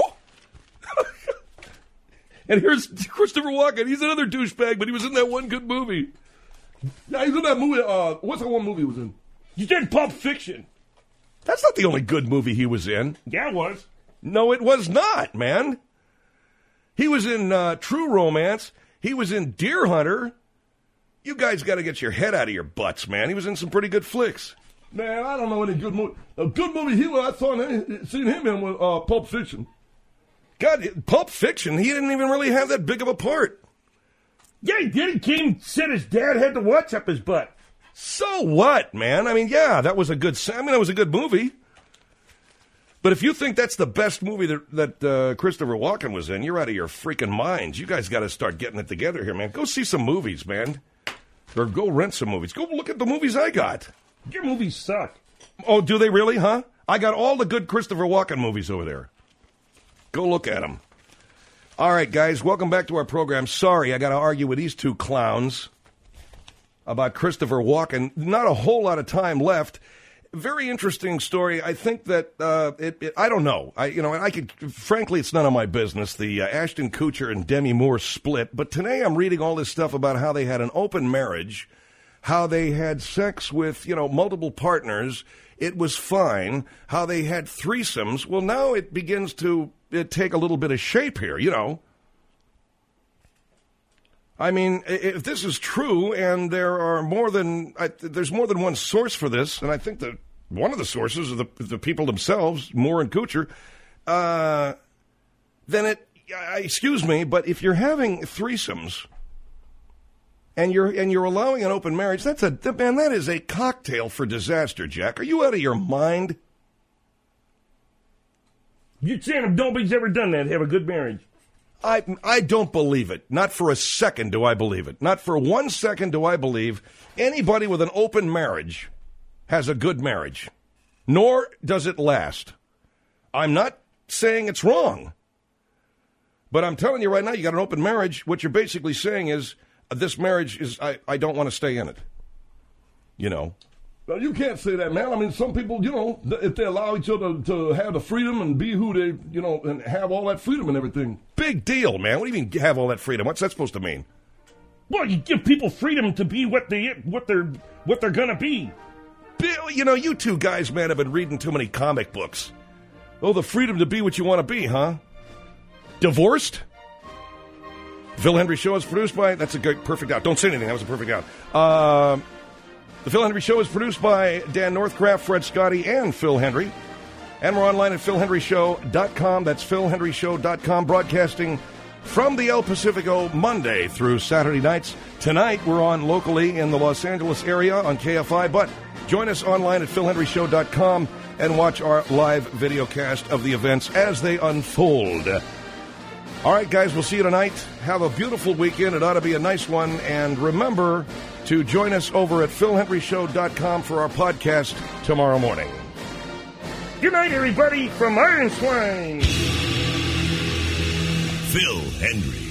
And here's Christopher Walken. He's another douchebag, but he was in that one good movie. Yeah, he's in that movie. What's that one movie he was in? You did Pulp Fiction. That's not the only good movie he was in. Yeah, it was. No, it was not, man. He was in True Romance. He was in Deer Hunter. You guys got to get your head out of your butts, man. He was in some pretty good flicks. Man, I don't know any good movie. A good movie I seen him in was Pulp Fiction. God, Pulp Fiction, he didn't even really have that big of a part. Yeah, he did. He came, said his dad had the watch up his butt. So what, man? I mean, yeah, that was a good... I mean, that was a good movie. But if you think that's the best movie that Christopher Walken was in, you're out of your freaking minds. You guys got to start getting it together here, man. Go see some movies, man. Or go rent some movies. Go look at the movies I got. Your movies suck. Oh, do they really, huh? I got all the good Christopher Walken movies over there. Go look at them. All right, guys, welcome back to our program. Sorry, I got to argue with these two clowns about Christopher Walken. Not a whole lot of time left. Very interesting story. I think that I don't know. Frankly, it's none of my business. The Ashton Kutcher and Demi Moore split. But today I'm reading all this stuff about how they had an open marriage, how they had sex with, multiple partners. It was fine. How they had threesomes. Well, now it begins to take a little bit of shape here, I mean, if this is true, and there's more than one source for this, and I think that one of the sources are the people themselves, Moore and Kutcher, then excuse me, but if you're having threesomes and you're allowing an open marriage, that is a cocktail for disaster, Jack. Are you out of your mind? You're saying if nobody's ever done that, have a good marriage. I don't believe it. Not for a second do I believe it. Not for 1 second do I believe anybody with an open marriage has a good marriage. Nor does it last. I'm not saying it's wrong. But I'm telling you right now, you got an open marriage. What you're basically saying is, this marriage is, I don't want to stay in it. Well, you can't say that, man. I mean, some people, if they allow each other to have the freedom and be who they, and have all that freedom and everything. Big deal, man. What do you mean have all that freedom? What's that supposed to mean? Well, you give people freedom to be what they're gonna be. Bill, you two guys, man, have been reading too many comic books. Oh, the freedom to be what you want to be, huh? Divorced? Phil Hendrie Show is produced by... That's a good, perfect out. Don't say anything. That was a perfect out. The Phil Hendrie Show is produced by Dan Northcraft, Fred Scotti, and Phil Hendrie. And we're online at philhendrieshow.com. That's philhendrieshow.com, broadcasting from the El Pacifico Monday through Saturday nights. Tonight, we're on locally in the Los Angeles area on KFI, but join us online at philhendrieshow.com and watch our live video cast of the events as they unfold. All right, guys, we'll see you tonight. Have a beautiful weekend. It ought to be a nice one. And remember to join us over at philhendrieshow.com for our podcast tomorrow morning. Good night, everybody, from Iron Swine. Phil Hendrie.